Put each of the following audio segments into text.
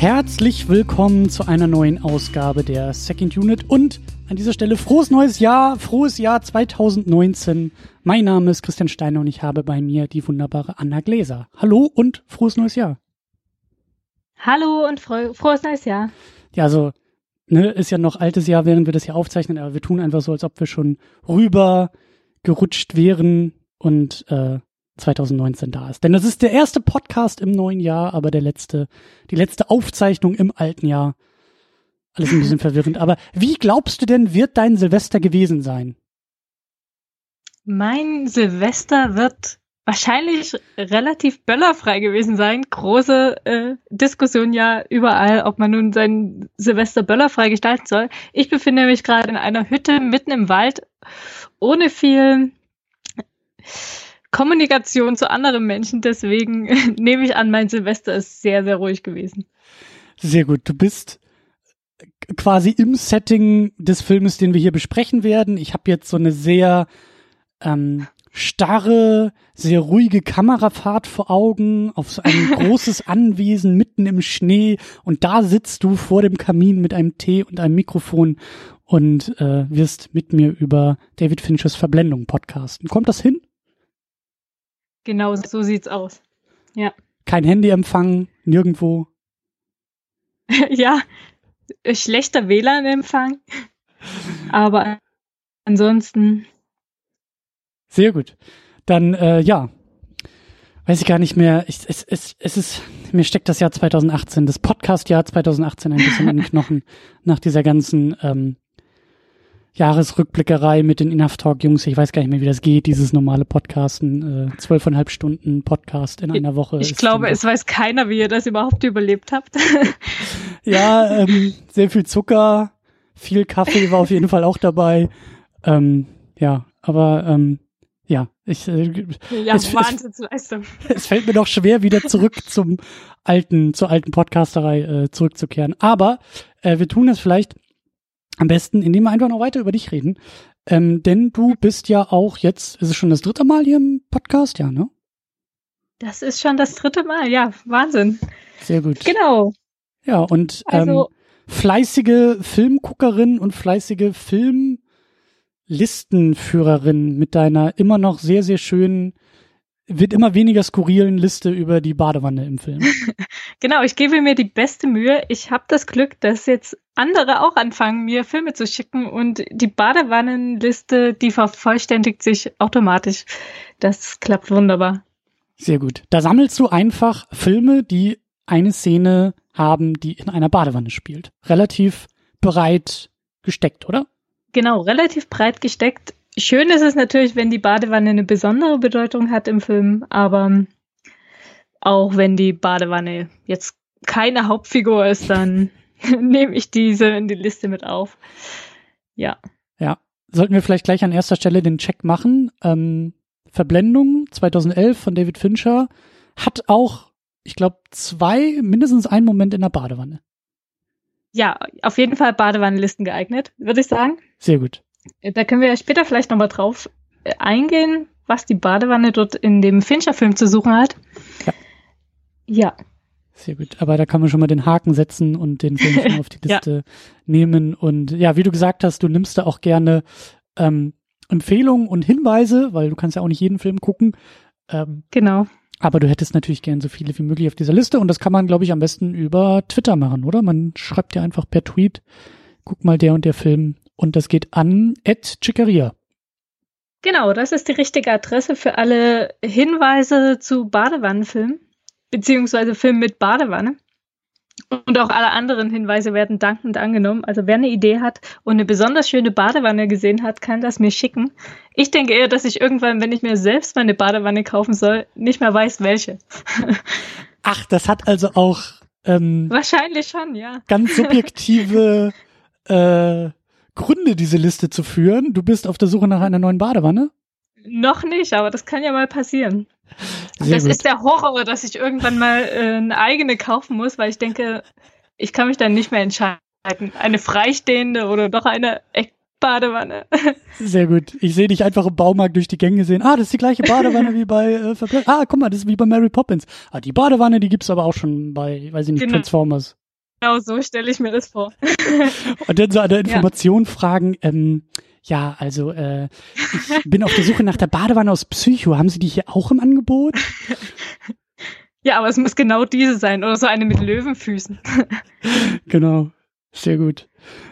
Herzlich willkommen zu einer neuen Ausgabe der Second Unit und an dieser Stelle frohes neues Jahr, frohes Jahr 2019. Mein Name ist Christian Steiner und ich habe bei mir die wunderbare Anna Gläser. Hallo und frohes neues Jahr. Hallo und frohes neues Jahr. Ja, also, ist ja noch altes Jahr, während wir das hier aufzeichnen, aber wir tun einfach so, als ob wir schon rüber gerutscht wären und 2019 da ist. Denn das ist der erste Podcast im neuen Jahr, aber die letzte Aufzeichnung im alten Jahr. Alles ein bisschen verwirrend. Aber wie glaubst du denn, wird dein Silvester gewesen sein? Mein Silvester wird wahrscheinlich relativ böllerfrei gewesen sein. Große Diskussion ja überall, ob man nun sein Silvester böllerfrei gestalten soll. Ich befinde mich gerade in einer Hütte mitten im Wald, ohne viel Kommunikation zu anderen Menschen. Deswegen nehme ich an, mein Silvester ist sehr, sehr ruhig gewesen. Sehr gut. Du bist quasi im Setting des Filmes, den wir hier besprechen werden. Ich habe jetzt so eine sehr starre, sehr ruhige Kamerafahrt vor Augen auf so ein großes Anwesen mitten im Schnee und da sitzt du vor dem Kamin mit einem Tee und einem Mikrofon und wirst mit mir über David Finchers Verblendung podcasten. Kommt das hin? Genau, so sieht's aus. Ja. Kein Handyempfang, nirgendwo. Ja, schlechter WLAN-Empfang. Aber ansonsten. Sehr gut. Dann, weiß ich gar nicht mehr. Mir steckt das Jahr 2018, das Podcast-Jahr 2018 ein bisschen in den Knochen nach dieser ganzen Jahresrückblickerei mit den Enough Talk Jungs. Ich weiß gar nicht mehr, wie das geht, dieses normale Podcasten. 12,5 Stunden Podcast in einer Woche. Ich glaube, es weiß keiner, wie ihr das überhaupt überlebt habt. Ja, sehr viel Zucker, viel Kaffee war auf jeden Fall auch dabei. Wahnsinnsleistung. Es fällt mir doch schwer, wieder zurück zur alten Podcasterei zurückzukehren. Aber wir tun es vielleicht am besten, indem wir einfach noch weiter über dich reden. Denn du bist ja auch jetzt, ist es schon das 3. Mal hier im Podcast? Ja, ne? Das ist schon das 3. Mal, ja, Wahnsinn. Sehr gut. Genau. Ja, und also, fleißige Filmguckerin und fleißige Filmlistenführerin mit deiner immer noch sehr, sehr schönen, wird immer weniger skurrilen Liste über die Badewanne im Film. Genau, ich gebe mir die beste Mühe. Ich habe das Glück, dass jetzt andere auch anfangen, mir Filme zu schicken und die Badewannenliste, die vervollständigt sich automatisch. Das klappt wunderbar. Sehr gut. Da sammelst du einfach Filme, die eine Szene haben, die in einer Badewanne spielt. Relativ breit gesteckt, oder? Genau, relativ breit gesteckt. Schön ist es natürlich, wenn die Badewanne eine besondere Bedeutung hat im Film, aber auch wenn die Badewanne jetzt keine Hauptfigur ist, dann nehme ich diese in die Liste mit auf. Ja. Ja, sollten wir vielleicht gleich an erster Stelle den Check machen. Verblendung 2011 von David Fincher hat auch, ich glaube, mindestens einen Moment in der Badewanne. Ja, auf jeden Fall Badewannenlisten geeignet, würde ich sagen. Sehr gut. Da können wir ja später vielleicht nochmal drauf eingehen, was die Badewanne dort in dem Fincher-Film zu suchen hat. Ja. Sehr gut, aber da kann man schon mal den Haken setzen und den Film schon auf die Liste nehmen. Und ja, wie du gesagt hast, du nimmst da auch gerne Empfehlungen und Hinweise, weil du kannst ja auch nicht jeden Film gucken. Genau. Aber du hättest natürlich gern so viele wie möglich auf dieser Liste und das kann man, glaube ich, am besten über Twitter machen, oder? Man schreibt dir einfach per Tweet, guck mal der und der Film und das geht an @Chicaria. Genau, das ist die richtige Adresse für alle Hinweise zu Badewannenfilmen, beziehungsweise Filmen mit Badewanne. Und auch alle anderen Hinweise werden dankend angenommen. Also wer eine Idee hat und eine besonders schöne Badewanne gesehen hat, kann das mir schicken. Ich denke eher, dass ich irgendwann, wenn ich mir selbst mal eine Badewanne kaufen soll, nicht mehr weiß, welche. Ach, das hat also auch wahrscheinlich schon, ja. Ganz subjektive Gründe, diese Liste zu führen. Du bist auf der Suche nach einer neuen Badewanne? Noch nicht, aber das kann ja mal passieren. Sehr das gut. Ist der Horror, dass ich irgendwann mal eine eigene kaufen muss, weil ich denke, ich kann mich dann nicht mehr entscheiden. Eine freistehende oder doch eine Badewanne. Sehr gut. Ich sehe dich einfach im Baumarkt durch die Gänge sehen. Ah, das ist die gleiche Badewanne wie bei guck mal, das ist wie bei Mary Poppins. Ah, die Badewanne, die gibt's aber auch schon bei, weiß ich nicht, Genau. Transformers. Genau so stelle ich mir das vor. Und dann so an der Information fragen, ich bin auf der Suche nach der Badewanne aus Psycho. Haben Sie die hier auch im Angebot? Ja, aber es muss genau diese sein oder so eine mit Löwenfüßen. Genau, sehr gut.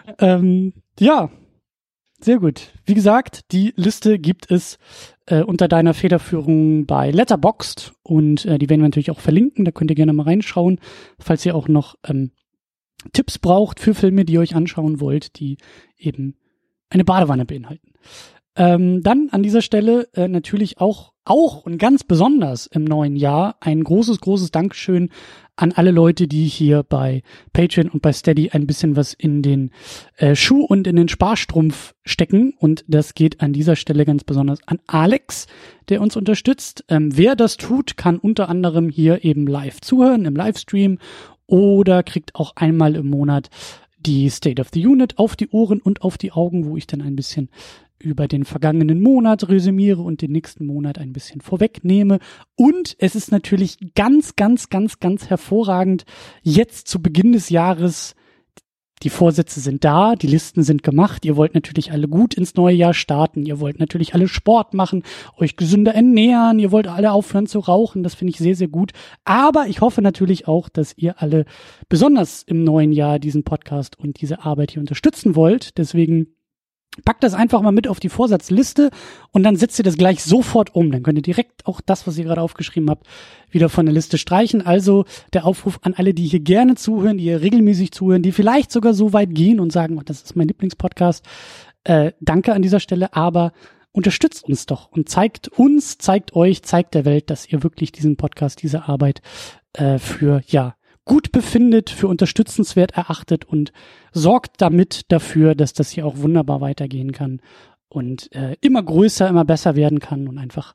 Ja, sehr gut. Wie gesagt, die Liste gibt es unter deiner Federführung bei Letterboxd und die werden wir natürlich auch verlinken. Da könnt ihr gerne mal reinschauen, falls ihr auch noch Tipps braucht für Filme, die ihr euch anschauen wollt, die eben eine Badewanne beinhalten. Dann an dieser Stelle natürlich auch und ganz besonders im neuen Jahr ein großes Dankeschön an alle Leute, die hier bei Patreon und bei Steady ein bisschen was in den Schuh und in den Sparstrumpf stecken. Und das geht an dieser Stelle ganz besonders an Alex, der uns unterstützt. Wer das tut, kann unter anderem hier eben live zuhören im Livestream oder kriegt auch einmal im Monat die State of the Unit auf die Ohren und auf die Augen, wo ich dann ein bisschen über den vergangenen Monat resümiere und den nächsten Monat ein bisschen vorwegnehme. Und es ist natürlich ganz hervorragend, jetzt zu Beginn des Jahres, die Vorsätze sind da, die Listen sind gemacht, ihr wollt natürlich alle gut ins neue Jahr starten, ihr wollt natürlich alle Sport machen, euch gesünder ernähren, ihr wollt alle aufhören zu rauchen, das finde ich sehr gut. Aber ich hoffe natürlich auch, dass ihr alle besonders im neuen Jahr diesen Podcast und diese Arbeit hier unterstützen wollt. Deswegen packt das einfach mal mit auf die Vorsatzliste und dann setzt ihr das gleich sofort um. Dann könnt ihr direkt auch das, was ihr gerade aufgeschrieben habt, wieder von der Liste streichen. Also der Aufruf an alle, die hier gerne zuhören, die hier regelmäßig zuhören, die vielleicht sogar so weit gehen und sagen, oh, das ist mein Lieblingspodcast. Danke an dieser Stelle, aber unterstützt uns doch und zeigt uns, zeigt euch, zeigt der Welt, dass ihr wirklich diesen Podcast, diese Arbeit für gut befindet, für unterstützenswert erachtet und sorgt damit dafür, dass das hier auch wunderbar weitergehen kann und immer größer, immer besser werden kann und einfach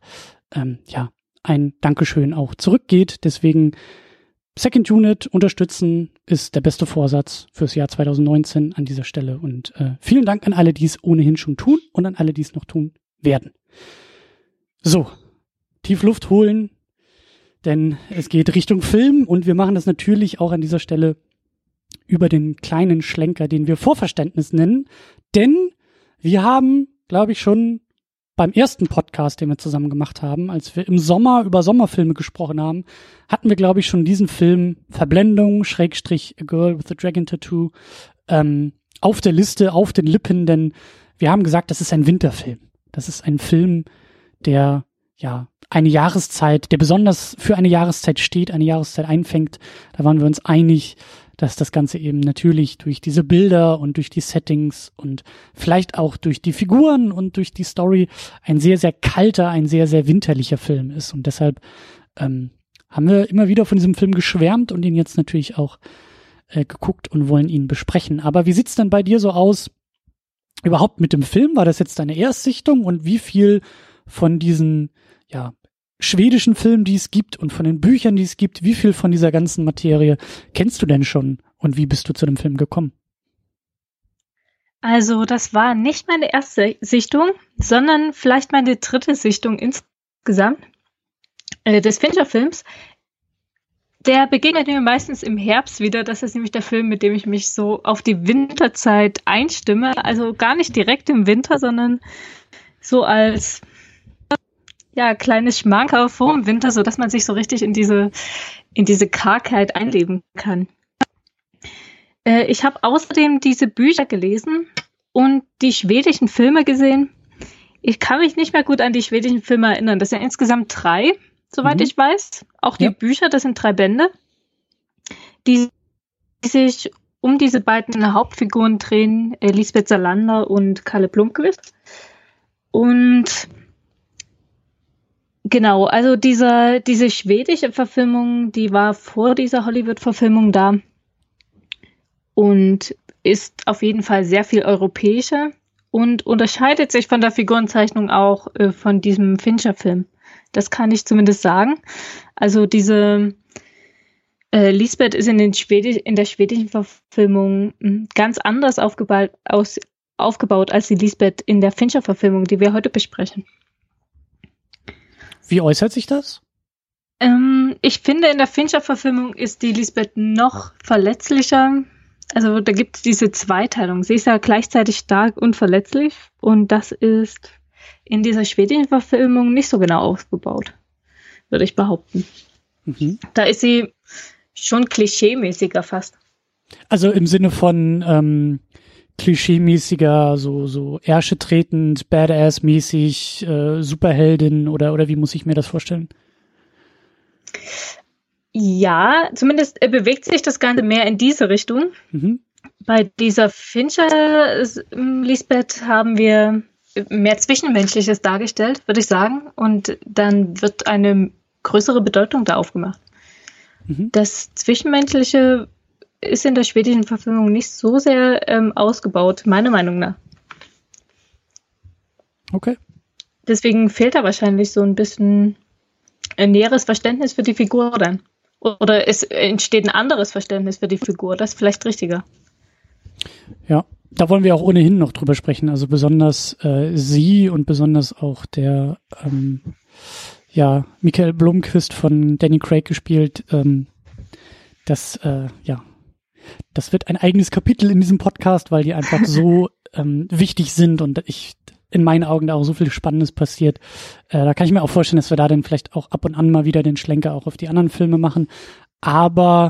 ein Dankeschön auch zurückgeht. Deswegen Second Unit unterstützen ist der beste Vorsatz fürs Jahr 2019 an dieser Stelle und vielen Dank an alle, die es ohnehin schon tun und an alle, die es noch tun werden. So, tief Luft holen, denn es geht Richtung Film und wir machen das natürlich auch an dieser Stelle über den kleinen Schlenker, den wir Vorverständnis nennen. Denn wir haben, glaube ich, schon beim ersten Podcast, den wir zusammen gemacht haben, als wir im Sommer über Sommerfilme gesprochen haben, hatten wir, glaube ich, schon diesen Film Verblendung, / A Girl with a Dragon Tattoo auf der Liste, auf den Lippen, denn wir haben gesagt, das ist ein Winterfilm. Das ist ein Film, der eine Jahreszeit, der besonders für eine Jahreszeit steht, eine Jahreszeit einfängt. Da waren wir uns einig, dass das Ganze eben natürlich durch diese Bilder und durch die Settings und vielleicht auch durch die Figuren und durch die Story ein sehr, sehr kalter, ein sehr, sehr winterlicher Film ist. Und deshalb haben wir immer wieder von diesem Film geschwärmt und ihn jetzt natürlich auch geguckt und wollen ihn besprechen. Aber wie sieht's denn bei dir so aus überhaupt mit dem Film? War das jetzt deine Erstsichtung und wie viel von diesen schwedischen Filmen, die es gibt und von den Büchern, die es gibt, wie viel von dieser ganzen Materie kennst du denn schon und wie bist du zu dem Film gekommen? Also das war nicht meine erste Sichtung, sondern vielleicht meine dritte Sichtung insgesamt des Fincher-Films. Der begegnet mir meistens im Herbst wieder. Das ist nämlich der Film, mit dem ich mich so auf die Winterzeit einstimme. Also gar nicht direkt im Winter, sondern so als kleines Schmankerl vor dem Winter, so dass man sich so richtig in diese Kargheit einleben kann. Ich habe außerdem diese Bücher gelesen und die schwedischen Filme gesehen. Ich kann mich nicht mehr gut an die schwedischen Filme erinnern. Das sind insgesamt 3, soweit ich weiß. Auch die Bücher, das sind 3 Bände, die sich um diese beiden Hauptfiguren drehen, Lisbeth Salander und Kalle Blomqvist. Und genau, also diese schwedische Verfilmung, die war vor dieser Hollywood-Verfilmung da und ist auf jeden Fall sehr viel europäischer und unterscheidet sich von der Figurenzeichnung auch von diesem Fincher-Film. Das kann ich zumindest sagen. Also diese Lisbeth ist in der schwedischen Verfilmung ganz anders aufgebaut als die Lisbeth in der Fincher-Verfilmung, die wir heute besprechen. Wie äußert sich das? Ich finde, in der Fincher-Verfilmung ist die Lisbeth noch verletzlicher. Also da gibt es diese Zweiteilung. Sie ist ja gleichzeitig stark und verletzlich. Und das ist in dieser schwedischen Verfilmung nicht so genau ausgebaut, würde ich behaupten. Mhm. Da ist sie schon klischeemäßiger fast. Also im Sinne von klischeemäßiger, so ärsche-tretend, Badass-mäßig, Superheldin oder wie muss ich mir das vorstellen? Ja, zumindest bewegt sich das Ganze mehr in diese Richtung. Mhm. Bei dieser Fincher-Lisbeth haben wir mehr Zwischenmenschliches dargestellt, würde ich sagen. Und dann wird eine größere Bedeutung da aufgemacht. Mhm. Das Zwischenmenschliche ist in der schwedischen Verfilmung nicht so sehr ausgebaut, meiner Meinung nach. Okay. Deswegen fehlt da wahrscheinlich so ein bisschen ein näheres Verständnis für die Figur dann. Oder es entsteht ein anderes Verständnis für die Figur. Das ist vielleicht richtiger. Ja, da wollen wir auch ohnehin noch drüber sprechen. Also besonders sie und besonders auch der Michael Blomqvist von Danny Craig gespielt. Das wird ein eigenes Kapitel in diesem Podcast, weil die einfach so wichtig sind und in meinen Augen da auch so viel Spannendes passiert. Da kann ich mir auch vorstellen, dass wir da dann vielleicht auch ab und an mal wieder den Schlenker auch auf die anderen Filme machen. Aber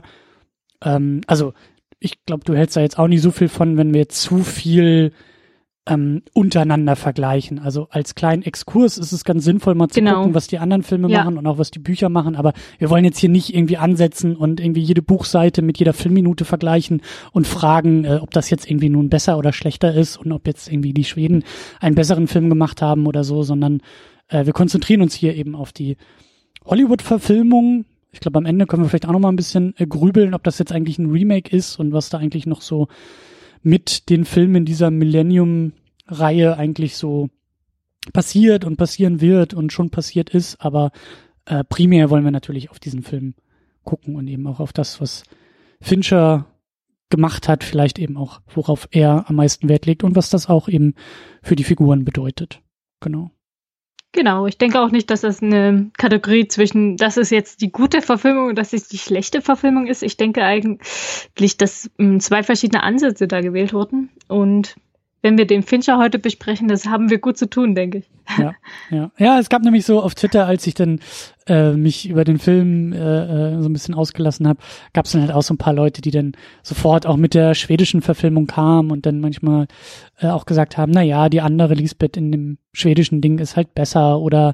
ich glaube, du hältst da jetzt auch nicht so viel von, wenn wir zu viel untereinander vergleichen. Also als kleinen Exkurs ist es ganz sinnvoll, mal zu gucken, was die anderen Filme machen und auch was die Bücher machen. Aber wir wollen jetzt hier nicht irgendwie ansetzen und irgendwie jede Buchseite mit jeder Filmminute vergleichen und fragen, ob das jetzt irgendwie nun besser oder schlechter ist und ob jetzt irgendwie die Schweden einen besseren Film gemacht haben oder so, sondern wir konzentrieren uns hier eben auf die Hollywood-Verfilmung. Ich glaube, am Ende können wir vielleicht auch noch mal ein bisschen grübeln, ob das jetzt eigentlich ein Remake ist und was da eigentlich noch so mit den Filmen dieser Millennium-Reihe eigentlich so passiert und passieren wird und schon passiert ist. Aber primär wollen wir natürlich auf diesen Film gucken und eben auch auf das, was Fincher gemacht hat, vielleicht eben auch, worauf er am meisten Wert legt und was das auch eben für die Figuren bedeutet. Genau. Genau, ich denke auch nicht, dass das eine Kategorie zwischen, das ist jetzt die gute Verfilmung und das ist die schlechte Verfilmung ist. Ich denke eigentlich, dass zwei verschiedene Ansätze da gewählt wurden. Und wenn wir den Fincher heute besprechen, das haben wir gut zu tun, denke ich. Ja, es gab nämlich so auf Twitter, als ich dann mich über den Film so ein bisschen ausgelassen habe, gab es dann halt auch so ein paar Leute, die dann sofort auch mit der schwedischen Verfilmung kamen und dann manchmal auch gesagt haben, na ja, die andere Lisbeth in dem schwedischen Ding ist halt besser oder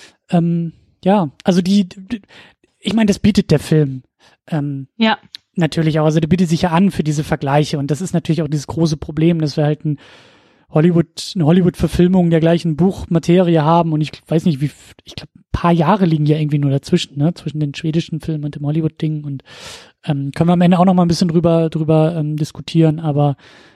also ich meine, das bietet der Film. Natürlich auch, also der bietet sich ja an für diese Vergleiche und das ist natürlich auch dieses große Problem, dass wir halt eine Hollywood-Verfilmung der gleichen Buchmaterie haben und ich weiß nicht, ich glaube, ein paar Jahre liegen ja irgendwie nur dazwischen, ne, zwischen den schwedischen Filmen und dem Hollywood-Ding und können wir am Ende auch noch mal ein bisschen drüber diskutieren, aber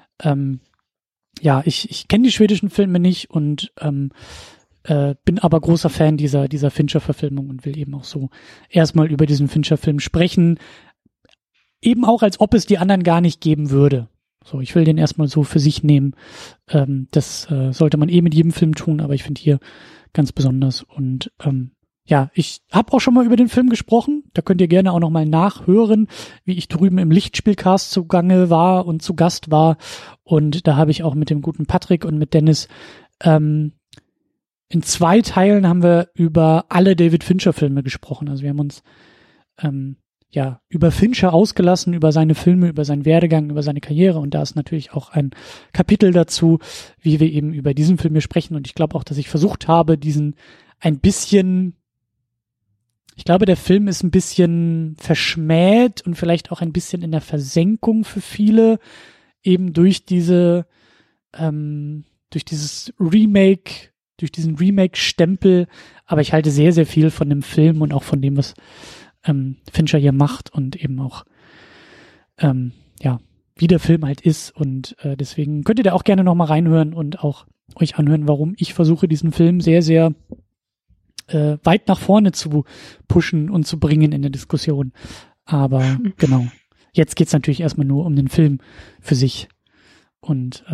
ich kenne die schwedischen Filme nicht und bin aber großer Fan dieser Fincher-Verfilmung und will eben auch so erstmal über diesen Fincher-Film sprechen, eben auch, als ob es die anderen gar nicht geben würde. So, ich will den erstmal so für sich nehmen. Das sollte man mit jedem Film tun, aber ich finde hier ganz besonders. Und ich habe auch schon mal über den Film gesprochen. Da könnt ihr gerne auch noch mal nachhören, wie ich drüben im Lichtspielcast zugange war und zu Gast war. Und da habe ich auch mit dem guten Patrick und mit Dennis in 2 Teilen haben wir über alle David Fincher-Filme gesprochen. Also wir haben uns über Fincher ausgelassen, über seine Filme, über seinen Werdegang, über seine Karriere und da ist natürlich auch ein Kapitel dazu, wie wir eben über diesen Film hier sprechen und ich glaube auch, dass ich versucht habe, diesen ein bisschen, ich glaube, der Film ist ein bisschen verschmäht und vielleicht auch ein bisschen in der Versenkung für viele, eben durch dieses Remake, durch diesen Remake-Stempel, aber ich halte sehr, sehr viel von dem Film und auch von dem, was Fincher hier macht und eben auch wie der Film halt ist und deswegen könnt ihr da auch gerne noch mal reinhören und auch euch anhören, warum ich versuche, diesen Film sehr, sehr weit nach vorne zu pushen und zu bringen in der Diskussion. Aber genau, jetzt geht's natürlich erstmal nur um den Film für sich und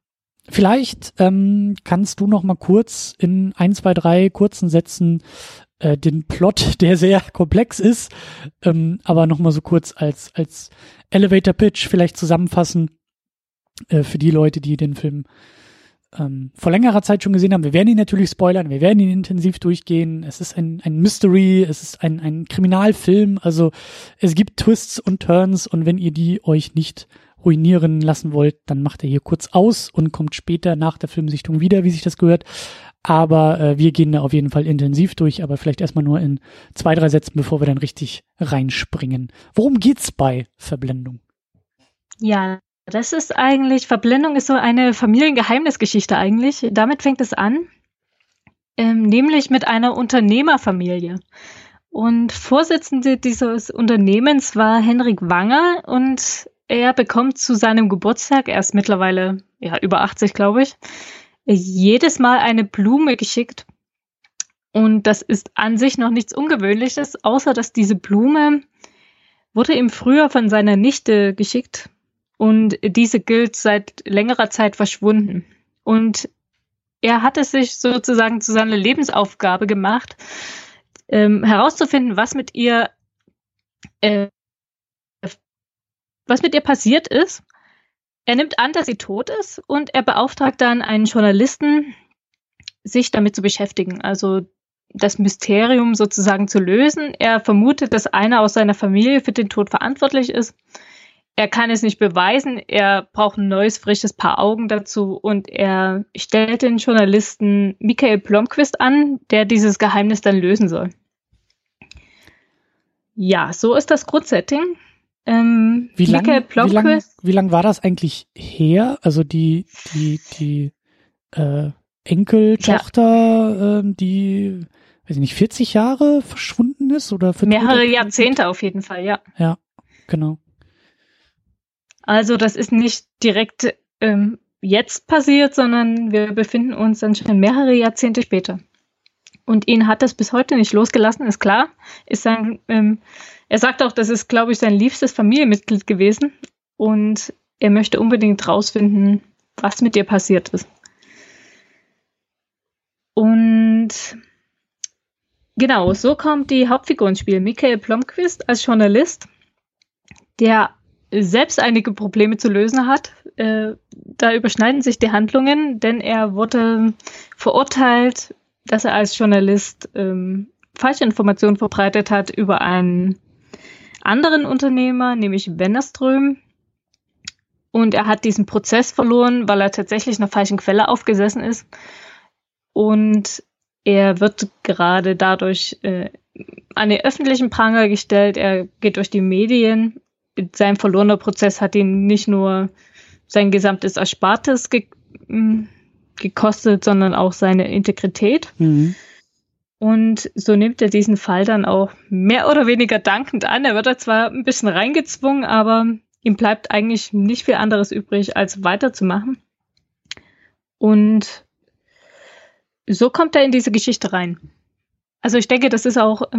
vielleicht kannst du noch mal kurz in 1, 2, 3 kurzen Sätzen den Plot, der sehr komplex ist, aber nochmal so kurz als Elevator Pitch vielleicht zusammenfassen für die Leute, die den Film vor längerer Zeit schon gesehen haben. Wir werden ihn natürlich spoilern, wir werden ihn intensiv durchgehen. Es ist ein Mystery, es ist ein Kriminalfilm, also es gibt Twists und Turns und wenn ihr die euch nicht ruinieren lassen wollt, dann macht ihr hier kurz aus und kommt später nach der Filmsichtung wieder, wie sich das gehört. Aber wir gehen da auf jeden Fall intensiv durch, aber vielleicht erstmal nur in 2, 3 Sätzen, bevor wir dann richtig reinspringen. Worum geht's bei Verblendung? Ja, das ist eigentlich, Verblendung ist so eine Familiengeheimnisgeschichte eigentlich. Damit fängt es an, nämlich mit einer Unternehmerfamilie. Und Vorsitzende dieses Unternehmens war Henrik Wanger und er bekommt zu seinem Geburtstag, er ist mittlerweile über 80, glaube ich, jedes Mal eine Blume geschickt. Und das ist an sich noch nichts Ungewöhnliches, außer dass diese Blume wurde ihm früher von seiner Nichte geschickt. Und diese gilt seit längerer Zeit verschwunden. Und er hat es sich sozusagen zu seiner Lebensaufgabe gemacht, herauszufinden, was mit ihr passiert ist. Er nimmt an, dass sie tot ist und er beauftragt dann einen Journalisten, sich damit zu beschäftigen, also das Mysterium sozusagen zu lösen. Er vermutet, dass einer aus seiner Familie für den Tod verantwortlich ist. Er kann es nicht beweisen, er braucht ein neues, frisches Paar Augen dazu und er stellt den Journalisten Michael Blomqvist an, der dieses Geheimnis dann lösen soll. Ja, so ist das Grundsetting. Wie lang war das eigentlich her? Also die Enkeltochter, die, weiß ich nicht, 40 Jahre verschwunden ist oder mehrere Jahrzehnte auf jeden Fall, ja. Ja, genau. Also das ist nicht direkt jetzt passiert, sondern wir befinden uns dann schon mehrere Jahrzehnte später. Und ihn hat das bis heute nicht losgelassen, ist klar. Er sagt auch, das ist, glaube ich, sein liebstes Familienmitglied gewesen. Und er möchte unbedingt rausfinden, was mit ihr passiert ist. Und genau, so kommt die Hauptfigur ins Spiel. Michael Blomqvist als Journalist, der selbst einige Probleme zu lösen hat. Da überschneiden sich die Handlungen, denn er wurde verurteilt, dass er als Journalist falsche Informationen verbreitet hat über einen anderen Unternehmer, nämlich Wennerström. Und er hat diesen Prozess verloren, weil er tatsächlich einer falschen Quelle aufgesessen ist. Und er wird gerade dadurch an den öffentlichen Pranger gestellt. Er geht durch die Medien. Sein verlorener Prozess hat ihn nicht nur sein gesamtes Erspartes gekostet, sondern auch seine Integrität. Mhm. Und so nimmt er diesen Fall dann auch mehr oder weniger dankend an. Er wird da zwar ein bisschen reingezwungen, aber ihm bleibt eigentlich nicht viel anderes übrig, als weiterzumachen. Und so kommt er in diese Geschichte rein. Also ich denke, das ist auch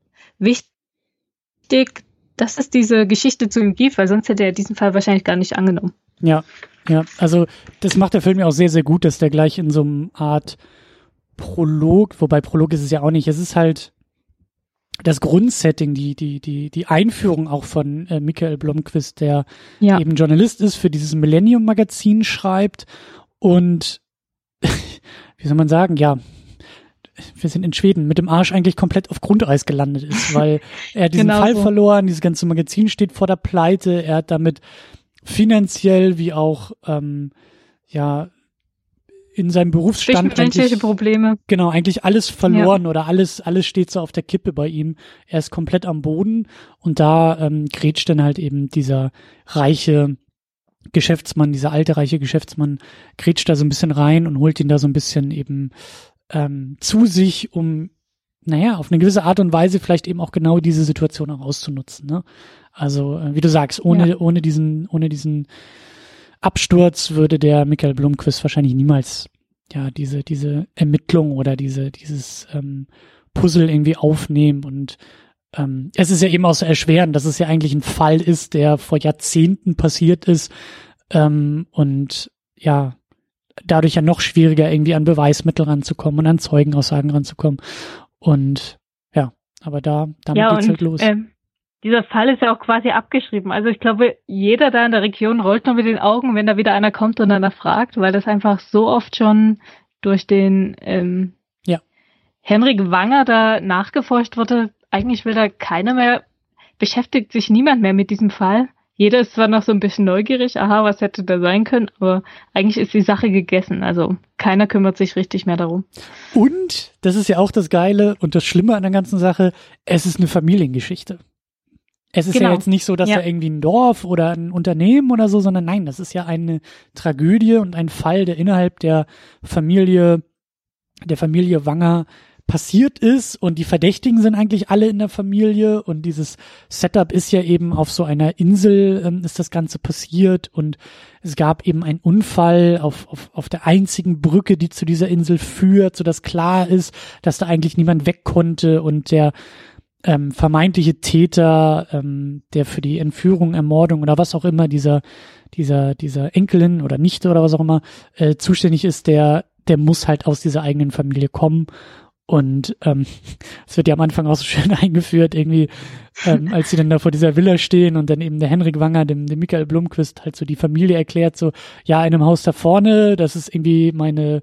wichtig, dass es diese Geschichte zu ihm gibt, weil sonst hätte er diesen Fall wahrscheinlich gar nicht angenommen. Ja, also das macht der Film ja auch sehr, sehr gut, dass der gleich in so einem Art Prolog, wobei Prolog ist es ja auch nicht, es ist halt das Grundsetting, die Einführung auch von Michael Blomqvist, der eben Journalist ist, für dieses Millennium-Magazin schreibt und wie soll man sagen, ja, wir sind in Schweden, mit dem Arsch eigentlich komplett auf Grundeis gelandet ist, weil er hat diesen Fall verloren, dieses ganze Magazin steht vor der Pleite, er hat damit finanziell wie auch in seinem Berufsstand eigentlich Probleme. Genau, eigentlich alles verloren oder alles steht so auf der Kippe bei ihm. Er ist komplett am Boden und da grätscht dann halt eben dieser reiche Geschäftsmann, dieser alte reiche Geschäftsmann, grätscht da so ein bisschen rein und holt ihn da so ein bisschen eben zu sich, um, auf eine gewisse Art und Weise vielleicht eben auch genau diese Situation auch auszunutzen. Ne? Also, wie du sagst, ohne diesen Absturz würde der Michael Blomqvist wahrscheinlich niemals diese Ermittlung oder dieses Puzzle irgendwie aufnehmen und es ist ja eben auch so erschwerend, dass es ja eigentlich ein Fall ist, der vor Jahrzehnten passiert ist und dadurch ja noch schwieriger irgendwie an Beweismittel ranzukommen und an Zeugenaussagen ranzukommen und Aber damit geht's halt los. Dieser Fall ist ja auch quasi abgeschrieben. Also ich glaube, jeder da in der Region rollt nur mit den Augen, wenn da wieder einer kommt und danach fragt, weil das einfach so oft schon durch den Henrik Wanger da nachgeforscht wurde. Eigentlich will da keiner mehr, beschäftigt sich niemand mehr mit diesem Fall. Jeder ist zwar noch so ein bisschen neugierig, aha, was hätte da sein können, aber eigentlich ist die Sache gegessen. Also keiner kümmert sich richtig mehr darum. Und, das ist ja auch das Geile und das Schlimme an der ganzen Sache, es ist eine Familiengeschichte. Es ist ja jetzt nicht so, dass da irgendwie ein Dorf oder ein Unternehmen oder so, sondern nein, das ist ja eine Tragödie und ein Fall, der innerhalb der Familie Wanger passiert ist und die Verdächtigen sind eigentlich alle in der Familie und dieses Setup ist ja eben auf so einer Insel ist das Ganze passiert und es gab eben einen Unfall auf der einzigen Brücke, die zu dieser Insel führt, sodass klar ist, dass da eigentlich niemand weg konnte und der vermeintliche Täter, der für die Entführung, Ermordung oder was auch immer dieser Enkelin oder Nichte oder was auch immer zuständig ist, der muss halt aus dieser eigenen Familie kommen. Und es wird ja am Anfang auch so schön eingeführt, irgendwie, als sie dann da vor dieser Villa stehen und dann eben der Henrik Wanger, dem Michael Blomqvist halt so die Familie erklärt, so, ja, in einem Haus da vorne, das ist irgendwie meine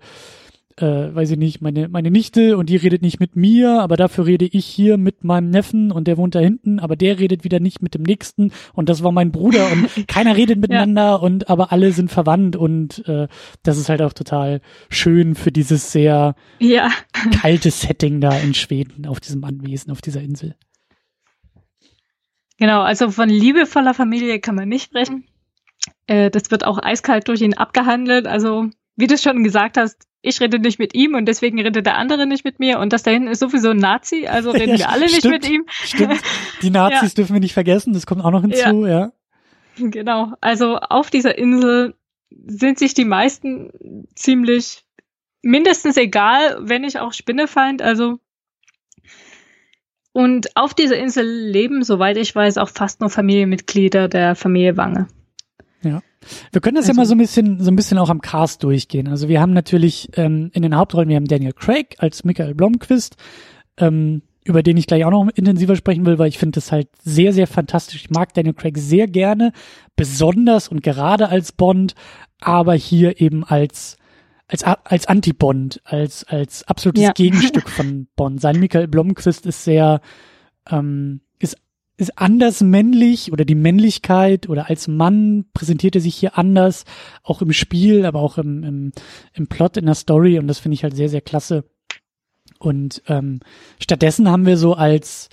Nichte und die redet nicht mit mir, aber dafür rede ich hier mit meinem Neffen und der wohnt da hinten, aber der redet wieder nicht mit dem Nächsten und das war mein Bruder und keiner redet miteinander und aber alle sind verwandt und das ist halt auch total schön für dieses sehr kalte Setting da in Schweden auf diesem Anwesen, auf dieser Insel. Genau, also von liebevoller Familie kann man nicht sprechen. Das wird auch eiskalt durch ihn abgehandelt, also wie du schon gesagt hast, ich rede nicht mit ihm und deswegen redet der andere nicht mit mir und das da hinten ist sowieso ein Nazi, also reden wir alle nicht mit ihm. Stimmt, die Nazis dürfen wir nicht vergessen, das kommt auch noch hinzu, ja. Genau, also auf dieser Insel sind sich die meisten ziemlich mindestens egal, wenn nicht auch Spinnefeind, also und auf dieser Insel leben, soweit ich weiß, auch fast nur Familienmitglieder der Familie Wange. Ja. Wir können das ja mal so ein bisschen auch am Cast durchgehen. Also wir haben natürlich in den Hauptrollen, wir haben Daniel Craig als Michael Blomqvist, über den ich gleich auch noch intensiver sprechen will, weil ich finde das halt sehr, sehr fantastisch. Ich mag Daniel Craig sehr gerne, besonders und gerade als Bond, aber hier eben als Anti-Bond, als absolutes Gegenstück von Bond. Sein Michael Blomqvist ist sehr, ist anders männlich oder die Männlichkeit oder als Mann präsentiert er sich hier anders, auch im Spiel, aber auch im Plot, in der Story und das finde ich halt sehr, sehr klasse. Und stattdessen haben wir so als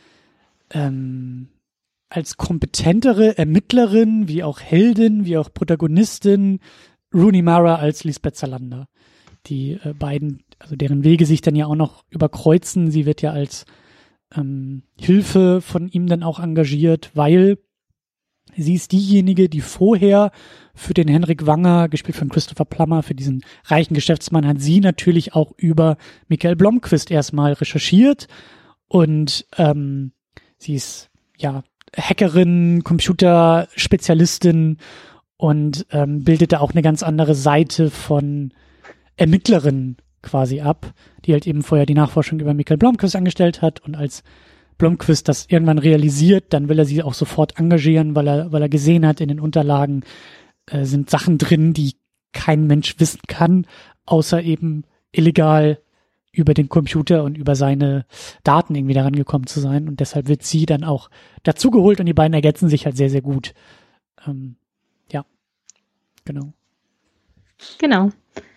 kompetentere Ermittlerin, wie auch Heldin, wie auch Protagonistin Rooney Mara als Lisbeth Salander. Die beiden, also deren Wege sich dann ja auch noch überkreuzen. Sie wird ja als Hilfe von ihm dann auch engagiert, weil sie ist diejenige, die vorher für den Henrik Wanger, gespielt von Christopher Plummer, für diesen reichen Geschäftsmann, hat sie natürlich auch über Michael Blomqvist erstmal recherchiert und sie ist ja Hackerin, Computerspezialistin und bildet da auch eine ganz andere Seite von Ermittlerin quasi ab, die halt eben vorher die Nachforschung über Michael Blomqvist angestellt hat und als Blomqvist das irgendwann realisiert, dann will er sie auch sofort engagieren, weil er gesehen hat, in den Unterlagen sind Sachen drin, die kein Mensch wissen kann, außer eben illegal über den Computer und über seine Daten irgendwie daran gekommen zu sein und deshalb wird sie dann auch dazugeholt und die beiden ergänzen sich halt sehr, sehr gut. Ja, genau. Genau.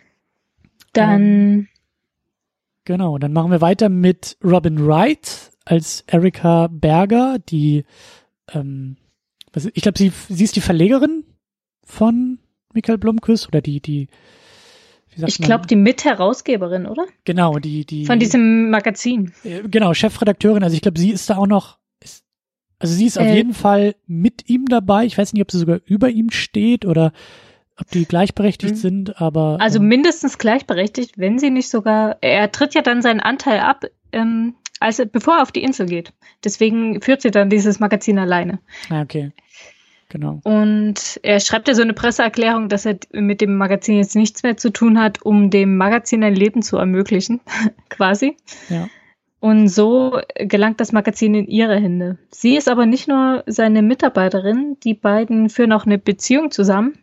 Dann machen wir weiter mit Robin Wright als Erika Berger, die, ich glaube, sie ist die Verlegerin von Michael Blomqvist oder die wie sagt ich glaube, die Mitherausgeberin, oder? Genau, die von diesem Magazin. Genau, Chefredakteurin, also ich glaube, sie ist da auch noch, sie ist auf jeden Fall mit ihm dabei, ich weiß nicht, ob sie sogar über ihm steht oder ob die gleichberechtigt sind, aber... Also mindestens gleichberechtigt, wenn sie nicht sogar... Er tritt ja dann seinen Anteil ab, bevor er auf die Insel geht. Deswegen führt sie dann dieses Magazin alleine. Ah, okay. Genau. Und er schreibt ja so eine Presseerklärung, dass er mit dem Magazin jetzt nichts mehr zu tun hat, um dem Magazin ein Leben zu ermöglichen, quasi. Ja. Und so gelangt das Magazin in ihre Hände. Sie ist aber nicht nur seine Mitarbeiterin, die beiden führen auch eine Beziehung zusammen,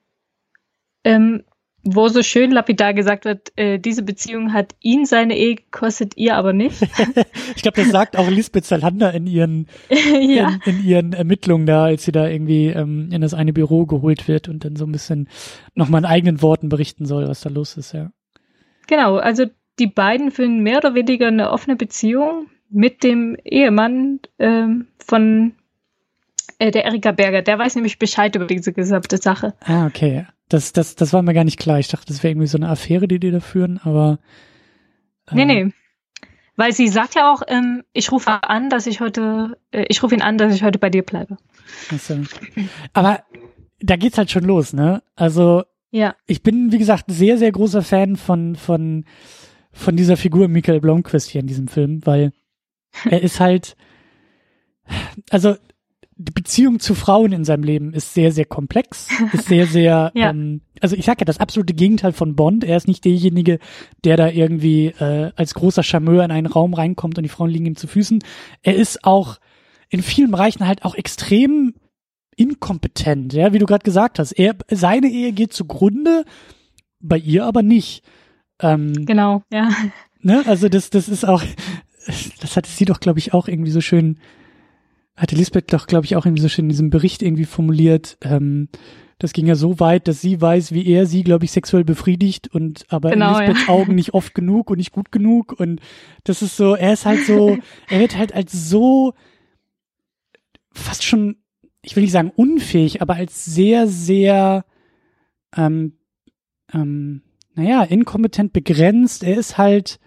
wo so schön lapidar gesagt wird, diese Beziehung hat ihn seine Ehe gekostet, ihr aber nicht. Ich glaube, das sagt auch Lisbeth Salander in ihren in ihren Ermittlungen da, als sie da irgendwie in das eine Büro geholt wird und dann so ein bisschen nochmal in eigenen Worten berichten soll, was da los ist, ja. Genau, also die beiden führen mehr oder weniger eine offene Beziehung mit dem Ehemann von der Erika Berger. Der weiß nämlich Bescheid über diese gesamte Sache. Ah, okay. Das war mir gar nicht klar. Ich dachte, das wäre irgendwie so eine Affäre, die da führen, aber Nee. Weil sie sagt ja auch, ich rufe ihn an, dass ich heute bei dir bleibe. Also, aber da geht's halt schon los, ne? Also, ja. Ich bin, wie gesagt, sehr, sehr großer Fan von dieser Figur Michael Blomqvist hier in diesem Film, weil er ist halt, also die Beziehung zu Frauen in seinem Leben ist sehr, sehr komplex, ist sehr, sehr, ja. Also ich sag ja, das absolute Gegenteil von Bond. Er ist nicht derjenige, der da irgendwie als großer Charmeur in einen Raum reinkommt und die Frauen liegen ihm zu Füßen. Er ist auch in vielen Bereichen halt auch extrem inkompetent, ja, wie du gerade gesagt hast. Seine Ehe geht zugrunde, bei ihr aber nicht. Genau, ja. Ne? Also das ist auch, das hatte sie doch, glaube ich, auch irgendwie so schön, hatte Lisbeth doch, glaube ich, auch irgendwie so schön in diesem Bericht irgendwie formuliert. Das ging ja so weit, dass sie weiß, wie er sie, glaube ich, sexuell befriedigt und aber genau, in Lisbeths Augen nicht oft genug und nicht gut genug. Und das ist so, er wird halt als so fast schon, ich will nicht sagen unfähig, aber als sehr, sehr inkompetent begrenzt. Er ist halt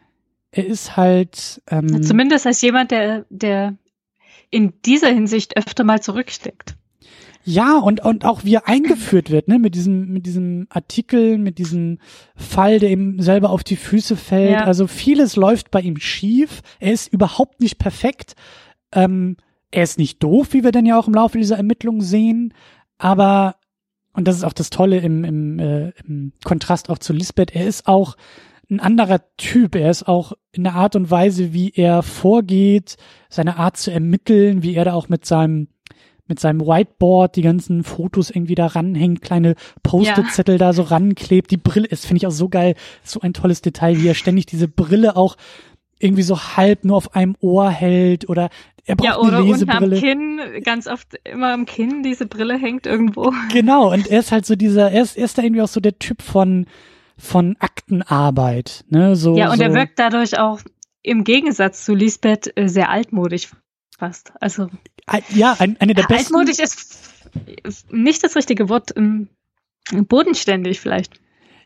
zumindest als jemand, der in dieser Hinsicht öfter mal zurücksteckt. Ja, und auch wie er eingeführt wird, ne, mit diesem Artikel, mit diesem Fall, der ihm selber auf die Füße fällt. Ja. Also vieles läuft bei ihm schief. Er ist überhaupt nicht perfekt. Er ist nicht doof, wie wir dann ja auch im Laufe dieser Ermittlungen sehen. Aber, und das ist auch das Tolle im Kontrast auch zu Lisbeth, er ist auch ein anderer Typ. Er ist auch in der Art und Weise, wie er vorgeht, seine Art zu ermitteln, wie er da auch mit seinem Whiteboard die ganzen Fotos irgendwie da ranhängt, kleine Post-it-Zettel da so ranklebt. Die Brille ist, finde ich auch so geil, so ein tolles Detail, wie er ständig diese Brille auch irgendwie so halb nur auf einem Ohr hält oder er braucht eine Lesebrille. Unten am Kinn, ganz oft immer am Kinn, diese Brille hängt irgendwo. Genau, und er ist halt so er ist da irgendwie auch so der Typ von Aktenarbeit, ne, so. Ja, und er wirkt dadurch auch im Gegensatz zu Lisbeth sehr altmodisch fast. Also ja, eine der besten. Altmodisch ist nicht das richtige Wort. Bodenständig vielleicht.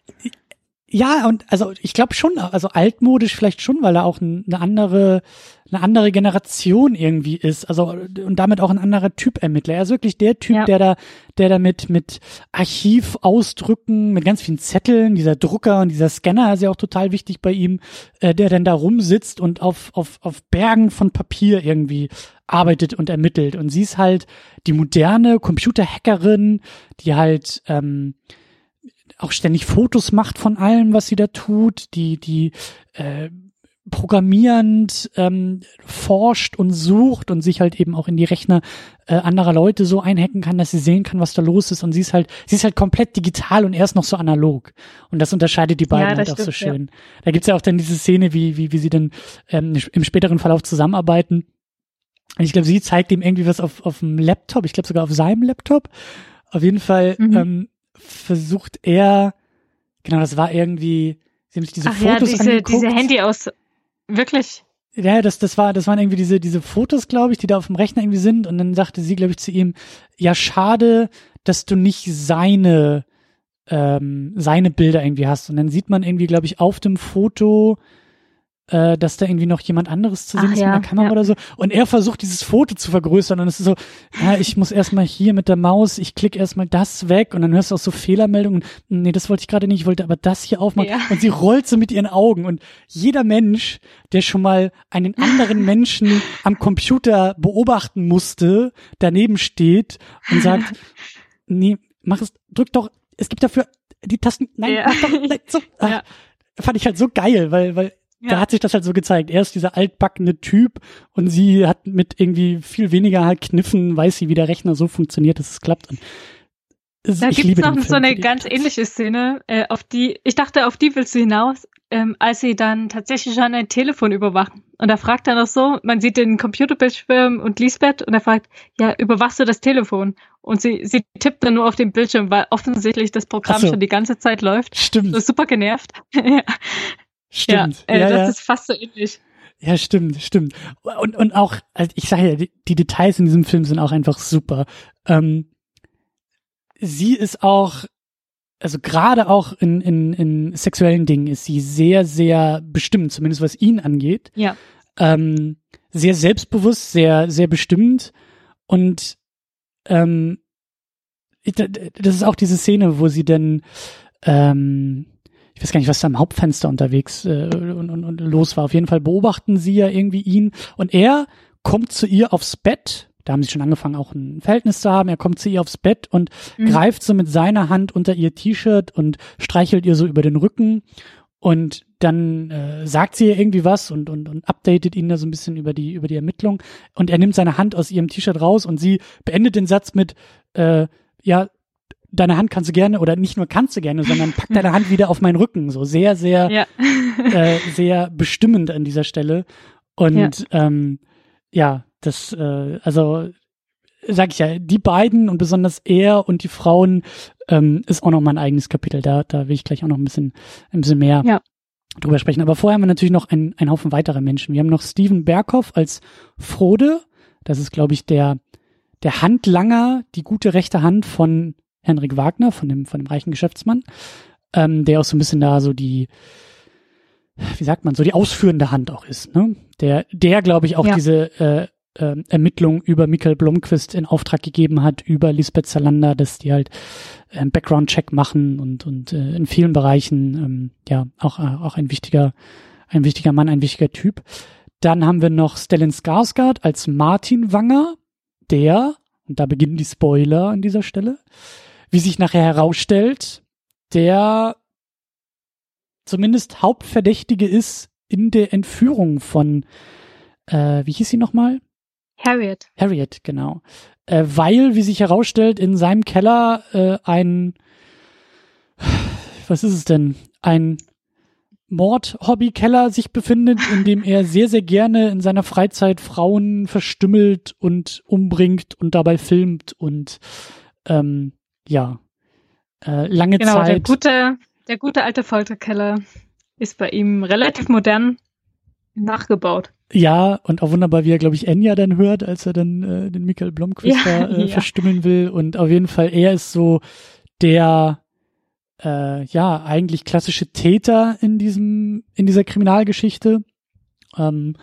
Ja, und also ich glaube schon, also altmodisch vielleicht schon, weil er auch eine andere Generation irgendwie ist, also und damit auch ein anderer Typ Ermittler. Er ist wirklich der Typ, der da mit Archivausdrücken, mit ganz vielen Zetteln, dieser Drucker und dieser Scanner ist ja auch total wichtig bei ihm, der dann da rumsitzt und auf Bergen von Papier irgendwie arbeitet und ermittelt. Und sie ist halt die moderne Computerhackerin, die halt auch ständig Fotos macht von allem, was sie da tut, die programmierend forscht und sucht und sich halt eben auch in die Rechner anderer Leute so einhacken kann, dass sie sehen kann, was da los ist. Und sie ist halt komplett digital und er ist noch so analog. Und das unterscheidet die beiden halt auch so schön. Ja. Da gibt's ja auch dann diese Szene, wie sie dann im späteren Verlauf zusammenarbeiten. Und ich glaube, sie zeigt ihm irgendwie was auf dem Laptop, ich glaube sogar auf seinem Laptop. Auf jeden Fall versucht er, genau, das war irgendwie, sie haben sich diese Fotos angeguckt. Diese Handy aus, wirklich? Ja, das waren irgendwie diese Fotos, glaube ich, die da auf dem Rechner irgendwie sind. Und dann sagte sie, glaube ich, zu ihm, ja, schade, dass du nicht seine Bilder irgendwie hast. Und dann sieht man irgendwie, glaube ich, auf dem Foto, dass da irgendwie noch jemand anderes zu sehen ist mit der Kamera oder so. Und er versucht, dieses Foto zu vergrößern. Und es ist so, ja, ich muss erstmal hier mit der Maus, ich klicke erstmal das weg. Und dann hörst du auch so Fehlermeldungen. Nee, das wollte ich gerade nicht, ich wollte aber das hier aufmachen. Ja. Und sie rollt so mit ihren Augen. Und jeder Mensch, der schon mal einen anderen Menschen am Computer beobachten musste, daneben steht und sagt, nee, drück doch, es gibt dafür die Tasten, nein, mach doch, nein, so. Fand ich halt so geil, weil da hat sich das halt so gezeigt. Er ist dieser altbackene Typ und sie hat mit irgendwie viel weniger halt Kniffen, weiß sie, wie der Rechner so funktioniert, dass es klappt. Und da gibt es noch so eine ganz ähnliche Szene, auf die willst du hinaus, als sie dann tatsächlich schon ein Telefon überwachen. Und da fragt er noch so, man sieht den Computerbildschirm und Lisbeth und er fragt, ja, überwachst du das Telefon? Und sie tippt dann nur auf den Bildschirm, weil offensichtlich das Programm schon die ganze Zeit läuft. Stimmt. So super genervt. Ja. Stimmt. Das ist fast so ähnlich. Ja, stimmt. Und auch, also ich sage ja, die Details in diesem Film sind auch einfach super. Sie ist auch, also gerade auch in sexuellen Dingen ist sie sehr, sehr bestimmt, zumindest was ihn angeht. Ja. Sehr selbstbewusst, sehr, sehr bestimmt. Und das ist auch diese Szene, wo sie dann ich weiß gar nicht, was da am Hauptfenster unterwegs und los war. Auf jeden Fall beobachten sie ja irgendwie ihn und er kommt zu ihr aufs Bett. Da haben sie schon angefangen, auch ein Verhältnis zu haben. Er kommt zu ihr aufs Bett und greift so mit seiner Hand unter ihr T-Shirt und streichelt ihr so über den Rücken. Und dann sagt sie ihr irgendwie was und updatet ihn da so ein bisschen über die Ermittlung. Und er nimmt seine Hand aus ihrem T-Shirt raus und sie beendet den Satz mit, ja, deine Hand kannst du gerne, oder nicht nur kannst du gerne, sondern pack deine Hand wieder auf meinen Rücken. So sehr, sehr, sehr bestimmend an dieser Stelle. Und das, also sag ich ja, die beiden und besonders er und die Frauen ist auch noch mal ein eigenes Kapitel. Da will ich gleich auch noch ein bisschen mehr drüber sprechen. Aber vorher haben wir natürlich noch einen Haufen weiterer Menschen. Wir haben noch Steven Berkoff als Frode. Das ist, glaube ich, der Handlanger, die gute rechte Hand von Henrik Wagner, von dem reichen Geschäftsmann, der auch so ein bisschen da so die, wie sagt man, so die ausführende Hand auch ist, ne? Der glaube ich auch diese Ermittlung über Michael Blomqvist in Auftrag gegeben hat, über Lisbeth Salander, dass die halt einen Background-Check machen und in vielen Bereichen auch ein wichtiger Mann, ein wichtiger Typ. Dann haben wir noch Stellan Skarsgård als Martin Wanger, und da beginnen die Spoiler an dieser Stelle, wie sich nachher herausstellt, der zumindest Hauptverdächtige ist in der Entführung von, wie hieß sie nochmal? Harriet, genau. Weil, wie sich herausstellt, in seinem Keller ein Mord-Hobby-Keller sich befindet, in dem er sehr, sehr gerne in seiner Freizeit Frauen verstümmelt und umbringt und dabei filmt und lange Zeit. Der gute alte Folterkeller ist bei ihm relativ modern nachgebaut. Ja, und auch wunderbar, wie er, glaube ich, Enya dann hört, als er dann den Michael Blomqvist verstümmeln will. Und auf jeden Fall, er ist so der eigentlich klassische Täter in dieser Kriminalgeschichte. Also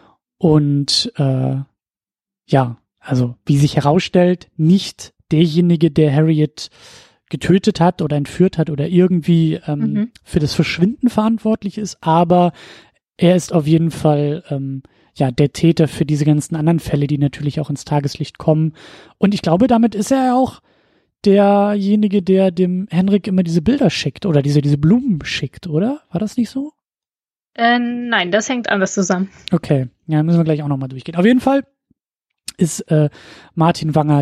wie sich herausstellt, nicht derjenige, der Harriet getötet hat oder entführt hat oder irgendwie für das Verschwinden verantwortlich ist, aber er ist auf jeden Fall der Täter für diese ganzen anderen Fälle, die natürlich auch ins Tageslicht kommen. Und ich glaube, damit ist er auch derjenige, der dem Henrik immer diese Bilder schickt oder diese Blumen schickt, oder? War das nicht so? Nein, das hängt anders zusammen. Okay, ja, müssen wir gleich auch nochmal durchgehen. Auf jeden Fall ist Martin Wanger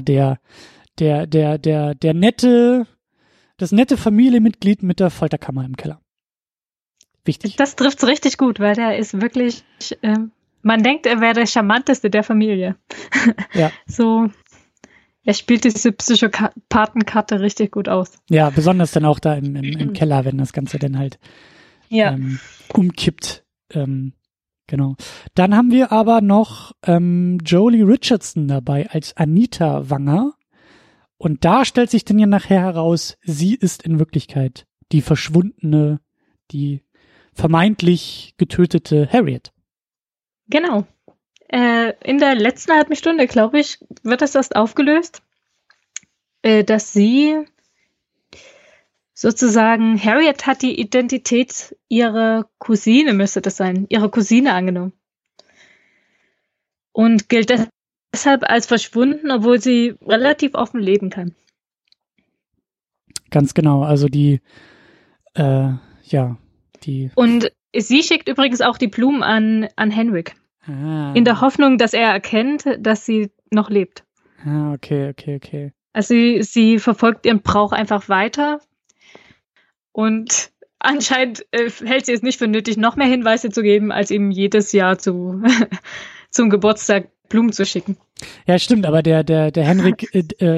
das nette Familienmitglied mit der Folterkammer im Keller. Wichtig? Das trifft's richtig gut, weil der ist wirklich, man denkt, er wäre der charmanteste der Familie. Ja. So, er spielt diese Psychopathenkarte richtig gut aus. Ja, besonders dann auch da im Keller, wenn das Ganze dann halt umkippt. Genau. Dann haben wir aber noch Joely Richardson dabei als Anita Wanger. Und da stellt sich dann ja nachher heraus, sie ist in Wirklichkeit die verschwundene, die vermeintlich getötete Harriet. Genau. In der letzten halben Stunde, glaube ich, wird das erst aufgelöst, dass sie sozusagen, Harriet hat die Identität ihrer Cousine, müsste das sein, ihrer Cousine angenommen. Und gilt deshalb als verschwunden, obwohl sie relativ offen leben kann. Ganz genau, also die Und sie schickt übrigens auch die Blumen an Henrik. In der Hoffnung, dass er erkennt, dass sie noch lebt. Okay. Also sie verfolgt ihren Brauch einfach weiter und anscheinend hält sie es nicht für nötig, noch mehr Hinweise zu geben, als ihm jedes Jahr zum Geburtstag Blumen zu schicken. Ja, stimmt, aber der Henrik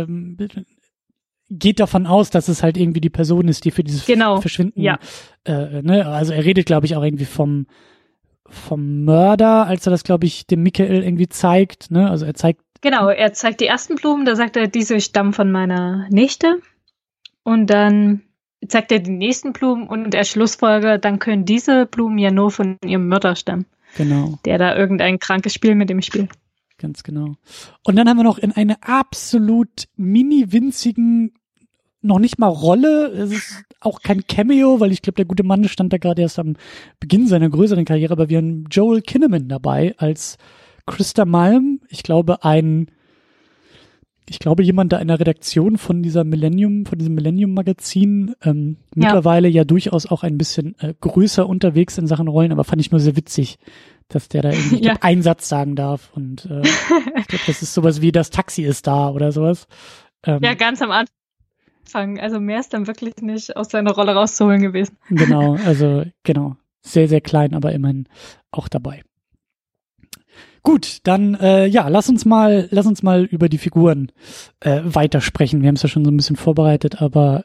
geht davon aus, dass es halt irgendwie die Person ist, die für dieses Verschwinden, ja. Also er redet, glaube ich, auch irgendwie vom Mörder, als er das, glaube ich, dem Michael irgendwie zeigt, ne? Also er zeigt die ersten Blumen, da sagt er, diese stammen von meiner Nichte. Und dann zeigt er die nächsten Blumen und der Schlussfolger, dann können diese Blumen ja nur von ihrem Mörder stammen. Genau. Der da irgendein krankes Spiel mit dem spielt. Ganz genau. Und dann haben wir noch in einer absolut mini-winzigen, noch nicht mal Rolle, es ist auch kein Cameo, weil ich glaube, der gute Mann stand da gerade erst am Beginn seiner größeren Karriere, aber wir haben Joel Kinnaman dabei als Christa Malm. Ich glaube, jemand da in der Redaktion von diesem Millennium-Magazin, mittlerweile ja durchaus auch ein bisschen größer unterwegs in Sachen Rollen, aber fand ich nur sehr witzig, dass der da irgendwie einen Satz sagen darf und ich glaube, das ist sowas wie das Taxi ist da oder sowas. Ja, ganz am Anfang. Also mehr ist dann wirklich nicht aus seiner Rolle rauszuholen gewesen. Genau. Sehr, sehr klein, aber immerhin auch dabei. Gut, dann lass uns mal über die Figuren weitersprechen. Wir haben es ja schon so ein bisschen vorbereitet, aber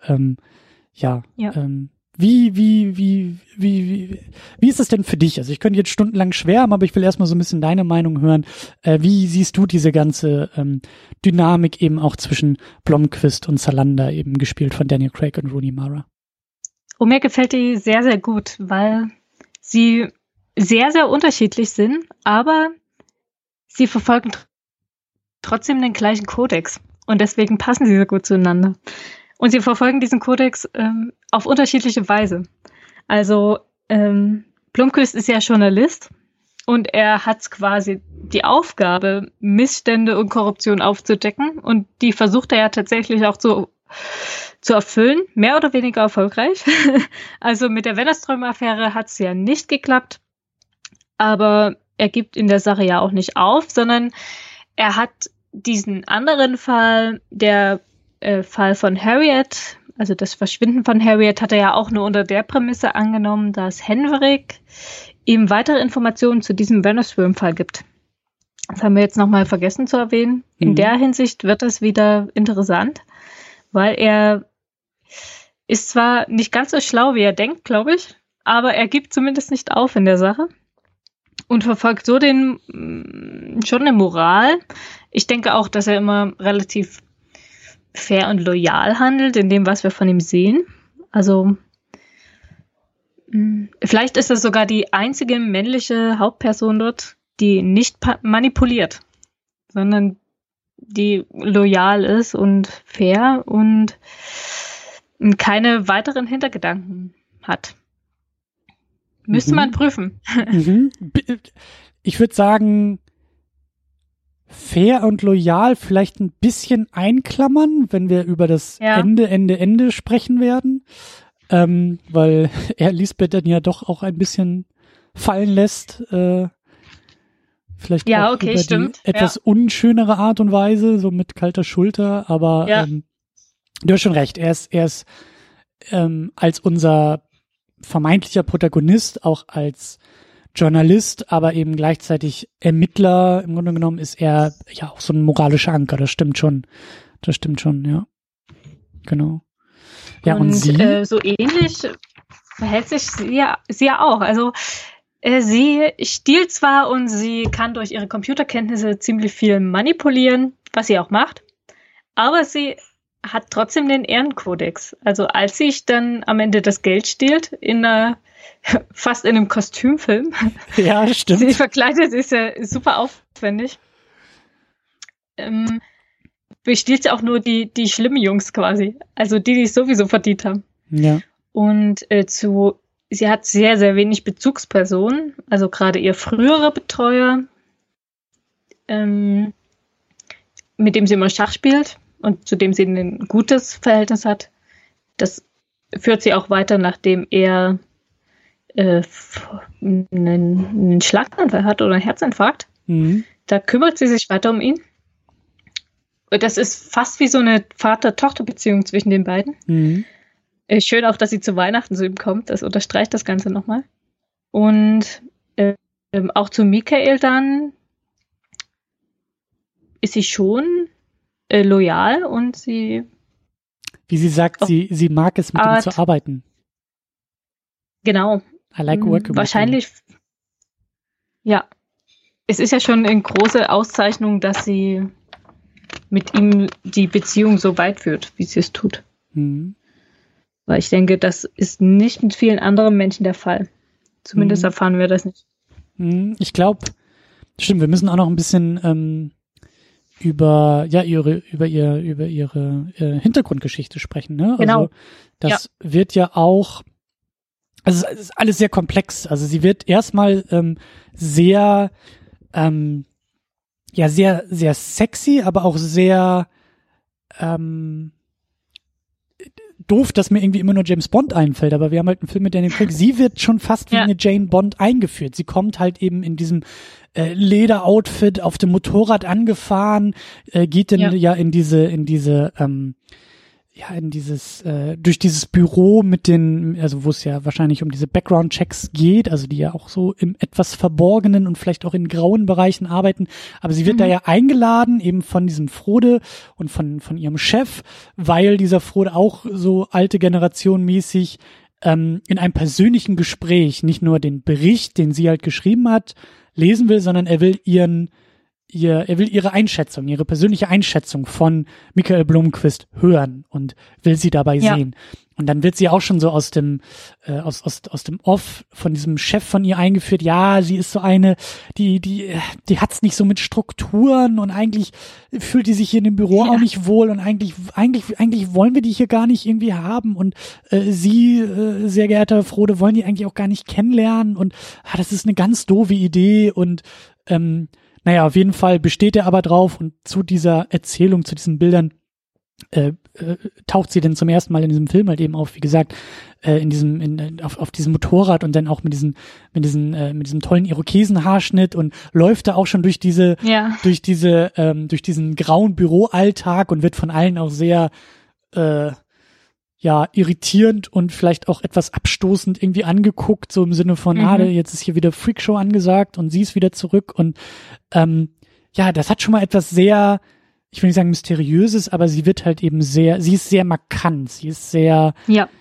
wie ist es denn für dich? Also ich könnte jetzt stundenlang schwärmen, aber ich will erstmal so ein bisschen deine Meinung hören. Wie siehst du diese ganze Dynamik eben auch zwischen Blomqvist und Salander, eben gespielt von Daniel Craig und Rooney Mara? Oh, mir gefällt die sehr, sehr gut, weil sie sehr, sehr unterschiedlich sind, aber sie verfolgen trotzdem den gleichen Kodex und deswegen passen sie so gut zueinander. Und sie verfolgen diesen Kodex auf unterschiedliche Weise. Also Blomqvist ist ja Journalist und er hat quasi die Aufgabe, Missstände und Korruption aufzudecken und die versucht er ja tatsächlich auch zu erfüllen, mehr oder weniger erfolgreich. Also mit der Wennerström-Affäre hat es ja nicht geklappt, aber er gibt in der Sache ja auch nicht auf, sondern er hat diesen anderen Fall, der Fall von Harriet, also das Verschwinden von Harriet, hat er ja auch nur unter der Prämisse angenommen, dass Henrik ihm weitere Informationen zu diesem Wennerström-Fall gibt. Das haben wir jetzt nochmal vergessen zu erwähnen. In der Hinsicht wird es wieder interessant, weil er ist zwar nicht ganz so schlau, wie er denkt, glaube ich, aber er gibt zumindest nicht auf in der Sache und verfolgt so schon eine Moral. Ich denke auch, dass er immer relativ fair und loyal handelt in dem, was wir von ihm sehen. Also vielleicht ist es sogar die einzige männliche Hauptperson dort, die nicht manipuliert, sondern die loyal ist und fair und keine weiteren Hintergedanken hat. Müsste man prüfen. Ich würde sagen, fair und loyal vielleicht ein bisschen einklammern, wenn wir über das Ende sprechen werden, weil er Lisbeth dann ja doch auch ein bisschen fallen lässt, vielleicht auch über die etwas unschönere Art und Weise, so mit kalter Schulter, aber du hast schon recht, er ist als unser vermeintlicher Protagonist, auch als Journalist, aber eben gleichzeitig Ermittler, im Grunde genommen ist er ja auch so ein moralischer Anker, das stimmt schon, ja. Genau. Ja, und sie? So ähnlich verhält sich sie ja auch. Also sie stiehlt zwar und sie kann durch ihre Computerkenntnisse ziemlich viel manipulieren, was sie auch macht, aber sie hat trotzdem den Ehrenkodex. Also als sie dann am Ende das Geld stiehlt, fast in einem Kostümfilm. Ja, stimmt. Sie verkleidet ist ja super aufwendig. Bestiehlt sie auch nur die schlimmen Jungs quasi. Also die es sowieso verdient haben. Ja. Und sie hat sehr, sehr wenig Bezugspersonen. Also gerade ihr früherer Betreuer, mit dem sie immer Schach spielt und zu dem sie ein gutes Verhältnis hat. Das führt sie auch weiter, nachdem er einen Schlaganfall hat oder einen Herzinfarkt. Da kümmert sie sich weiter um ihn. Das ist fast wie so eine Vater-Tochter-Beziehung zwischen den beiden. Schön auch, dass sie zu Weihnachten zu ihm kommt. Das unterstreicht das Ganze nochmal. Und auch zu Michael dann ist sie schon loyal und sie... Wie sie sagt, sie mag es, mit ihm zu arbeiten. Genau. I like working wahrscheinlich, ja. Es ist ja schon eine große Auszeichnung, dass sie mit ihm die Beziehung so weit führt, wie sie es tut. Weil ich denke, das ist nicht mit vielen anderen Menschen der Fall. Zumindest erfahren wir das nicht. Ich glaube, stimmt, wir müssen auch noch ein bisschen über ihre Hintergrundgeschichte sprechen, ne? Genau. Also das wird ja auch, also es ist alles sehr komplex. Also sie wird erstmal sehr sehr sexy, aber auch sehr doof, dass mir irgendwie immer nur James Bond einfällt, aber wir haben halt einen Film mit Daniel Craig. Sie wird schon fast wie eine Jane Bond eingeführt. Sie kommt halt eben in diesem Lederoutfit auf dem Motorrad angefahren, geht dann in dieses durch dieses Büro mit den, also wo es ja wahrscheinlich um diese Background-Checks geht, also die ja auch so im etwas verborgenen und vielleicht auch in grauen Bereichen arbeiten, aber sie wird da ja eingeladen, eben von diesem Frode und von ihrem Chef, weil dieser Frode auch so alte Generation mäßig in einem persönlichen Gespräch nicht nur den Bericht, den sie halt geschrieben hat, lesen will, sondern er will ihre Einschätzung, ihre persönliche Einschätzung von Michael Blomqvist hören und will sie dabei sehen. Und dann wird sie auch schon so aus dem Off von diesem Chef von ihr eingeführt. Ja, sie ist so eine, die hat's nicht so mit Strukturen und eigentlich fühlt die sich hier in dem Büro auch nicht wohl und eigentlich wollen wir die hier gar nicht irgendwie haben und Sie, sehr geehrter Frode, wollen die eigentlich auch gar nicht kennenlernen und das ist eine ganz doofe Idee und naja, auf jeden Fall besteht er aber drauf und zu dieser Erzählung, zu diesen Bildern taucht sie denn zum ersten Mal in diesem Film halt eben auf, wie gesagt, auf diesem Motorrad und dann auch mit diesem tollen Irokesenhaarschnitt und läuft da auch schon durch diesen grauen Büroalltag und wird von allen auch sehr irritierend und vielleicht auch etwas abstoßend irgendwie angeguckt, so im Sinne von, jetzt ist hier wieder Freakshow angesagt und sie ist wieder zurück und das hat schon mal etwas sehr, ich will nicht sagen mysteriöses, aber sie wird halt eben sie ist sehr markant, sie ist sehr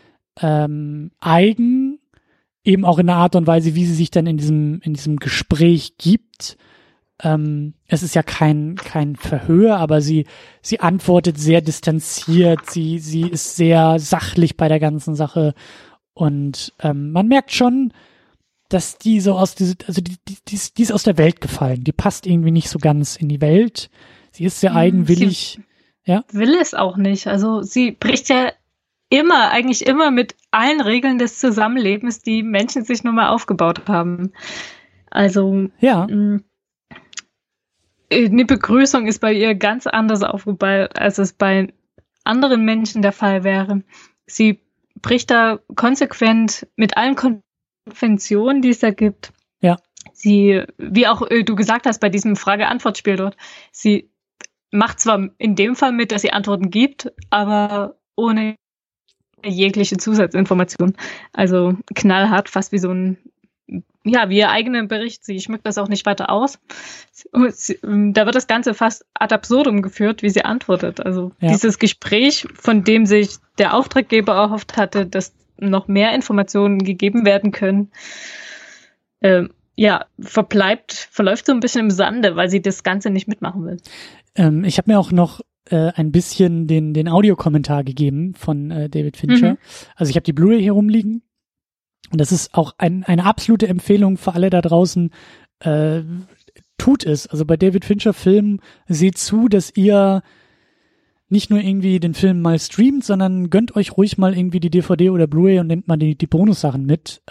eigen, eben auch in der Art und Weise, wie sie sich dann in diesem Gespräch gibt. Es ist ja kein Verhör, aber sie antwortet sehr distanziert, sie ist sehr sachlich bei der ganzen Sache und man merkt schon, dass die so die ist aus der Welt gefallen, die passt irgendwie nicht so ganz in die Welt, sie ist sehr eigenwillig. Will es auch nicht, also sie bricht ja eigentlich immer mit allen Regeln des Zusammenlebens, die Menschen sich nun mal aufgebaut haben. Also eine Begrüßung ist bei ihr ganz anders aufgebaut, als es bei anderen Menschen der Fall wäre. Sie bricht da konsequent mit allen Konventionen, die es da gibt. Ja. Sie, wie auch du gesagt hast bei diesem Frage-Antwort-Spiel dort, sie macht zwar in dem Fall mit, dass sie Antworten gibt, aber ohne jegliche Zusatzinformation. Also knallhart, fast wie so ein, wie ihr eigener Bericht. Sie schmückt das auch nicht weiter aus. Da wird das Ganze fast ad absurdum geführt, wie sie antwortet. Also dieses Gespräch, von dem sich der Auftraggeber erhofft hatte, dass noch mehr Informationen gegeben werden können, verläuft so ein bisschen im Sande, weil sie das Ganze nicht mitmachen will. Ich habe mir auch noch ein bisschen den Audiokommentar gegeben von David Fincher. Also ich habe die Blu-ray hier rumliegen und das ist auch eine absolute Empfehlung für alle da draußen. Tut es. Also bei David Fincher Filmen seht zu, dass ihr nicht nur irgendwie den Film mal streamt, sondern gönnt euch ruhig mal irgendwie die DVD oder Blu-ray und nehmt mal die Bonussachen mit.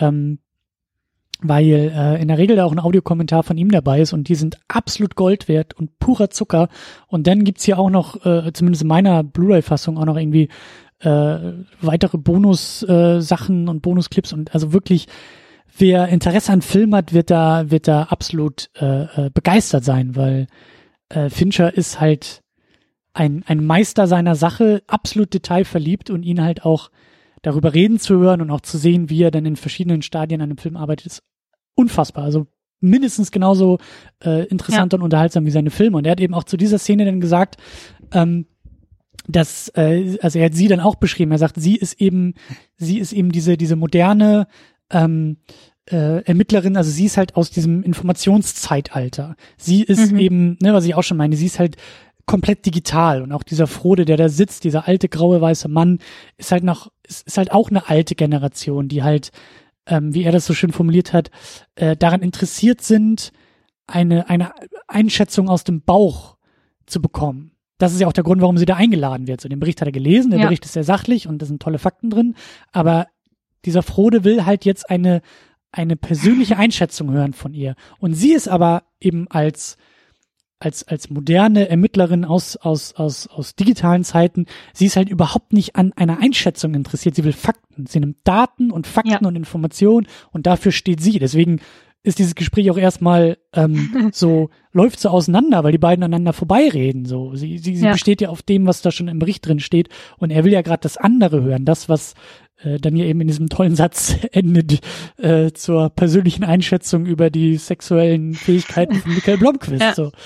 Weil in der Regel da auch ein Audiokommentar von ihm dabei ist und die sind absolut Gold wert und purer Zucker. Und dann gibt's hier auch noch, zumindest in meiner Blu-ray-Fassung, auch noch irgendwie weitere Bonus-Sachen und Bonusclips und also wirklich wer Interesse an Film hat, wird da absolut begeistert sein, weil Fincher ist halt ein Meister seiner Sache, absolut detailverliebt, und ihn halt auch darüber reden zu hören und auch zu sehen, wie er dann in verschiedenen Stadien an einem Film arbeitet, ist unfassbar. Also mindestens genauso interessant und unterhaltsam wie seine Filme. Und er hat eben auch zu dieser Szene dann gesagt, dass, also er hat sie dann auch beschrieben, er sagt, sie ist eben diese moderne Ermittlerin, also sie ist halt aus diesem Informationszeitalter. Sie ist eben, ne, was ich auch schon meine, sie ist halt komplett digital, und auch dieser Frode, der da sitzt, dieser alte graue weiße Mann, ist halt auch eine alte Generation, die halt, wie er das so schön formuliert hat, daran interessiert sind, eine Einschätzung aus dem Bauch zu bekommen. Das ist ja auch der Grund, warum sie da eingeladen wird. So, den Bericht hat er gelesen, der Bericht ist sehr sachlich und da sind tolle Fakten drin, aber dieser Frode will halt jetzt eine persönliche Einschätzung hören von ihr. Und sie ist aber eben als moderne Ermittlerin aus digitalen Zeiten, sie ist halt überhaupt nicht an einer Einschätzung interessiert. Sie will Fakten. Sie nimmt Daten und Fakten und Informationen, und dafür steht sie. Deswegen ist dieses Gespräch auch erstmal läuft so auseinander, weil die beiden aneinander vorbeireden. So, sie besteht ja auf dem, was da schon im Bericht drin steht, und er will ja gerade das andere hören, das, was dann hier eben in diesem tollen Satz endet, zur persönlichen Einschätzung über die sexuellen Fähigkeiten von Michael Blomqvist. Ja. So.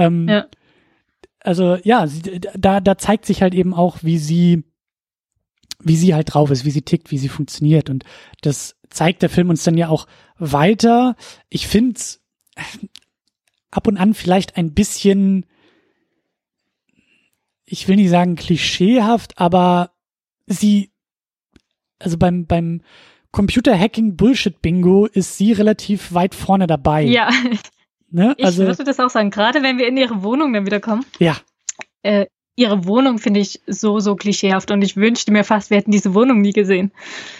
Also ja, da zeigt sich halt eben auch, wie sie halt drauf ist, wie sie tickt, wie sie funktioniert, und das zeigt der Film uns dann ja auch weiter. Ich finde es ab und an vielleicht ein bisschen, ich will nicht sagen klischeehaft, aber also beim Computer-Hacking-Bullshit-Bingo ist sie relativ weit vorne dabei. Ja. Ne? Ich würde das auch sagen, gerade wenn wir in ihre Wohnung dann wieder kommen. Ja. Ihre Wohnung finde ich so klischeehaft, und ich wünschte mir fast, wir hätten diese Wohnung nie gesehen.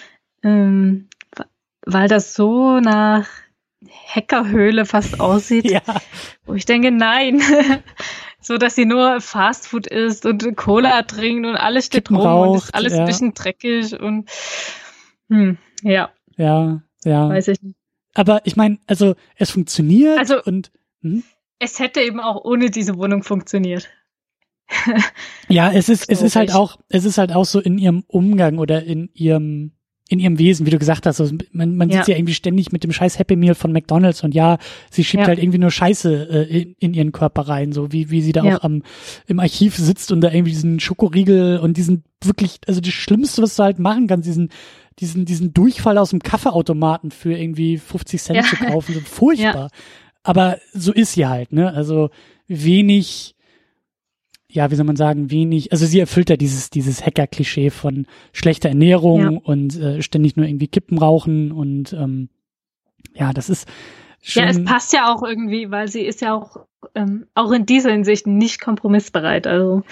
Weil das so nach Hackerhöhle fast aussieht. Ja. Wo ich denke, nein. So, dass sie nur Fastfood isst und Cola trinkt und alles steht rum und ist alles ein bisschen dreckig und ja. Ja. Weiß ich nicht. Aber ich meine, also es funktioniert, also, und es hätte eben auch ohne diese Wohnung funktioniert. Ja, es ist halt auch so in ihrem Umgang oder in ihrem Wesen, wie du gesagt hast. Also man sieht sie ja irgendwie ständig mit dem scheiß Happy Meal von McDonald's, und sie schiebt halt irgendwie nur Scheiße in ihren Körper rein, so wie sie da auch im Archiv sitzt und da irgendwie diesen Schokoriegel und diesen wirklich, also das Schlimmste, was du halt machen kannst, diesen Durchfall aus dem Kaffeeautomaten für irgendwie 50 Cent zu kaufen, so furchtbar. Ja. Aber so ist sie halt, ne? Also wenig, wie soll man sagen, also sie erfüllt ja dieses Hacker-Klischee von schlechter Ernährung und ständig nur irgendwie Kippen rauchen, und das ist schon. Ja, es passt ja auch irgendwie, weil sie ist ja auch in dieser Hinsicht nicht kompromissbereit. Also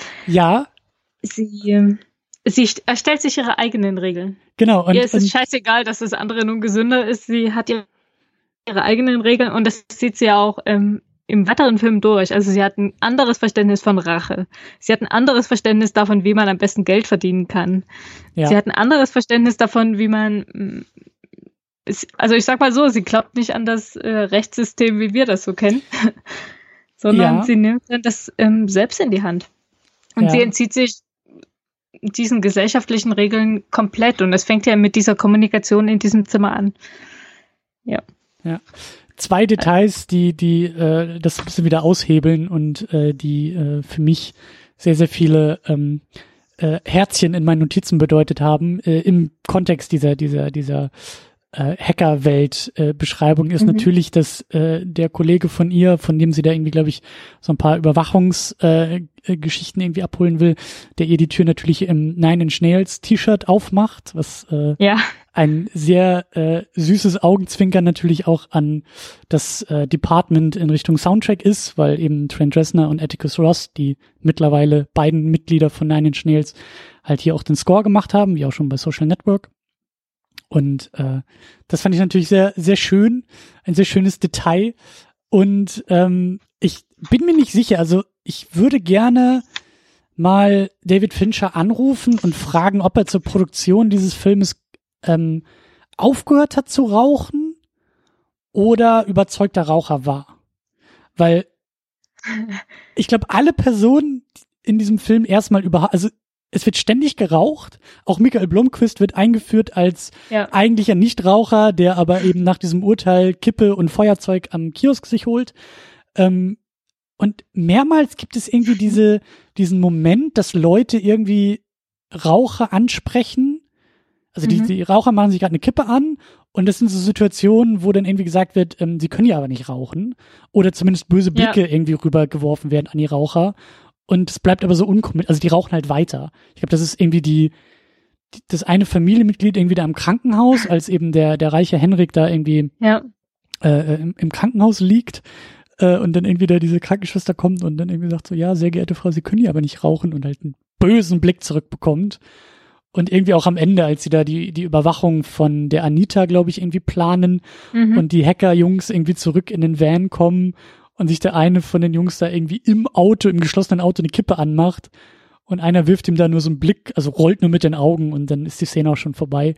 sie erstellt sich ihre eigenen Regeln. Genau. Und ihr ist es scheißegal, dass das andere nun gesünder ist. Sie hat ihre eigenen Regeln, und das sieht sie ja auch im weiteren Film durch. Also sie hat ein anderes Verständnis von Rache. Sie hat ein anderes Verständnis davon, wie man am besten Geld verdienen kann. Ja. Sie hat ein anderes Verständnis davon, wie man, also ich sag mal so, sie glaubt nicht an das Rechtssystem, wie wir das so kennen, sondern sie nimmt dann das selbst in die Hand. Und sie entzieht sich diesen gesellschaftlichen Regeln komplett. Und das fängt ja mit dieser Kommunikation in diesem Zimmer an. Ja. Zwei Details, die das ein bisschen wieder aushebeln und die für mich sehr, sehr viele Herzchen in meinen Notizen bedeutet haben, im Kontext dieser Hacker-Welt-Beschreibung ist natürlich, dass der Kollege von ihr, von dem sie da irgendwie, glaube ich, so ein paar Überwachungsgeschichten irgendwie abholen will, der ihr die Tür natürlich im Nine Inch Nails T-Shirt aufmacht, was ein sehr süßes Augenzwinkern natürlich auch an das Department in Richtung Soundtrack ist, weil eben Trent Reznor und Atticus Ross, die mittlerweile beiden Mitglieder von Nine Inch Nails, halt hier auch den Score gemacht haben, wie auch schon bei Social Network. Und das fand ich natürlich sehr, sehr schön, ein sehr schönes Detail. Und ich bin mir nicht sicher, also ich würde gerne mal David Fincher anrufen und fragen, ob er zur Produktion dieses Filmes aufgehört hat zu rauchen oder überzeugter Raucher war. Weil ich glaube, alle Personen in diesem Film erstmal also es wird ständig geraucht. Auch Michael Blomqvist wird eingeführt als eigentlicher Nichtraucher, der aber eben nach diesem Urteil Kippe und Feuerzeug am Kiosk sich holt. Und mehrmals gibt es irgendwie diesen Moment, dass Leute irgendwie Raucher ansprechen. Also die Raucher machen sich gerade eine Kippe an und das sind so Situationen, wo dann irgendwie gesagt wird, sie können ja aber nicht rauchen. Oder zumindest böse Blicke irgendwie rübergeworfen werden an die Raucher. Und es bleibt aber so unkommentiert. Also die rauchen halt weiter. Ich glaube, das ist irgendwie das eine Familienmitglied irgendwie da im Krankenhaus, als eben der reiche Henrik da irgendwie im Krankenhaus liegt. Und dann irgendwie da diese Krankenschwester kommt und dann irgendwie sagt so, ja, sehr geehrte Frau, Sie können ja aber nicht rauchen und halt einen bösen Blick zurückbekommt. Und irgendwie auch am Ende, als sie da die Überwachung von der Anita, glaube ich, irgendwie planen und die Hacker-Jungs irgendwie zurück in den Van kommen und sich der eine von den Jungs da irgendwie im geschlossenen Auto eine Kippe anmacht und einer wirft ihm da nur so einen Blick, also rollt nur mit den Augen und dann ist die Szene auch schon vorbei.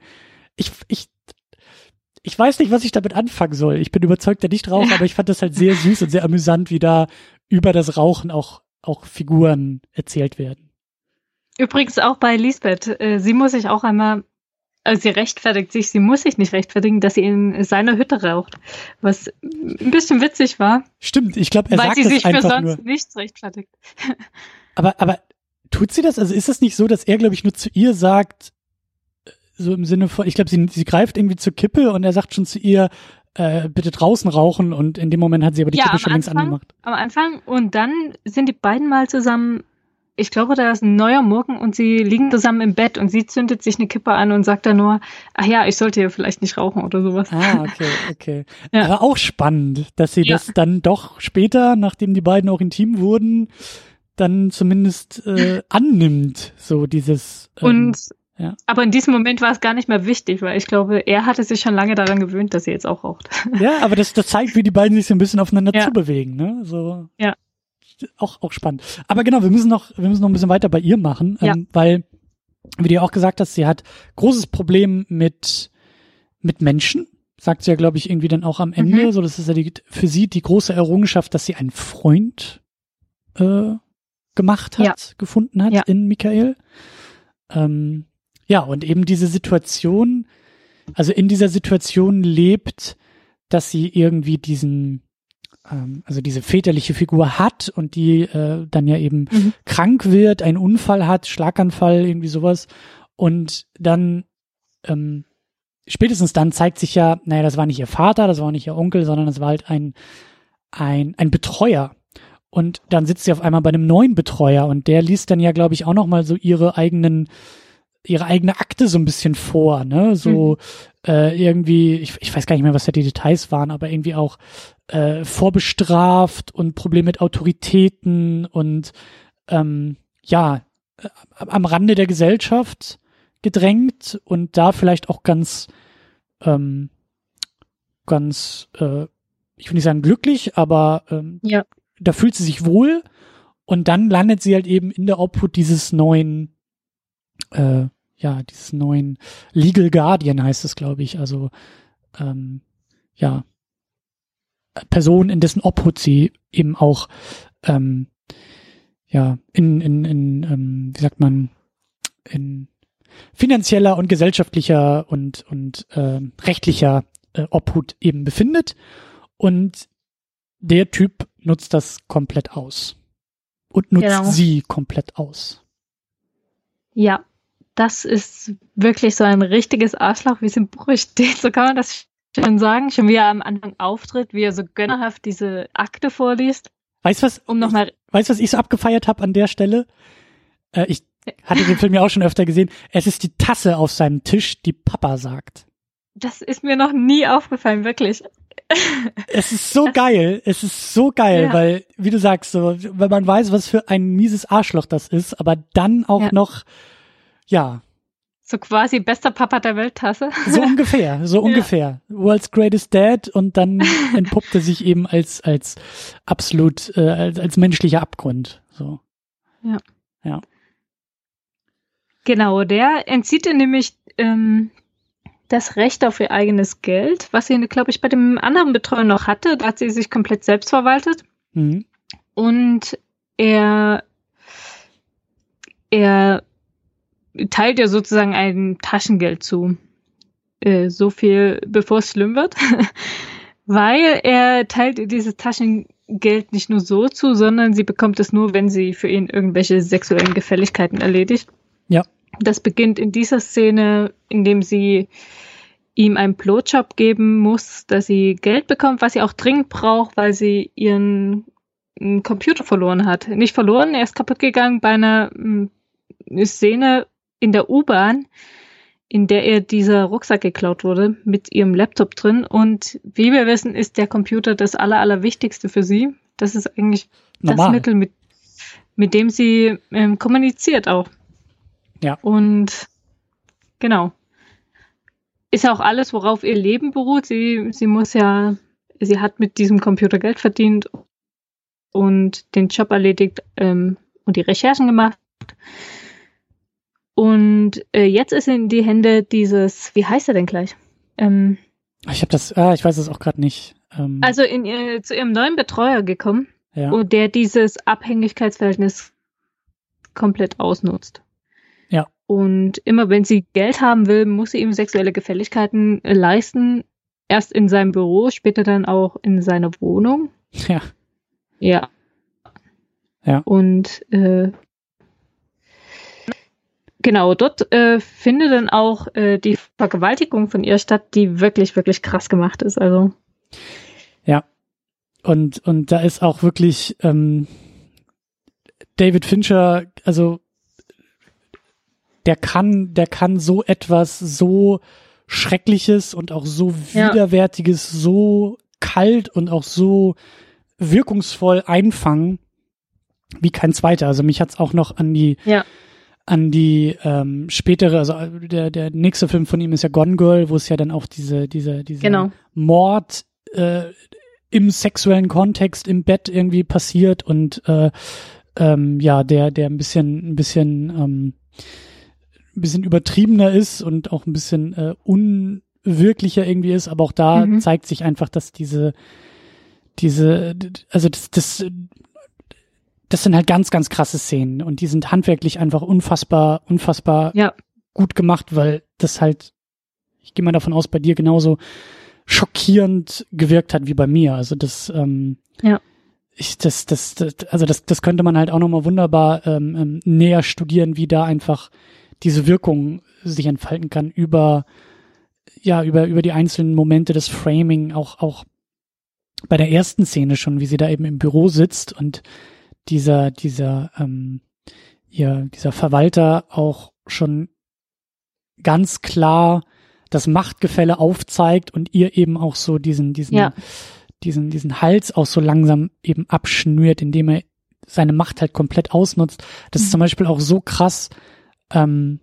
Ich weiß nicht, was ich damit anfangen soll. Ich bin überzeugter Nichtraucher, aber ich fand das halt sehr süß und sehr amüsant, wie da über das Rauchen auch Figuren erzählt werden. Übrigens auch bei Lisbeth. Sie muss sich auch einmal, also sie rechtfertigt sich, sie muss sich nicht rechtfertigen, dass sie in seiner Hütte raucht. Was ein bisschen witzig war. Stimmt, ich glaube, er sagt das einfach nur. Weil sie sich für sonst nichts rechtfertigt. Aber tut sie das? Also ist es nicht so, dass er, glaube ich, nur zu ihr sagt, so im Sinne von, ich glaube, sie greift irgendwie zur Kippe und er sagt schon zu ihr, bitte draußen rauchen und in dem Moment hat sie aber die Kippe schon längst angemacht. Am Anfang und dann sind die beiden mal zusammen, ich glaube, da ist ein neuer Morgen und sie liegen zusammen im Bett und sie zündet sich eine Kippe an und sagt dann nur, ach ja, ich sollte ja vielleicht nicht rauchen oder sowas. Ah, okay. Ja. Aber auch spannend, dass sie das dann doch später, nachdem die beiden auch intim wurden, dann zumindest annimmt, so dieses Aber in diesem Moment war es gar nicht mehr wichtig, weil ich glaube, er hatte sich schon lange daran gewöhnt, dass sie jetzt auch raucht. Ja, aber das zeigt, wie die beiden sich so ein bisschen aufeinander zubewegen, ne? So. Ja. Auch spannend. Aber genau, wir müssen noch ein bisschen weiter bei ihr machen, weil, wie du ja auch gesagt hast, sie hat großes Problem mit Menschen, sagt sie ja, glaube ich, irgendwie dann auch am Ende. So, das ist ja für sie die große Errungenschaft, dass sie einen Freund gefunden hat in Michael. Und eben diese Situation, also in dieser Situation lebt, dass sie irgendwie diese väterliche Figur hat und die dann ja eben krank wird, einen Unfall hat, Schlaganfall, irgendwie sowas. Und dann, spätestens dann zeigt sich ja, naja, das war nicht ihr Vater, das war auch nicht ihr Onkel, sondern das war halt ein Betreuer. Und dann sitzt sie auf einmal bei einem neuen Betreuer und der liest dann ja, glaube ich, auch nochmal so ihre eigene Akte so ein bisschen vor, ne? So irgendwie, ich weiß gar nicht mehr, was da die Details waren, aber irgendwie auch vorbestraft und Probleme mit Autoritäten und am Rande der Gesellschaft gedrängt und da vielleicht auch ganz ich will nicht sagen glücklich, aber da fühlt sie sich wohl und dann landet sie halt eben in der Obhut dieses neuen Legal Guardian heißt es, glaube ich, also Person, in dessen Obhut sie eben auch in finanzieller und gesellschaftlicher und rechtlicher Obhut eben befindet und der Typ nutzt das komplett aus und nutzt sie komplett aus. Ja, das ist wirklich so ein richtiges Arschloch, wie es im Buch steht, so kann man das schon sagen, schon wie er am Anfang auftritt, wie er so gönnerhaft diese Akte vorliest. Weißt du, was ich so abgefeiert habe an der Stelle? Ich hatte den Film ja auch schon öfter gesehen. Es ist die Tasse auf seinem Tisch, die Papa sagt. Das ist mir noch nie aufgefallen, wirklich. Es ist so geil, weil, wie du sagst, so, weil man weiß, was für ein mieses Arschloch das ist, aber dann auch noch, so quasi bester Papa der Welttasse. So ungefähr. World's Greatest Dad und dann entpuppt er sich eben als absolut, als menschlicher Abgrund, so. Ja. Genau, der entzieht ihr nämlich das Recht auf ihr eigenes Geld, was sie, glaube ich, bei dem anderen Betreuer noch hatte. Da hat sie sich komplett selbst verwaltet. Mhm. Und er teilt ihr sozusagen ein Taschengeld zu. So viel, bevor es schlimm wird. Weil er teilt ihr dieses Taschengeld nicht nur so zu, sondern sie bekommt es nur, wenn sie für ihn irgendwelche sexuellen Gefälligkeiten erledigt. Ja. Das beginnt in dieser Szene, indem sie ihm einen Blowjob geben muss, dass sie Geld bekommt, was sie auch dringend braucht, weil sie ihren Computer verloren hat. Nicht verloren, er ist kaputt gegangen bei einer Szene in der U-Bahn, in der ihr dieser Rucksack geklaut wurde, mit ihrem Laptop drin. Und wie wir wissen, ist der Computer das Allerwichtigste für sie. Das ist eigentlich das Mittel, mit dem sie kommuniziert auch. Ja. Und genau. Ist ja auch alles, worauf ihr Leben beruht. Sie hat mit diesem Computer Geld verdient und den Job erledigt und die Recherchen gemacht. Und jetzt ist in die Hände dieses, wie heißt er denn gleich? Ich weiß es auch gerade nicht. Also zu ihrem neuen Betreuer gekommen, ja. Und der dieses Abhängigkeitsverhältnis komplett ausnutzt. Ja. Und immer wenn sie Geld haben will, muss sie ihm sexuelle Gefälligkeiten leisten. Erst in seinem Büro, später dann auch in seiner Wohnung. Ja. Ja. Ja. Und genau, dort findet dann auch die Vergewaltigung von ihr statt, die wirklich, wirklich krass gemacht ist. Also. Ja. Und da ist auch wirklich David Fincher, also der kann so etwas so Schreckliches und auch so Widerwärtiges, so kalt und auch so wirkungsvoll einfangen wie kein zweiter. Also mich hat's auch noch an die spätere, also der nächste Film von ihm ist ja Gone Girl, wo es ja dann auch diese genau. Mord im sexuellen Kontext im Bett irgendwie passiert und der ein bisschen übertriebener ist und auch ein bisschen unwirklicher irgendwie ist, aber auch da zeigt sich einfach, dass das sind halt ganz, ganz krasse Szenen und die sind handwerklich einfach unfassbar gut gemacht, weil das halt, ich gehe mal davon aus, bei dir genauso schockierend gewirkt hat wie bei mir. Also das könnte man halt auch nochmal wunderbar näher studieren, wie da einfach diese Wirkung sich entfalten kann über die einzelnen Momente des Framing, auch bei der ersten Szene schon, wie sie da eben im Büro sitzt und dieser Verwalter auch schon ganz klar das Machtgefälle aufzeigt und ihr eben auch so diesen Hals auch so langsam eben abschnürt, indem er seine Macht halt komplett ausnutzt. Das ist zum Beispiel auch so krass in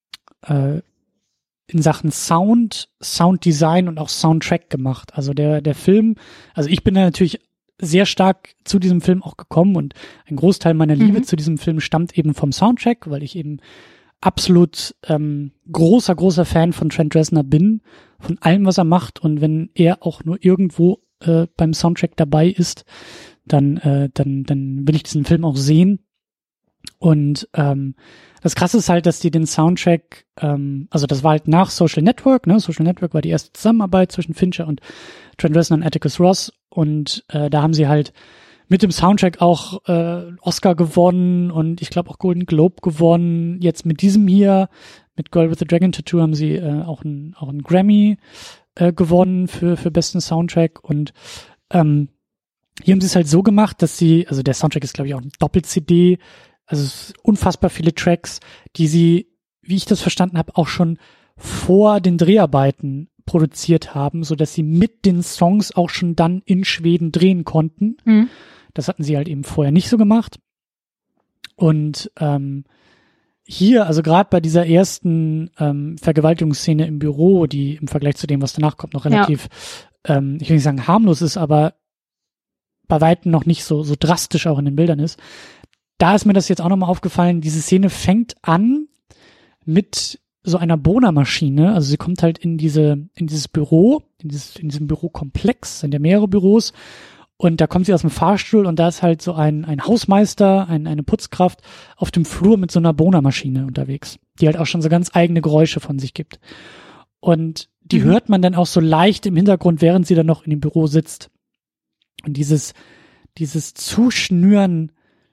Sachen Sounddesign und auch Soundtrack gemacht. Also der Film, also ich bin da natürlich sehr stark zu diesem Film auch gekommen und ein Großteil meiner Liebe zu diesem Film stammt eben vom Soundtrack, weil ich eben absolut großer Fan von Trent Reznor bin, von allem, was er macht, und wenn er auch nur irgendwo beim Soundtrack dabei ist, dann will ich diesen Film auch sehen. Und das Krasse ist halt, dass die den Soundtrack, also das war halt nach Social Network, ne? Social Network war die erste Zusammenarbeit zwischen Fincher und Trent Reznor und Atticus Ross, und da haben sie halt mit dem Soundtrack auch Oscar gewonnen und ich glaube auch Golden Globe gewonnen. Jetzt mit diesem hier, mit Girl with the Dragon Tattoo, haben sie auch einen Grammy gewonnen für besten Soundtrack, und hier haben sie es halt so gemacht, dass also der Soundtrack ist, glaube ich, auch ein Doppel-CD, also es sind unfassbar viele Tracks, die sie, wie ich das verstanden habe, auch schon vor den Dreharbeiten produziert haben, so dass sie mit den Songs auch schon dann in Schweden drehen konnten. Das hatten sie halt eben vorher nicht so gemacht. Und hier, also gerade bei dieser ersten Vergewaltigungsszene im Büro, die im Vergleich zu dem, was danach kommt, noch relativ, ich will nicht sagen harmlos ist, aber bei weitem noch nicht so drastisch auch in den Bildern ist. Da ist mir das jetzt auch nochmal aufgefallen, diese Szene fängt an mit so einer Bohrmaschine. Also sie kommt halt in dieses Büro, in diesem Bürokomplex, sind ja mehrere Büros. Und da kommt sie aus dem Fahrstuhl und da ist halt so ein Hausmeister, eine Putzkraft auf dem Flur mit so einer Bohrmaschine unterwegs, die halt auch schon so ganz eigene Geräusche von sich gibt. Und die hört man dann auch so leicht im Hintergrund, während sie dann noch in dem Büro sitzt. Und dieses Zuschnüren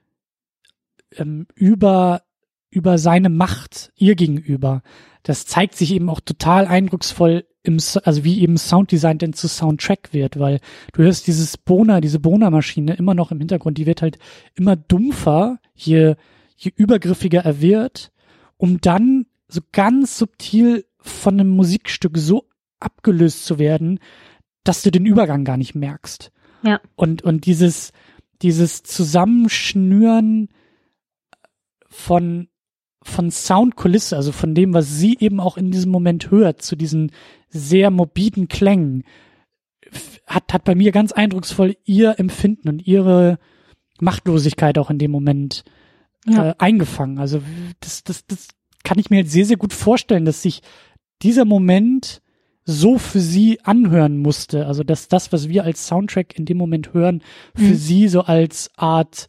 über seine Macht ihr gegenüber, das zeigt sich eben auch total eindrucksvoll also wie eben Sounddesign denn zu Soundtrack wird, weil du hörst diese Bohrmaschine immer noch im Hintergrund, die wird halt immer dumpfer, je übergriffiger er wird, um dann so ganz subtil von einem Musikstück so abgelöst zu werden, dass du den Übergang gar nicht merkst. Ja. Und dieses Zusammenschnüren von Soundkulisse, also von dem, was sie eben auch in diesem Moment hört, zu diesen sehr morbiden Klängen, hat bei mir ganz eindrucksvoll ihr Empfinden und ihre Machtlosigkeit auch in dem Moment eingefangen. Also das kann ich mir jetzt sehr, sehr gut vorstellen, dass sich dieser Moment so für sie anhören musste. Also dass das, was wir als Soundtrack in dem Moment hören, für sie so als Art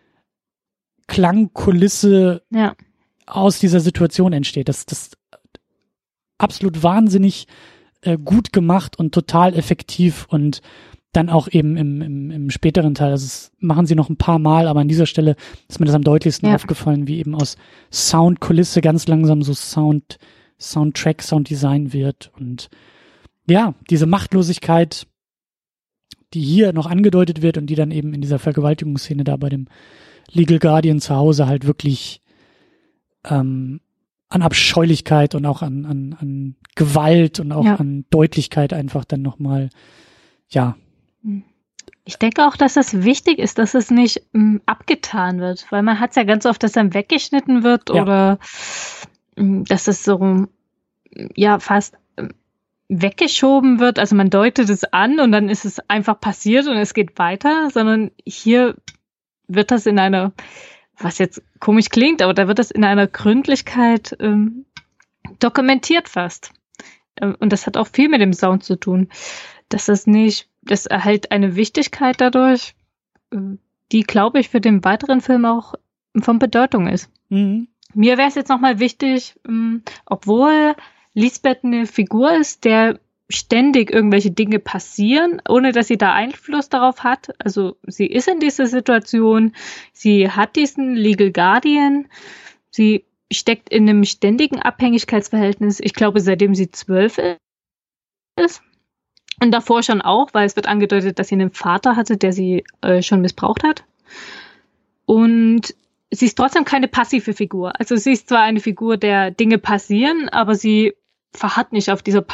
Klangkulisse aus dieser Situation entsteht. Das absolut wahnsinnig gut gemacht und total effektiv und dann auch eben im späteren Teil, also das machen sie noch ein paar Mal, aber an dieser Stelle ist mir das am deutlichsten aufgefallen, wie eben aus Soundkulisse ganz langsam so Soundtrack, Sounddesign wird und ja, diese Machtlosigkeit, die hier noch angedeutet wird und die dann eben in dieser Vergewaltigungsszene da bei dem Legal Guardian zu Hause halt wirklich an Abscheulichkeit und auch an Gewalt und auch an Deutlichkeit einfach dann nochmal, Ich denke auch, dass es wichtig ist, dass es nicht abgetan wird, weil man hat es ja ganz oft, dass dann weggeschnitten wird oder dass es so fast weggeschoben wird. Also man deutet es an und dann ist es einfach passiert und es geht weiter, sondern hier wird das in einer, was jetzt komisch klingt, aber da wird das in einer Gründlichkeit dokumentiert fast. Und das hat auch viel mit dem Sound zu tun. Das erhält eine Wichtigkeit dadurch, die, glaube ich, für den weiteren Film auch von Bedeutung ist. Mhm. Mir wäre es jetzt nochmal wichtig, obwohl Lisbeth eine Figur ist, der ständig irgendwelche Dinge passieren, ohne dass sie da Einfluss darauf hat. Also sie ist in dieser Situation, sie hat diesen Legal Guardian, sie steckt in einem ständigen Abhängigkeitsverhältnis, ich glaube, seitdem sie 12 ist. Und davor schon auch, weil es wird angedeutet, dass sie einen Vater hatte, der sie schon missbraucht hat. Und sie ist trotzdem keine passive Figur. Also sie ist zwar eine Figur, der Dinge passieren, aber sie verharrt nicht auf dieser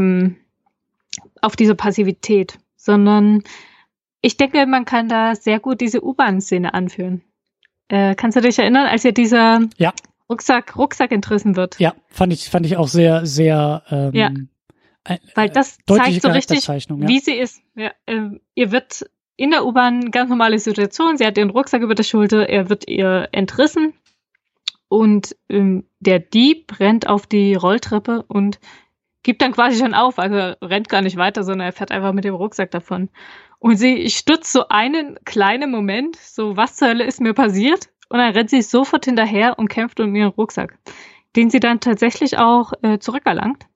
Passivität, sondern ich denke, man kann da sehr gut diese U-Bahn-Szene anführen. Kannst du dich erinnern, als ihr dieser Rucksack entrissen wird? Ja, fand ich auch sehr, sehr weil das zeigt so richtig, wie sie ist. Ja, ihr wird in der U-Bahn ganz normale Situation, sie hat ihren Rucksack über der Schulter, er wird ihr entrissen und der Dieb rennt auf die Rolltreppe und gibt dann quasi schon auf, also er rennt gar nicht weiter, sondern er fährt einfach mit dem Rucksack davon. Und sie stutzt so einen kleinen Moment, so was zur Hölle ist mir passiert? Und dann rennt sie sofort hinterher und kämpft um ihren Rucksack, den sie dann tatsächlich auch zurückerlangt,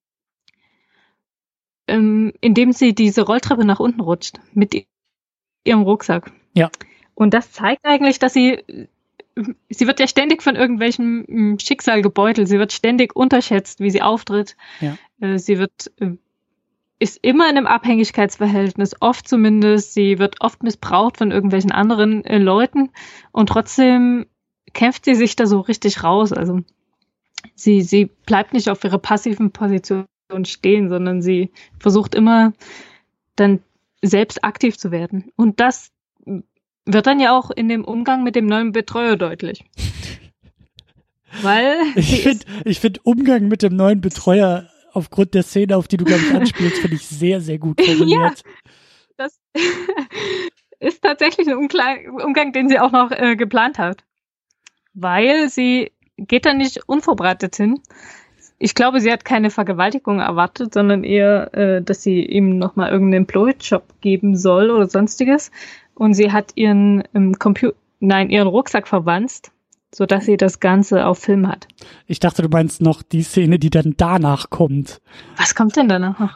indem sie diese Rolltreppe nach unten rutscht mit ihrem Rucksack. Ja. Und das zeigt eigentlich, dass sie wird ja ständig von irgendwelchem Schicksal gebeutelt. Sie wird ständig unterschätzt, wie sie auftritt. Ja. Sie ist immer in einem Abhängigkeitsverhältnis, oft zumindest. Sie wird oft missbraucht von irgendwelchen anderen Leuten und trotzdem kämpft sie sich da so richtig raus. Also sie bleibt nicht auf ihrer passiven Position stehen, sondern sie versucht immer dann selbst aktiv zu werden. Und das wird dann ja auch in dem Umgang mit dem neuen Betreuer deutlich. Weil ich finde Umgang mit dem neuen Betreuer aufgrund der Szene, auf die du, glaube ich, anspielst, finde ich sehr, sehr gut formuliert. Ja, das ist tatsächlich ein Umgang, den sie auch noch geplant hat. Weil sie geht da nicht unvorbereitet hin. Ich glaube, sie hat keine Vergewaltigung erwartet, sondern eher, dass sie ihm nochmal irgendeinen Blowjob geben soll oder sonstiges. Und sie hat ihren ihren Rucksack verwanzt, sodass sie das Ganze auf Film hat. Ich dachte, du meinst noch die Szene, die dann danach kommt. Was kommt denn danach?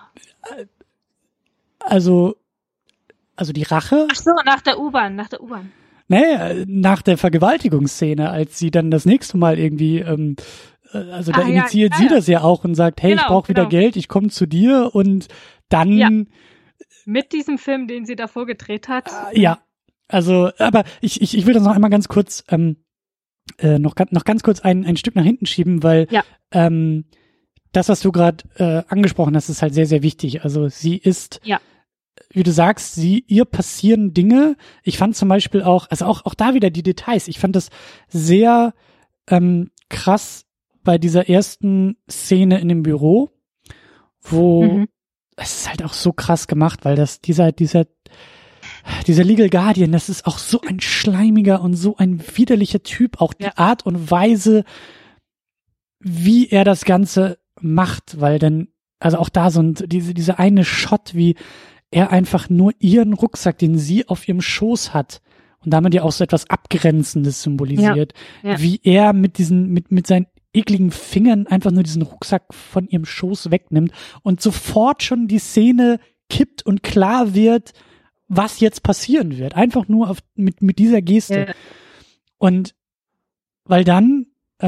Also die Rache? Ach so, nach der U-Bahn. Nee, nach der Vergewaltigungsszene, als sie dann das nächste Mal irgendwie, da initiiert sie das ja auch und sagt, hey, ich brauche wieder Geld, ich komme zu dir und dann... Ja. Mit diesem Film, den sie davor gedreht hat. Ja, also, aber ich will das noch einmal ganz kurz, noch ganz kurz ein Stück nach hinten schieben, weil das, was du gerade angesprochen hast, ist halt sehr, sehr wichtig. Also sie ist... Ja. Wie du sagst, ihr passieren Dinge. Ich fand zum Beispiel auch da wieder die Details. Ich fand das sehr krass bei dieser ersten Szene in dem Büro, wo es ist halt auch so krass gemacht, weil dieser Legal Guardian, das ist auch so ein schleimiger und so ein widerlicher Typ. Auch die Art und Weise, wie er das Ganze macht, weil dann, also auch da so diese eine Shot, wie er einfach nur ihren Rucksack, den sie auf ihrem Schoß hat und damit ja auch so etwas Abgrenzendes symbolisiert, wie er mit seinen ekligen Fingern einfach nur diesen Rucksack von ihrem Schoß wegnimmt und sofort schon die Szene kippt und klar wird, was jetzt passieren wird. Einfach nur mit dieser Geste. Ja. Und weil dann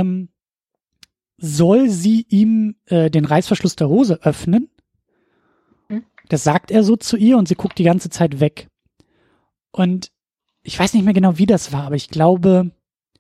soll sie ihm den Reißverschluss der Hose öffnen. Das sagt er so zu ihr und sie guckt die ganze Zeit weg. Und ich weiß nicht mehr genau, wie das war, aber ich glaube,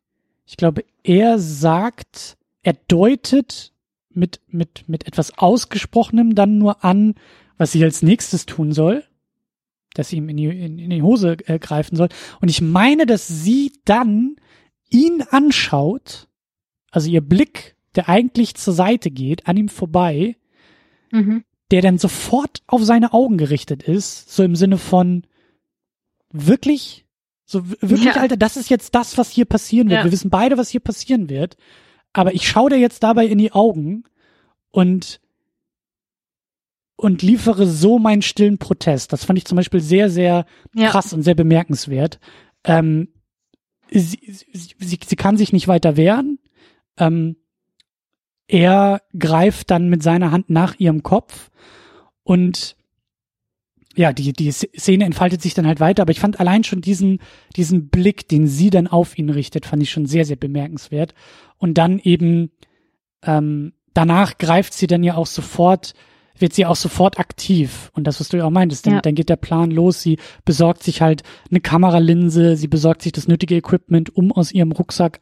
er deutet mit etwas Ausgesprochenem dann nur an, was sie als nächstes tun soll, dass sie ihm in die Hose greifen soll. Und ich meine, dass sie dann ihn anschaut, also ihr Blick, der eigentlich zur Seite geht, an ihm vorbei, der dann sofort auf seine Augen gerichtet ist, so im Sinne von wirklich, Alter, das ist jetzt das, was hier passieren wird. Wir wissen beide, was hier passieren wird, aber ich schaue dir jetzt dabei in die Augen und liefere so meinen stillen Protest. Das fand ich zum Beispiel sehr, sehr krass und sehr bemerkenswert. Sie kann sich nicht weiter wehren. Er greift dann mit seiner Hand nach ihrem Kopf und ja, die Szene entfaltet sich dann halt weiter, aber ich fand allein schon diesen Blick, den sie dann auf ihn richtet, fand ich schon sehr, sehr bemerkenswert. Und dann eben danach wird sie auch sofort aktiv. Und das, was du ja auch meintest, dann geht der Plan los. Sie besorgt sich halt eine Kameralinse, sie besorgt sich das nötige Equipment, um aus ihrem Rucksack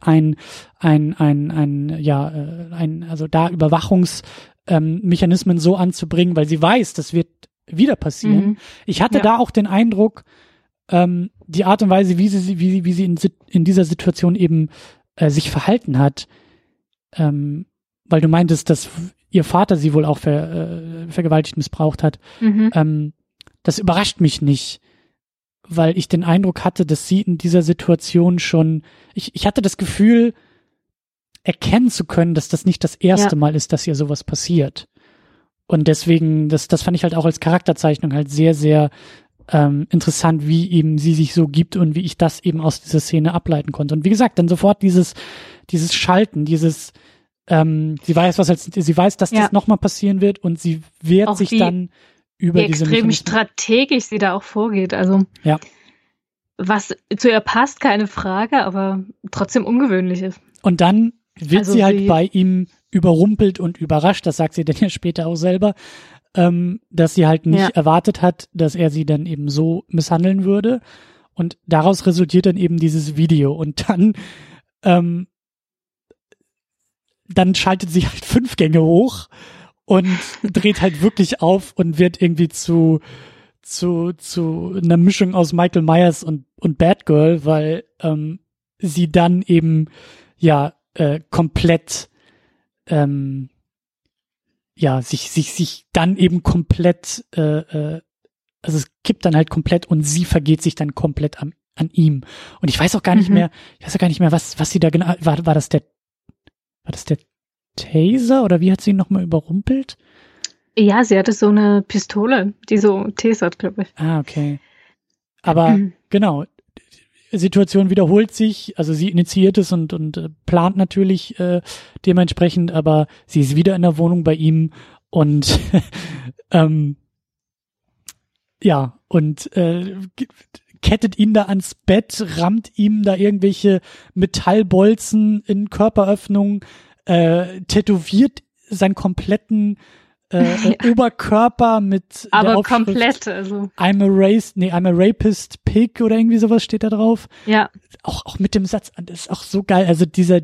Überwachungsmechanismen so anzubringen, weil sie weiß, das wird wieder passieren. Ich hatte da auch den Eindruck, die Art und Weise, wie sie in dieser Situation eben sich verhalten hat, weil du meintest, dass ihr Vater sie wohl auch vergewaltigt, missbraucht hat. Das überrascht mich nicht, weil ich den Eindruck hatte, dass sie in dieser Situation schon, ich hatte das Gefühl, erkennen zu können, dass das nicht das erste Mal ist, dass ihr sowas passiert. Und deswegen, das fand ich halt auch als Charakterzeichnung halt sehr, sehr interessant, wie eben sie sich so gibt und wie ich das eben aus dieser Szene ableiten konnte. Und wie gesagt, dann sofort dieses Schalten, sie weiß, dass das nochmal passieren wird und sie wehrt sich dann über diese extrem strategisch sie da auch vorgeht. Also was zu ihr passt, keine Frage, aber trotzdem ungewöhnlich ist. Und dann wird sie halt bei ihm überrumpelt und überrascht, das sagt sie dann ja später auch selber, dass sie halt nicht erwartet hat, dass er sie dann eben so misshandeln würde. Und daraus resultiert dann eben dieses Video. Und dann schaltet sie halt 5 Gänge hoch und dreht halt wirklich auf und wird irgendwie zu einer Mischung aus Michael Myers und Batgirl, weil sie dann eben komplett sich dann eben komplett also es kippt dann halt komplett und sie vergeht sich dann komplett an ihm. Und ich weiß auch gar nicht mehr, was sie da genau, war das der Taser oder wie hat sie ihn nochmal überrumpelt? Ja, sie hatte so eine Pistole, die so tasert, glaube ich. Ah, okay. Aber genau, Situation wiederholt sich, also sie initiiert es und plant natürlich dementsprechend, aber sie ist wieder in der Wohnung bei ihm und ja, und kettet ihn da ans Bett, rammt ihm da irgendwelche Metallbolzen in Körperöffnungen, tätowiert seinen kompletten Oberkörper mit aber der Aufschrift, komplett, also. I'm a rapist pig oder irgendwie sowas steht da drauf. Ja. Auch mit dem Satz, das ist auch so geil. Also diese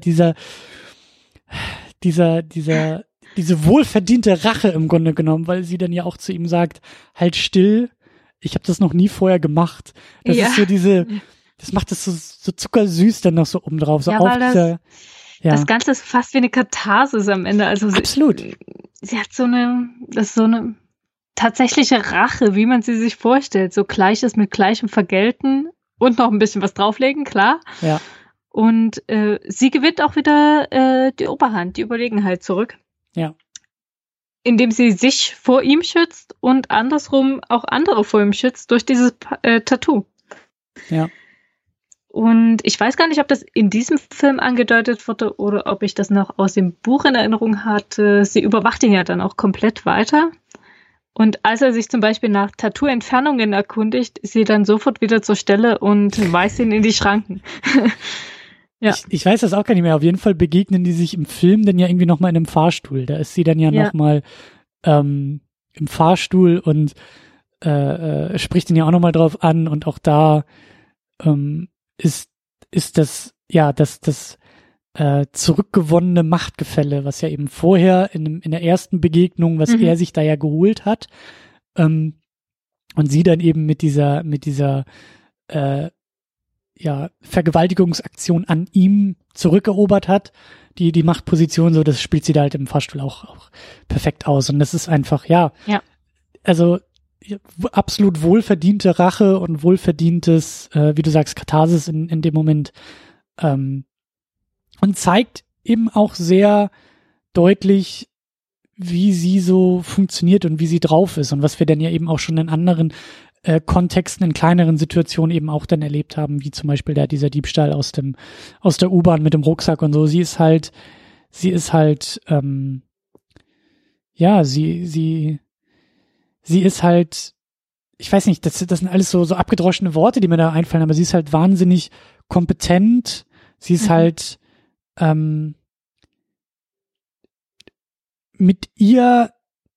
wohlverdiente Rache im Grunde genommen, weil sie dann ja auch zu ihm sagt, halt still, ich habe das noch nie vorher gemacht. Das ist so das macht das so zuckersüß dann noch so oben drauf. So ja, auf weil das Ganze ist fast wie eine Katharsis am Ende. Also absolut. Sie hat das ist so eine tatsächliche Rache, wie man sie sich vorstellt. So Gleiches mit Gleichem vergelten und noch ein bisschen was drauflegen, klar. Ja. Und sie gewinnt auch wieder die Oberhand, die Überlegenheit zurück. Ja. Indem sie sich vor ihm schützt und andersrum auch andere vor ihm schützt durch dieses Tattoo. Ja. Und ich weiß gar nicht, ob das in diesem Film angedeutet wurde oder ob ich das noch aus dem Buch in Erinnerung hatte. Sie überwacht ihn ja dann auch komplett weiter. Und als er sich zum Beispiel nach Tattoo-Entfernungen erkundigt, ist sie dann sofort wieder zur Stelle und weist ihn in die Schranken. Ja. Ich weiß das auch gar nicht mehr. Auf jeden Fall begegnen die sich im Film dann ja irgendwie nochmal in einem Fahrstuhl. Da ist sie dann ja nochmal im Fahrstuhl und spricht ihn ja auch nochmal drauf an. Und auch da ist das, ja, das zurückgewonnene Machtgefälle, was ja eben vorher in der ersten Begegnung, was er sich da ja geholt hat, und sie dann eben mit dieser Vergewaltigungsaktion an ihm zurückerobert hat, die Machtposition, so, das spielt sie da halt im Fahrstuhl auch perfekt aus. Und das ist einfach, also absolut wohlverdiente Rache und wohlverdientes, wie du sagst, Katharsis in dem Moment, und zeigt eben auch sehr deutlich, wie sie so funktioniert und wie sie drauf ist und was wir dann ja eben auch schon in anderen Kontexten, in kleineren Situationen eben auch dann erlebt haben, wie zum Beispiel dieser Diebstahl aus der U-Bahn mit dem Rucksack und so. Sie ist halt, sie ist halt ich weiß nicht, das sind alles so abgedroschene Worte, die mir da einfallen, aber sie ist halt wahnsinnig kompetent. Sie ist halt mit ihr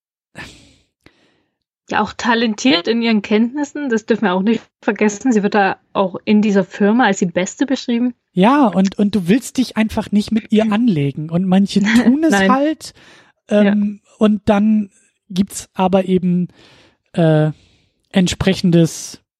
ja auch talentiert in ihren Kenntnissen, das dürfen wir auch nicht vergessen. Sie wird da auch in dieser Firma als die Beste beschrieben. Ja, und du willst dich einfach nicht mit ihr anlegen und manche tun es halt und dann gibt's aber eben entsprechende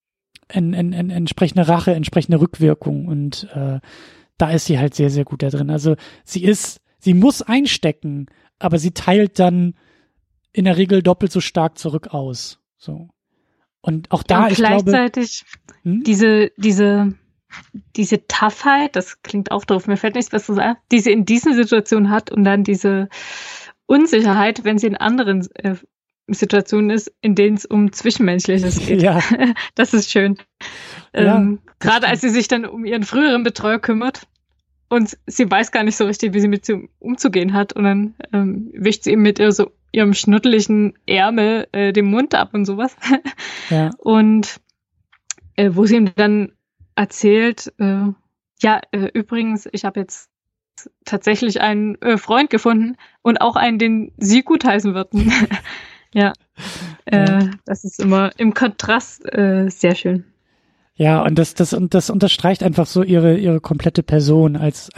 Rache, entsprechende Rückwirkung und da ist sie halt sehr, sehr gut da drin. Also sie muss einstecken, aber sie teilt dann in der Regel doppelt so stark zurück aus. So. Und auch da, und ich glaube, gleichzeitig diese Toughheit, das klingt auch doof, mir fällt nichts Besseres ein, die sie in diesen Situationen hat und dann diese Unsicherheit, wenn sie in anderen Situationen ist, in denen es um Zwischenmenschliches geht. Ja. Das ist schön. Gerade als sie sich dann um ihren früheren Betreuer kümmert und sie weiß gar nicht so richtig, wie sie mit ihm umzugehen hat und dann wischt sie ihm mit ihrem schnuddeligen Ärmel den Mund ab und sowas. Ja. Und wo sie ihm dann erzählt, übrigens, ich habe jetzt tatsächlich einen Freund gefunden und auch einen, den sie gutheißen würden. Ja, das ist immer im Kontrast sehr schön. Ja, und das unterstreicht einfach so ihre komplette Person als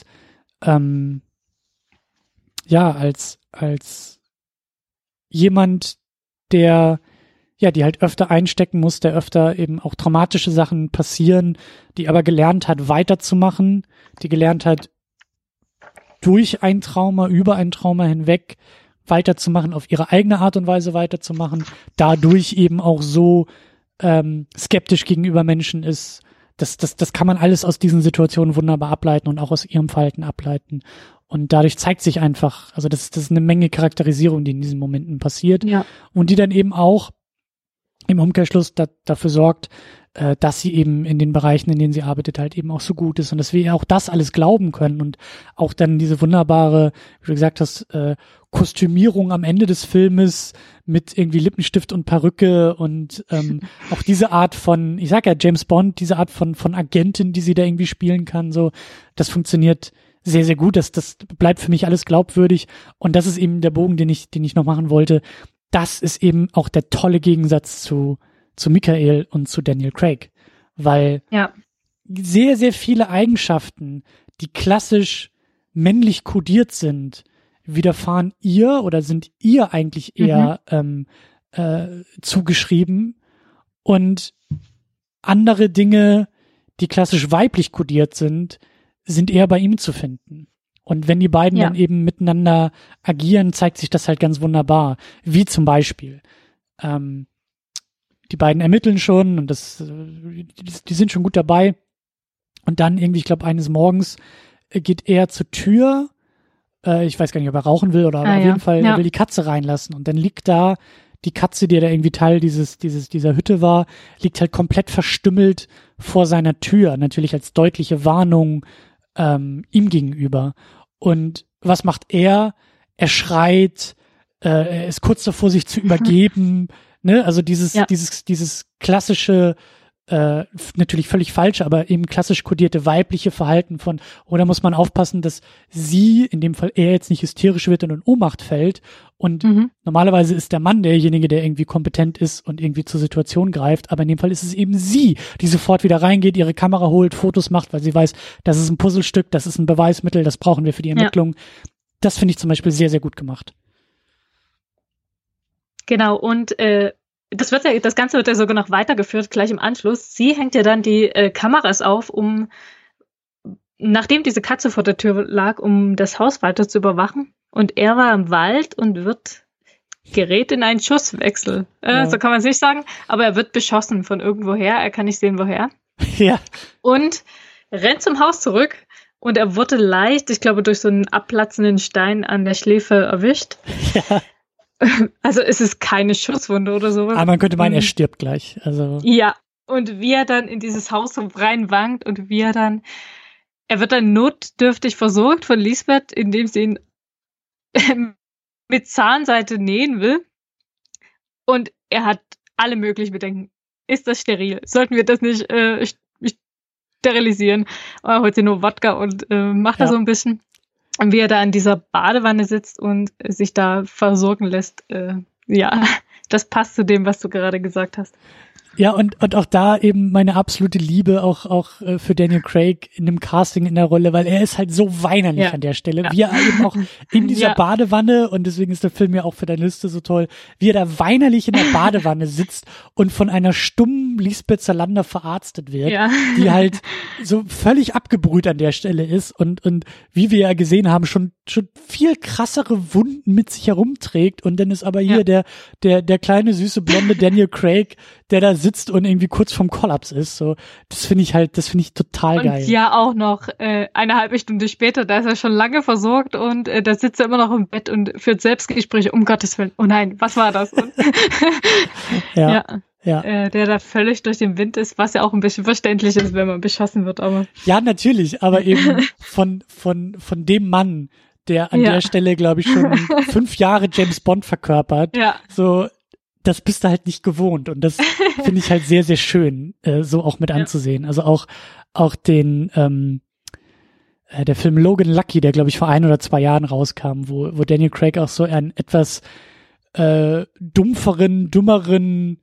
jemand, die halt öfter einstecken muss, der öfter eben auch traumatische Sachen passieren, die aber gelernt hat, weiterzumachen, die gelernt hat, durch ein Trauma, über ein Trauma hinweg weiterzumachen, auf ihre eigene Art und Weise weiterzumachen, dadurch eben auch so skeptisch gegenüber Menschen ist. Das kann man alles aus diesen Situationen wunderbar ableiten und auch aus ihrem Verhalten ableiten. Und dadurch zeigt sich einfach, also das ist eine Menge Charakterisierung, die in diesen Momenten passiert. Ja. Und die dann eben auch im Umkehrschluss dafür sorgt, dass sie eben in den Bereichen, in denen sie arbeitet, halt eben auch so gut ist und dass wir ihr auch das alles glauben können und auch dann diese wunderbare, wie du gesagt hast, Kostümierung am Ende des Filmes mit irgendwie Lippenstift und Perücke und auch diese Art von, ich sag ja, James Bond, diese Art von Agentin, die sie da irgendwie spielen kann, so, das funktioniert sehr, sehr gut, das bleibt für mich alles glaubwürdig und das ist eben der Bogen, den ich noch machen wollte. Das ist eben auch der tolle Gegensatz zu Michael und zu Daniel Craig, weil sehr, sehr viele Eigenschaften, die klassisch männlich kodiert sind, widerfahren ihr oder sind ihr eigentlich eher zugeschrieben und andere Dinge, die klassisch weiblich kodiert sind eher bei ihm zu finden. Und wenn die beiden dann eben miteinander agieren, zeigt sich das halt ganz wunderbar. Wie zum Beispiel, die beiden ermitteln schon und die sind schon gut dabei. Und dann irgendwie, ich glaube, eines Morgens geht er zur Tür. Ich weiß gar nicht, ob er rauchen will oder auf jeden Fall er will die Katze reinlassen. Und dann liegt da die Katze, die da irgendwie Teil dieser Hütte war, liegt halt komplett verstümmelt vor seiner Tür. Natürlich als deutliche Warnung ihm gegenüber. Und was macht er? Er schreit, er ist kurz davor, sich zu übergeben, ne? Also dieses klassische, natürlich völlig falsche, aber eben klassisch kodierte weibliche Verhalten von, oder muss man aufpassen, dass sie, in dem Fall er jetzt nicht hysterisch wird und in Ohnmacht fällt. Und normalerweise ist der Mann derjenige, der irgendwie kompetent ist und irgendwie zur Situation greift. Aber in dem Fall ist es eben sie, die sofort wieder reingeht, ihre Kamera holt, Fotos macht, weil sie weiß, das ist ein Puzzlestück, das ist ein Beweismittel, das brauchen wir für die Ermittlung. Das finde ich zum Beispiel sehr, sehr gut gemacht. Genau, und das Ganze wird ja sogar noch weitergeführt, gleich im Anschluss. Sie hängt ja dann die Kameras auf, nachdem diese Katze vor der Tür lag, um das Haus weiter zu überwachen. Und er war im Wald und gerät in einen Schusswechsel. So kann man es nicht sagen, aber er wird beschossen von irgendwoher. Er kann nicht sehen, woher. Ja. Und rennt zum Haus zurück und er wurde leicht, ich glaube, durch so einen abplatzenden Stein an der Schläfe erwischt. Ja. Also es ist keine Schusswunde oder sowas. Aber man könnte meinen, er stirbt gleich. Also. Ja, und wie er dann in dieses Haus so reinwankt und er wird dann notdürftig versorgt von Lisbeth, indem sie ihn mit Zahnseide nähen will. Und er hat alle möglichen Bedenken. Ist das steril? Sollten wir das nicht sterilisieren? Er holt sie nur Wodka und macht da so ein bisschen. Und wie er da in dieser Badewanne sitzt und sich da versorgen lässt, das passt zu dem, was du gerade gesagt hast. Ja, und auch da eben meine absolute Liebe auch für Daniel Craig in dem Casting in der Rolle, weil er ist halt so weinerlich an der Stelle, wie er eben auch in dieser Badewanne, und deswegen ist der Film ja auch für deine Liste so toll, wie er da weinerlich in der Badewanne sitzt und von einer stummen Lisbeth Salander verarztet wird, die halt so völlig abgebrüht an der Stelle ist und wie wir ja gesehen haben, schon viel krassere Wunden mit sich herumträgt, und dann ist aber hier der kleine süße blonde Daniel Craig, der da sitzt und irgendwie kurz vorm Kollaps ist. So, das finde ich total geil. Und ja auch noch eine halbe Stunde später, da ist er schon lange versorgt und da sitzt er immer noch im Bett und führt Selbstgespräche, um Gottes Willen. Oh nein, was war das? Und der da völlig durch den Wind ist, was ja auch ein bisschen verständlich ist, wenn man beschossen wird. Aber ja, natürlich, aber eben von dem Mann, der an der Stelle, glaube ich, schon 5 Jahre James Bond verkörpert. Ja. So, das bist du halt nicht gewohnt, und das finde ich halt sehr, sehr schön, so auch mit anzusehen. Also auch den der Film Logan Lucky, der glaube ich vor 1 oder 2 Jahren rauskam, wo Daniel Craig auch so einen etwas dümmeren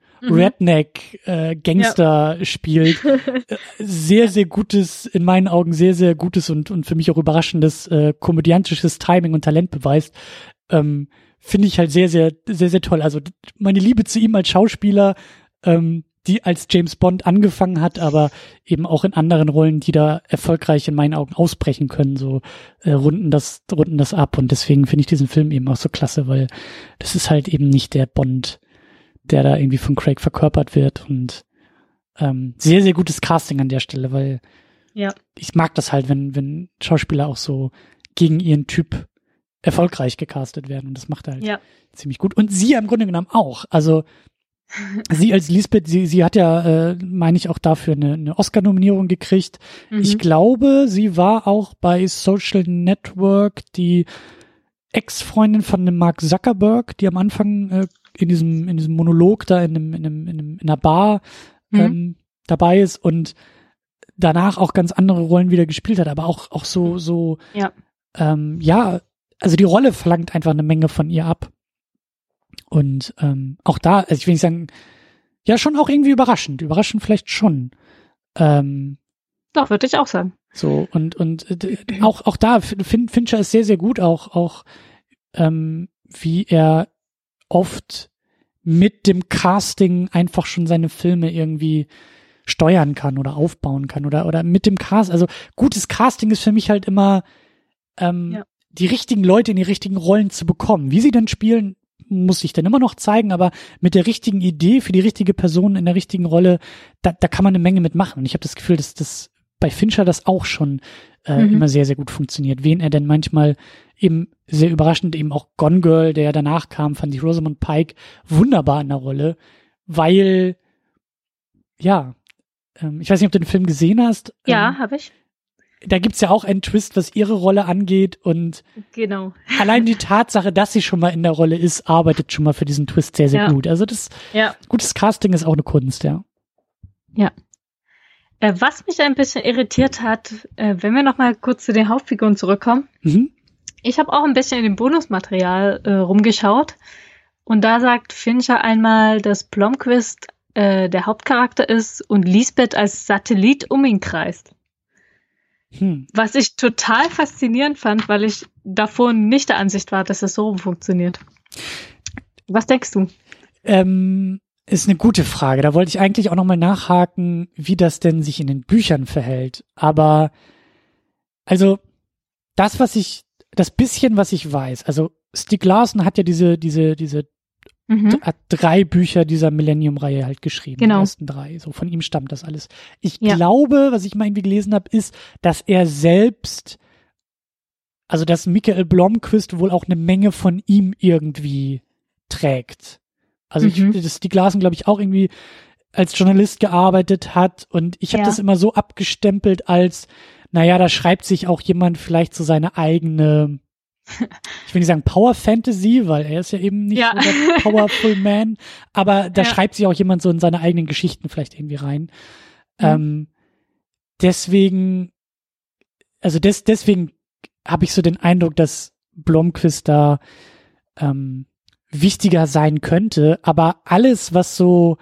Redneck Gangster spielt. Sehr, sehr gutes, in meinen Augen sehr, sehr gutes und für mich auch überraschendes komödiantisches Timing und Talent beweist. Finde ich halt sehr, sehr, sehr, sehr toll. Also meine Liebe zu ihm als Schauspieler, die als James Bond angefangen hat, aber eben auch in anderen Rollen, die da erfolgreich in meinen Augen ausbrechen können, so runden das ab. Und deswegen finde ich diesen Film eben auch so klasse, weil das ist halt eben nicht der Bond, der da irgendwie von Craig verkörpert wird. Und sehr, sehr gutes Casting an der Stelle, weil ich mag das halt, wenn Schauspieler auch so gegen ihren Typ erfolgreich gecastet werden. Und das macht er halt ziemlich gut. Und sie im Grunde genommen auch. Also sie als Lisbeth, sie hat ja, meine ich, auch dafür eine Oscar-Nominierung gekriegt. Ich glaube, sie war auch bei Social Network die Ex-Freundin von dem Mark Zuckerberg, die am Anfang in diesem Monolog da in einer Bar dabei ist und danach auch ganz andere Rollen wieder gespielt hat, aber auch so also die Rolle verlangt einfach eine Menge von ihr ab. Und auch da, also ich will nicht sagen, ja, schon auch irgendwie überraschend vielleicht schon. Doch, würde ich auch sagen. So, und auch da, Fincher ist sehr, sehr gut, auch wie er oft mit dem Casting einfach schon seine Filme irgendwie steuern kann oder aufbauen kann oder mit dem Cast, also gutes Casting ist für mich halt immer die richtigen Leute in die richtigen Rollen zu bekommen. Wie sie dann spielen, muss ich dann immer noch zeigen, aber mit der richtigen Idee für die richtige Person in der richtigen Rolle, da kann man eine Menge mitmachen. Und ich habe das Gefühl, dass das bei Fincher das auch schon immer sehr, sehr gut funktioniert. Wen er denn manchmal eben sehr überraschend, eben auch Gone Girl, der ja danach kam, fand ich Rosamund Pike wunderbar in der Rolle, weil, ich weiß nicht, ob du den Film gesehen hast. Ja, habe ich. Da gibt's ja auch einen Twist, was ihre Rolle angeht und genau. Allein die Tatsache, dass sie schon mal in der Rolle ist, arbeitet schon mal für diesen Twist sehr, sehr gut. Also gutes Casting ist auch eine Kunst, ja. Ja. Was mich ein bisschen irritiert hat, wenn wir noch mal kurz zu den Hauptfiguren zurückkommen. Ich habe auch ein bisschen in dem Bonusmaterial rumgeschaut und da sagt Fincher einmal, dass Blomqvist der Hauptcharakter ist und Lisbeth als Satellit um ihn kreist. Was ich total faszinierend fand, weil ich davor nicht der Ansicht war, dass das so funktioniert. Was denkst du? Ist eine gute Frage. Da wollte ich eigentlich auch nochmal nachhaken, wie das denn sich in den Büchern verhält. Aber, also, das bisschen, was ich weiß, also Stieg Larsson hat ja diese hat 3 Bücher dieser Millennium-Reihe halt geschrieben. Genau. Die ersten 3. So, von ihm stammt das alles. Ich glaube, was ich mal irgendwie gelesen habe, ist, dass er selbst, also dass Michael Blomqvist wohl auch eine Menge von ihm irgendwie trägt. Also dass Stieg Larsson, glaube ich, auch irgendwie als Journalist gearbeitet hat und ich habe das immer so abgestempelt als, naja, da schreibt sich auch jemand vielleicht so seine eigene, ich will nicht sagen Power Fantasy, weil er ist ja eben nicht so der Powerful Man, aber da schreibt sich auch jemand so in seine eigenen Geschichten vielleicht irgendwie rein. Deswegen habe ich so den Eindruck, dass Blomqvist da wichtiger sein könnte, aber alles, was so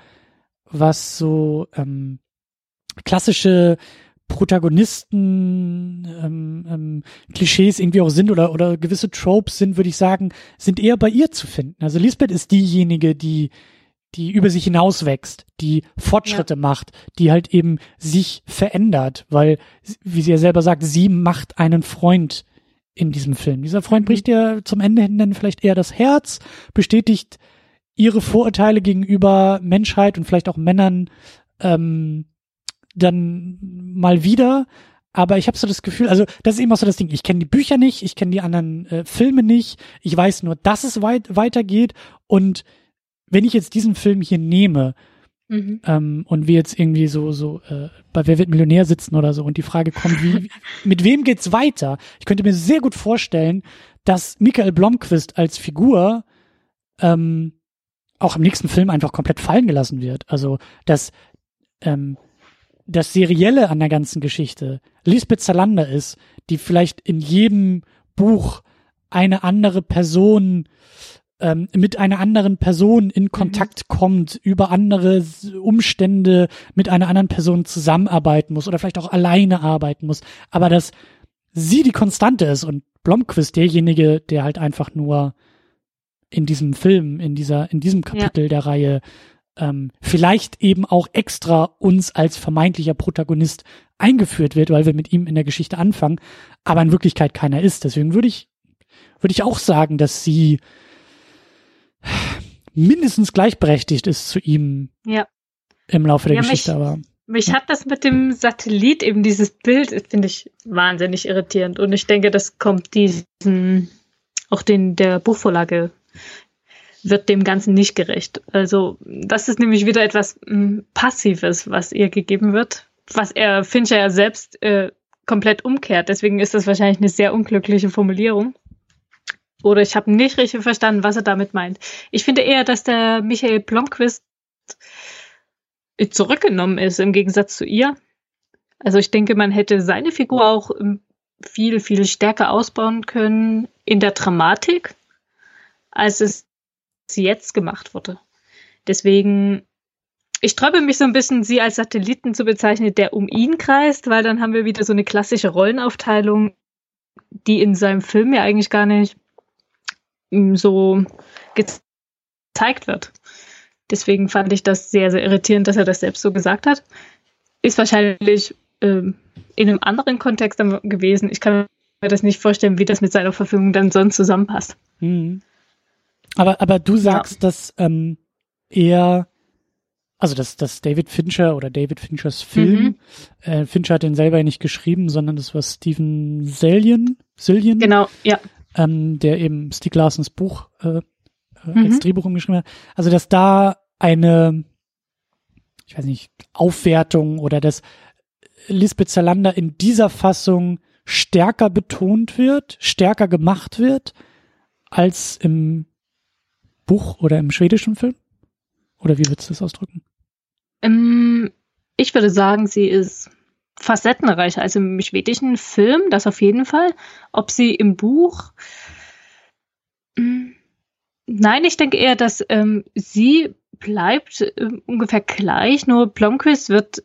klassische Protagonisten, Klischees irgendwie auch sind oder gewisse Tropes sind, würde ich sagen, sind eher bei ihr zu finden. Also Lisbeth ist diejenige, die über sich hinauswächst, die Fortschritte macht, die halt eben sich verändert, weil, wie sie ja selber sagt, sie macht einen Freund in diesem Film. Dieser Freund bricht ihr zum Ende hin dann vielleicht eher das Herz, bestätigt ihre Vorurteile gegenüber Menschheit und vielleicht auch Männern dann mal wieder, aber ich habe so das Gefühl, also das ist eben auch so das Ding, ich kenne die Bücher nicht, ich kenne die anderen Filme nicht, ich weiß nur, dass es weitergeht und wenn ich jetzt diesen Film hier nehme und wir jetzt irgendwie so bei Wer wird Millionär sitzen oder so und die Frage kommt, mit wem geht's weiter? Ich könnte mir sehr gut vorstellen, dass Michael Blomqvist als Figur auch im nächsten Film einfach komplett fallen gelassen wird. Also dass das Serielle an der ganzen Geschichte Lisbeth Salander ist, die vielleicht in jedem Buch eine andere Person mit einer anderen Person in Kontakt kommt, über andere Umstände mit einer anderen Person zusammenarbeiten muss oder vielleicht auch alleine arbeiten muss, aber dass sie die Konstante ist und Blomqvist derjenige, der halt einfach nur in diesem Film, in diesem Kapitel der Reihe vielleicht eben auch extra uns als vermeintlicher Protagonist eingeführt wird, weil wir mit ihm in der Geschichte anfangen, aber in Wirklichkeit keiner ist. Deswegen würde ich auch sagen, dass sie mindestens gleichberechtigt ist zu ihm im Laufe der Geschichte. Aber Mich hat das mit dem Satellit, eben dieses Bild, finde ich wahnsinnig irritierend. Und ich denke, das kommt der Buchvorlage wird dem Ganzen nicht gerecht. Also das ist nämlich wieder etwas Passives, was ihr gegeben wird, was Fincher ja selbst komplett umkehrt. Deswegen ist das wahrscheinlich eine sehr unglückliche Formulierung. Oder ich habe nicht richtig verstanden, was er damit meint. Ich finde eher, dass der Michael Blomqvist zurückgenommen ist, im Gegensatz zu ihr. Also ich denke, man hätte seine Figur auch viel, viel stärker ausbauen können in der Dramatik, als es jetzt gemacht wurde. Deswegen, ich sträube mich so ein bisschen, sie als Satelliten zu bezeichnen, der um ihn kreist, weil dann haben wir wieder so eine klassische Rollenaufteilung, die in seinem Film ja eigentlich gar nicht so gezeigt wird. Deswegen fand ich das sehr, sehr irritierend, dass er das selbst so gesagt hat. Ist wahrscheinlich in einem anderen Kontext dann gewesen. Ich kann mir das nicht vorstellen, wie das mit seiner Verfilmung dann sonst zusammenpasst. Mhm. Aber du sagst, dass dass David Fincher oder David Finchers Film, Fincher hat den selber ja nicht geschrieben, sondern das war Steven Sillian. Genau, ja. Der eben Stieg Larssons Buch als Drehbuch umgeschrieben hat. Also, dass da eine, ich weiß nicht, Aufwertung oder dass Lisbeth Salander in dieser Fassung stärker betont wird, stärker gemacht wird, als im Buch oder im schwedischen Film? Oder wie würdest du das ausdrücken? Ich würde sagen, sie ist facettenreicher als im schwedischen Film, das auf jeden Fall. Ob sie im Buch... Nein, ich denke eher, dass sie bleibt ungefähr gleich, nur Blomqvist wird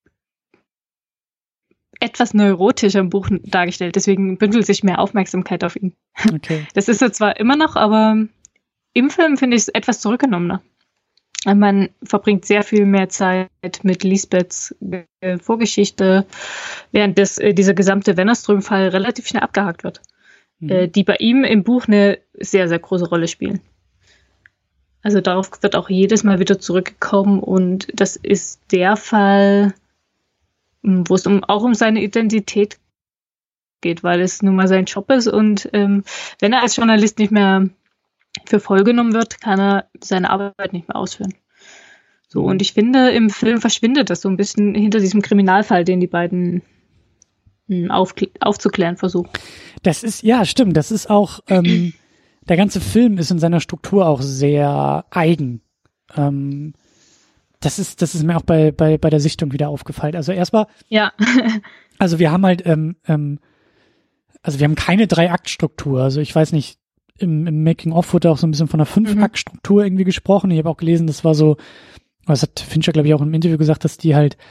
etwas neurotischer im Buch dargestellt, deswegen bündelt sich mehr Aufmerksamkeit auf ihn. Okay. Das ist er zwar immer noch, aber im Film finde ich es etwas zurückgenommener. Man verbringt sehr viel mehr Zeit mit Lisbeths Vorgeschichte, während dieser gesamte Wennerström-Fall relativ schnell abgehakt wird. Die bei ihm im Buch eine sehr, sehr große Rolle spielen. Also darauf wird auch jedes Mal wieder zurückgekommen und das ist der Fall, wo es auch um seine Identität geht, weil es nun mal sein Job ist und wenn er als Journalist nicht mehr für voll genommen wird, kann er seine Arbeit nicht mehr ausführen. So, und ich finde, im Film verschwindet das so ein bisschen hinter diesem Kriminalfall, den die beiden aufzuklären versuchen. Das ist, ja, stimmt, das ist auch, der ganze Film ist in seiner Struktur auch sehr eigen. Das ist mir auch bei der Sichtung wieder aufgefallen. Also erstmal, ja. Also wir haben halt, also wir haben keine 3-Akt-Struktur. Also ich weiß nicht, im Making-of wurde auch so ein bisschen von einer 5-Akt-Struktur irgendwie gesprochen. Ich habe auch gelesen, das war so, das hat Fincher, glaube ich, auch im Interview gesagt, dass die halt,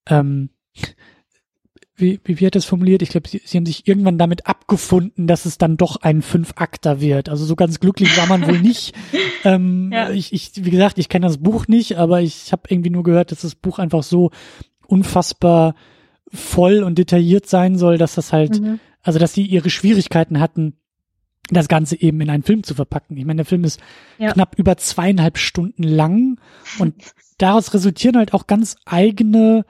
wie hat er es formuliert? Ich glaube, sie haben sich irgendwann damit abgefunden, dass es dann doch ein 5-Akter wird. Also so ganz glücklich war man wohl nicht. Ja. Wie gesagt, ich kenne das Buch nicht, aber ich habe irgendwie nur gehört, dass das Buch einfach so unfassbar voll und detailliert sein soll, dass das halt, also dass sie ihre Schwierigkeiten hatten, das Ganze eben in einen Film zu verpacken. Ich meine, der Film ist knapp über 2,5 Stunden lang und daraus resultieren halt auch ganz eigene,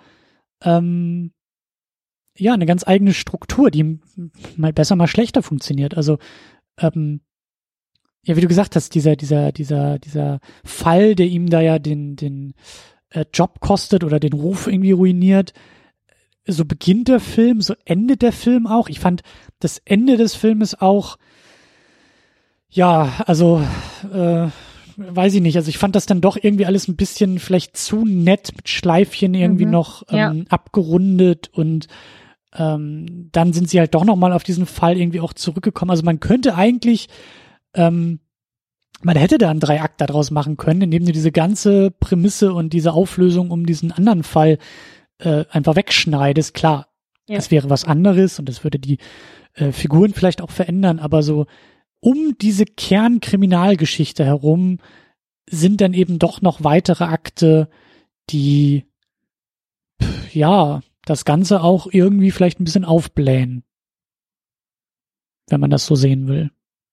eine ganz eigene Struktur, die mal besser, mal schlechter funktioniert. Also, wie du gesagt hast, dieser Fall, der ihm da ja den Job kostet oder den Ruf irgendwie ruiniert, so beginnt der Film, so endet der Film auch. Ich fand das Ende des Filmes auch, weiß ich nicht, also ich fand das dann doch irgendwie alles ein bisschen vielleicht zu nett mit Schleifchen irgendwie noch abgerundet und dann sind sie halt doch nochmal auf diesen Fall irgendwie auch zurückgekommen. Also man könnte eigentlich, man hätte da einen 3-Akt daraus machen können, indem du diese ganze Prämisse und diese Auflösung um diesen anderen Fall einfach wegschneidest. Klar, das wäre was anderes und das würde die Figuren vielleicht auch verändern, aber so um diese Kernkriminalgeschichte herum sind dann eben doch noch weitere Akte, die das Ganze auch irgendwie vielleicht ein bisschen aufblähen, wenn man das so sehen will.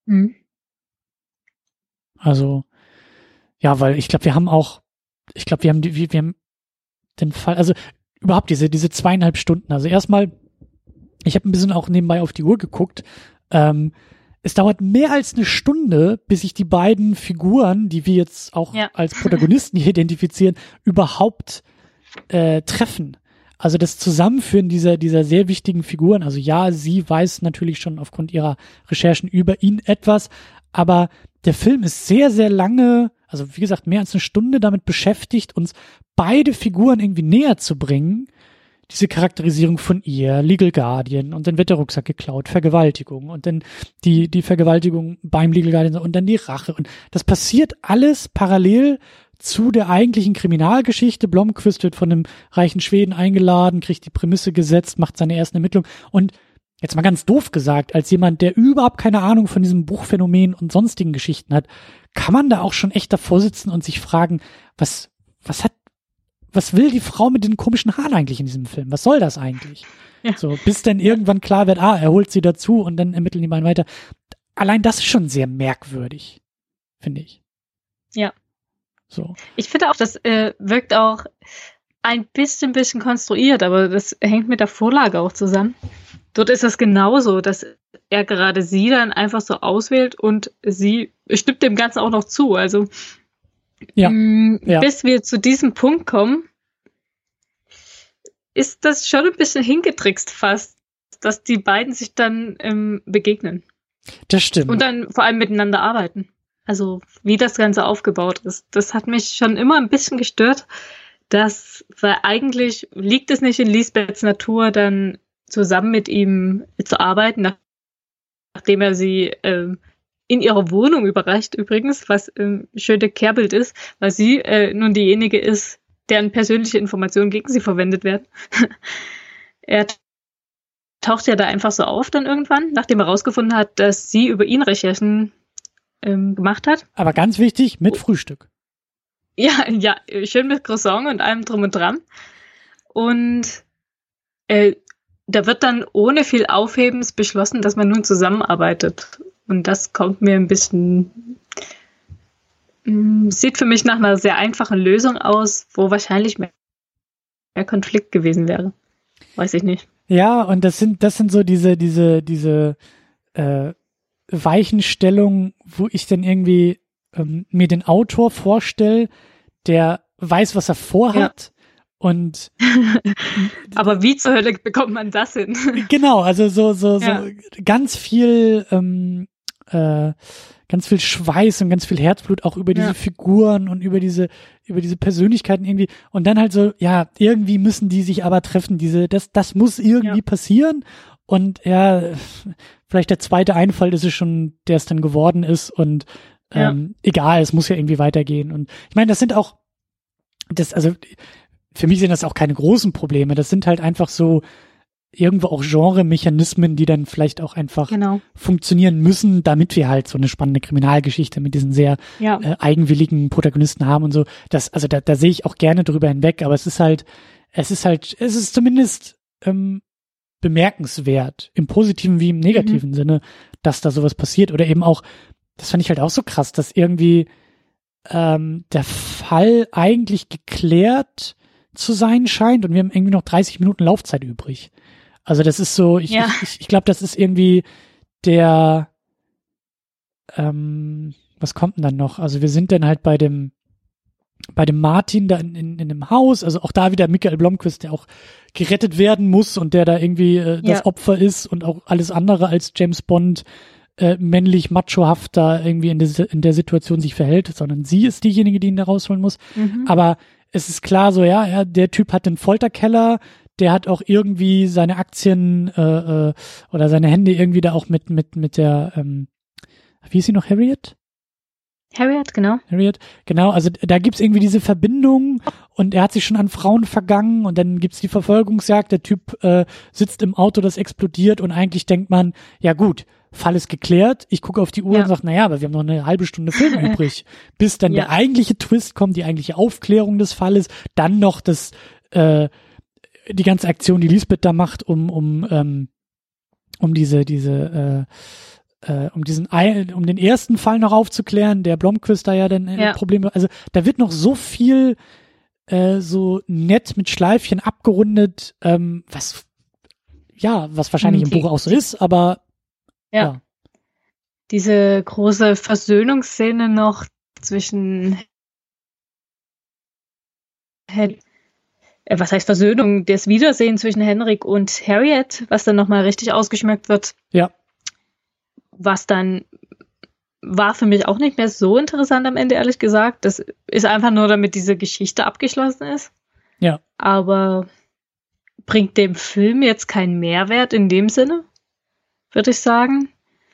Also, ja, weil ich glaube, wir haben den Fall, also überhaupt diese 2,5 Stunden. Also erstmal, ich habe ein bisschen auch nebenbei auf die Uhr geguckt. Es dauert mehr als eine Stunde, bis sich die beiden Figuren, die wir jetzt auch als Protagonisten hier identifizieren, überhaupt treffen. Also das Zusammenführen dieser sehr wichtigen Figuren. Also ja, sie weiß natürlich schon aufgrund ihrer Recherchen über ihn etwas, aber der Film ist sehr, sehr lange, also wie gesagt, mehr als eine Stunde damit beschäftigt, uns beide Figuren irgendwie näher zu bringen. Diese Charakterisierung von ihr, Legal Guardian, und dann wird der Rucksack geklaut, Vergewaltigung, und dann die Vergewaltigung beim Legal Guardian und dann die Rache. Und das passiert alles parallel zu der eigentlichen Kriminalgeschichte. Blomqvist wird von einem reichen Schweden eingeladen, kriegt die Prämisse gesetzt, macht seine ersten Ermittlungen. Und jetzt mal ganz doof gesagt, als jemand, der überhaupt keine Ahnung von diesem Buchphänomen und sonstigen Geschichten hat, kann man da auch schon echt davor sitzen und sich fragen, was will die Frau mit den komischen Haaren eigentlich in diesem Film? Was soll das eigentlich? Ja. So, bis dann irgendwann klar wird, er holt sie dazu und dann ermitteln die beiden weiter. Allein das ist schon sehr merkwürdig, finde ich. Ja. So. Ich finde auch, das wirkt auch ein bisschen konstruiert, aber das hängt mit der Vorlage auch zusammen. Dort ist das genauso, dass er gerade sie dann einfach so auswählt und sie stimmt dem Ganzen auch noch zu. Also bis wir zu diesem Punkt kommen, ist das schon ein bisschen hingetrickst fast, dass die beiden sich dann begegnen. Das stimmt. Und dann vor allem miteinander arbeiten. Also wie das Ganze aufgebaut ist. Das hat mich schon immer ein bisschen gestört, weil eigentlich liegt es nicht in Lisbeths Natur, dann zusammen mit ihm zu arbeiten, nachdem er sie in ihrer Wohnung überreicht übrigens, was schöne Kehrbild ist, weil sie nun diejenige ist, deren persönliche Informationen gegen sie verwendet werden. Er taucht ja da einfach so auf dann irgendwann, nachdem er rausgefunden hat, dass sie über ihn Recherchen gemacht hat. Aber ganz wichtig, mit Frühstück. Ja, schön mit Croissant und allem drum und dran. Und da wird dann ohne viel Aufhebens beschlossen, dass man nun zusammenarbeitet. Und das kommt mir ein bisschen, sieht für mich nach einer sehr einfachen Lösung aus, wo wahrscheinlich mehr Konflikt gewesen wäre. Weiß ich nicht. Ja, und das sind so diese Weichenstellungen, wo ich dann irgendwie mir den Autor vorstelle, der weiß, was er vorhat. Ja. Und aber wie zur Hölle bekommt man das hin? Genau, also so ganz viel Schweiß und ganz viel Herzblut auch über diese Figuren und über diese Persönlichkeiten irgendwie. Und dann halt so, ja, irgendwie müssen die sich aber treffen. Das muss irgendwie passieren. Und vielleicht der zweite Einfall ist es schon, der es dann geworden ist. Und egal, es muss ja irgendwie weitergehen. Und ich meine, das sind auch, für mich sind das auch keine großen Probleme. Das sind halt einfach so irgendwo auch Genre-Mechanismen, die dann vielleicht auch einfach funktionieren müssen, damit wir halt so eine spannende Kriminalgeschichte mit diesen sehr eigenwilligen Protagonisten haben und so. Da sehe ich auch gerne drüber hinweg, aber es ist zumindest bemerkenswert, im positiven wie im negativen Sinne, dass da sowas passiert. Oder eben auch, das fand ich halt auch so krass, dass irgendwie der Fall eigentlich geklärt zu sein scheint und wir haben irgendwie noch 30 Minuten Laufzeit übrig. Also das ist so, ich glaube, das ist irgendwie der, was kommt denn dann noch? Also wir sind dann halt bei dem Martin da in dem Haus, also auch da wieder Michael Blomqvist, der auch gerettet werden muss und der da irgendwie das Opfer ist und auch alles andere als James Bond männlich, machohaft da irgendwie in der Situation sich verhält, sondern sie ist diejenige, die ihn da rausholen muss. Aber es ist klar so, der Typ hat den Folterkeller, der hat auch irgendwie seine Aktien oder seine Hände irgendwie da auch mit der, wie ist sie noch, Harriet? Harriet, genau, also da gibt's irgendwie diese Verbindung und er hat sich schon an Frauen vergangen und dann gibt's die Verfolgungsjagd, der Typ sitzt im Auto, das explodiert und eigentlich denkt man, ja gut, Fall ist geklärt, ich gucke auf die Uhr und sage, aber wir haben noch eine halbe Stunde Film übrig, bis dann der eigentliche Twist kommt, die eigentliche Aufklärung des Falles, dann noch die ganze Aktion, die Lisbeth da macht, um den ersten Fall noch aufzuklären, der Blomqvist da ja dann Probleme, also da wird noch so viel so nett mit Schleifchen abgerundet, was wahrscheinlich im Buch auch so ist, aber ja. Diese große Versöhnungsszene noch zwischen was heißt Versöhnung? Das Wiedersehen zwischen Henrik und Harriet, was dann nochmal richtig ausgeschmückt wird. Ja. Was dann war für mich auch nicht mehr so interessant am Ende, ehrlich gesagt. Das ist einfach nur, damit diese Geschichte abgeschlossen ist. Ja. Aber bringt dem Film jetzt keinen Mehrwert in dem Sinne, würde ich sagen.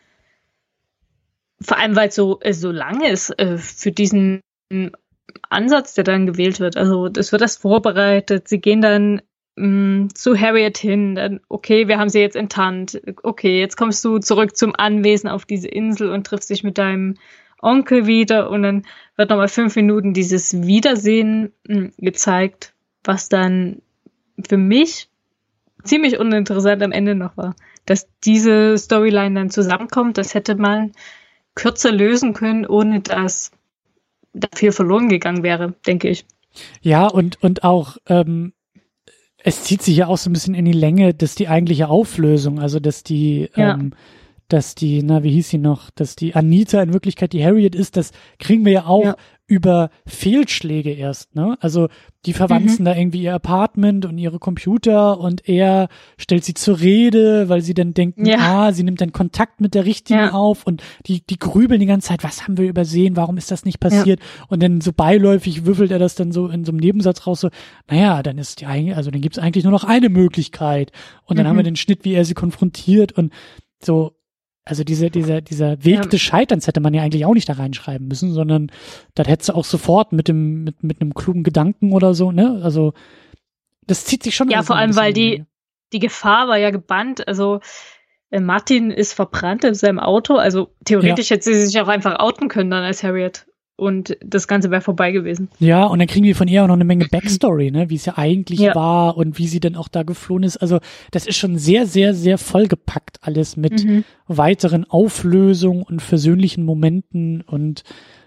Vor allem, weil es so lang ist für diesen Ansatz, der dann gewählt wird. Also es wird das vorbereitet. Sie gehen dann zu Harriet hin. Dann, okay, wir haben sie jetzt enttarnt. Okay, jetzt kommst du zurück zum Anwesen auf diese Insel und triffst dich mit deinem Onkel wieder. Und dann wird nochmal 5 Minuten dieses Wiedersehen gezeigt, was dann für mich ziemlich uninteressant am Ende noch war. Dass diese Storyline dann zusammenkommt, das hätte man kürzer lösen können, ohne dass dafür verloren gegangen wäre, denke ich. Ja, und auch es zieht sich ja auch so ein bisschen in die Länge, dass die eigentliche Auflösung, also dass die wie hieß sie noch, dass die Anita in Wirklichkeit die Harriet ist, das kriegen wir ja auch über Fehlschläge erst, ne? Also die verwanzen da irgendwie ihr Apartment und ihre Computer und er stellt sie zur Rede, weil sie dann denken, sie nimmt dann Kontakt mit der Richtigen auf und die grübeln die ganze Zeit, was haben wir übersehen, warum ist das nicht passiert? Und dann so beiläufig würfelt er das dann so in so einem Nebensatz raus, so, naja, dann ist dann gibt's eigentlich nur noch eine Möglichkeit. Und dann haben wir den Schnitt, wie er sie konfrontiert und so. Also dieser Weg des Scheiterns hätte man ja eigentlich auch nicht da reinschreiben müssen, sondern das hättest du auch sofort mit einem klugen Gedanken oder so, ne? Also das zieht sich schon. Ja, vor allem, weil die Gefahr war ja gebannt. Also Martin ist verbrannt in seinem Auto. Also theoretisch hätte sie sich auch einfach outen können dann als Harriet. Und das Ganze wäre vorbei gewesen. Ja, und dann kriegen wir von ihr auch noch eine Menge Backstory, ne, wie es ja eigentlich war und wie sie denn auch da geflohen ist. Also das ist schon sehr, sehr, sehr vollgepackt alles mit weiteren Auflösungen und versöhnlichen Momenten und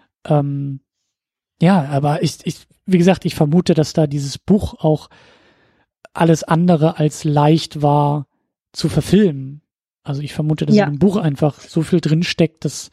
aber ich, wie gesagt, ich vermute, dass da dieses Buch auch alles andere als leicht war zu verfilmen. Also ich vermute, dass in dem Buch einfach so viel drinsteckt, dass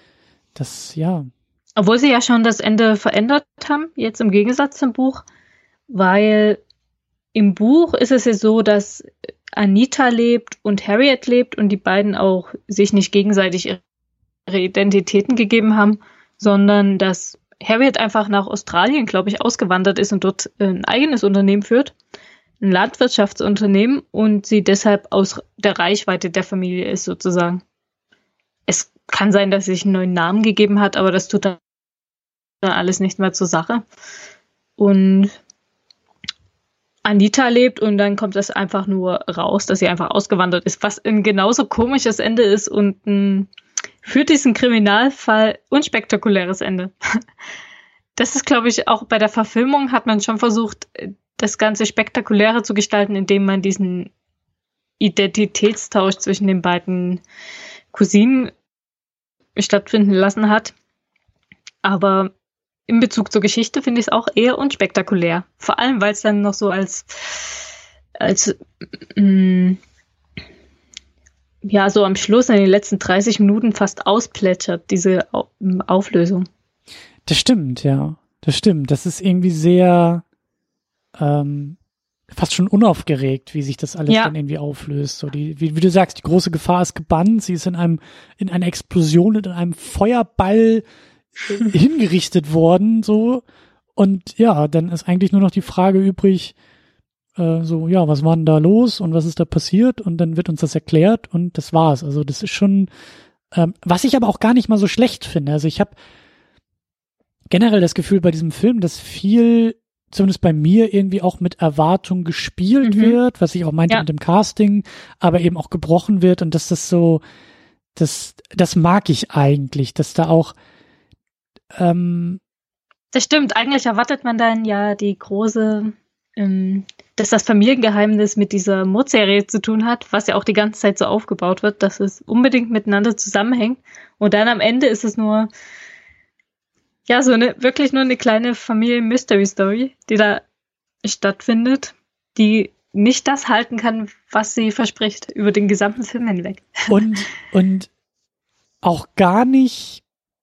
Obwohl sie ja schon das Ende verändert haben, jetzt im Gegensatz zum Buch, weil im Buch ist es ja so, dass Anita lebt und Harriet lebt und die beiden auch sich nicht gegenseitig ihre Identitäten gegeben haben, sondern dass Harriet einfach nach Australien, glaube ich, ausgewandert ist und dort ein eigenes Unternehmen führt, ein Landwirtschaftsunternehmen und sie deshalb aus der Reichweite der Familie ist sozusagen. Es kann sein, dass sie sich einen neuen Namen gegeben hat, aber das tut dann alles nicht mehr zur Sache. Und Anita lebt und dann kommt das einfach nur raus, dass sie einfach ausgewandert ist, was ein genauso komisches Ende ist und ein für diesen Kriminalfall unspektakuläres Ende. Das ist, glaube ich, auch bei der Verfilmung hat man schon versucht, das Ganze spektakulärer zu gestalten, indem man diesen Identitätstausch zwischen den beiden Cousinen stattfinden lassen hat. Aber in Bezug zur Geschichte finde ich es auch eher unspektakulär. Vor allem, weil es dann noch so als so am Schluss in den letzten 30 Minuten fast ausplätschert, diese Auflösung. Das stimmt, ja. Das stimmt. Das ist irgendwie sehr fast schon unaufgeregt, wie sich das alles dann irgendwie auflöst. So wie du sagst, die große Gefahr ist gebannt, sie ist in einer Explosion, in einem Feuerball hingerichtet worden, so. Und ja, dann ist eigentlich nur noch die Frage übrig, was war denn da los und was ist da passiert? Und dann wird uns das erklärt und das war's. Also das ist schon, was ich aber auch gar nicht mal so schlecht finde. Also ich habe generell das Gefühl bei diesem Film, dass viel, zumindest bei mir, irgendwie auch mit Erwartung gespielt wird, was ich auch meinte mit dem Casting, aber eben auch gebrochen wird und dass das so, das mag ich eigentlich, dass da auch das stimmt, eigentlich erwartet man dann ja die große, dass das Familiengeheimnis mit dieser Mordserie zu tun hat, was ja auch die ganze Zeit so aufgebaut wird, dass es unbedingt miteinander zusammenhängt. Und dann am Ende ist es nur Ja, wirklich nur eine kleine Familien-Mystery-Story, die da stattfindet, die nicht das halten kann, was sie verspricht, über den gesamten Film hinweg. Und auch gar nicht,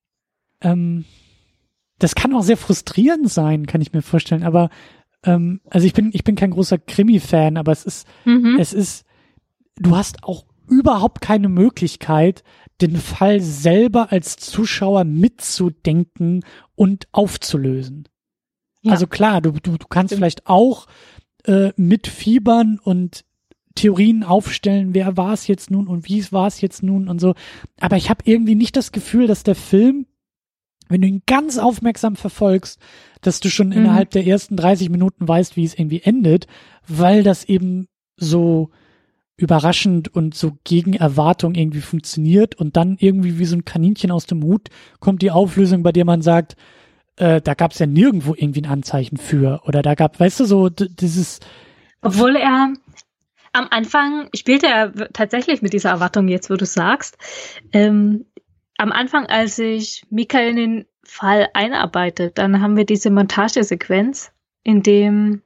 das kann auch sehr frustrierend sein, kann ich mir vorstellen, aber also ich bin kein großer Krimi-Fan, aber es ist, du hast auch überhaupt keine Möglichkeit, den Fall selber als Zuschauer mitzudenken und aufzulösen. Ja. Also klar, du kannst vielleicht auch mitfiebern und Theorien aufstellen, wer war es jetzt nun und wie war es jetzt nun und so. Aber ich habe irgendwie nicht das Gefühl, dass der Film, wenn du ihn ganz aufmerksam verfolgst, dass du schon innerhalb der ersten 30 Minuten weißt, wie es irgendwie endet, weil das eben so überraschend und so gegen Erwartung irgendwie funktioniert und dann irgendwie wie so ein Kaninchen aus dem Hut kommt die Auflösung, bei der man sagt, da gab es ja nirgendwo irgendwie ein Anzeichen für oder da gab, weißt du, so dieses... Obwohl er am Anfang spielte er tatsächlich mit dieser Erwartung jetzt, wo du sagst, am Anfang, als sich Michael in den Fall einarbeitet, dann haben wir diese Montagesequenz, in dem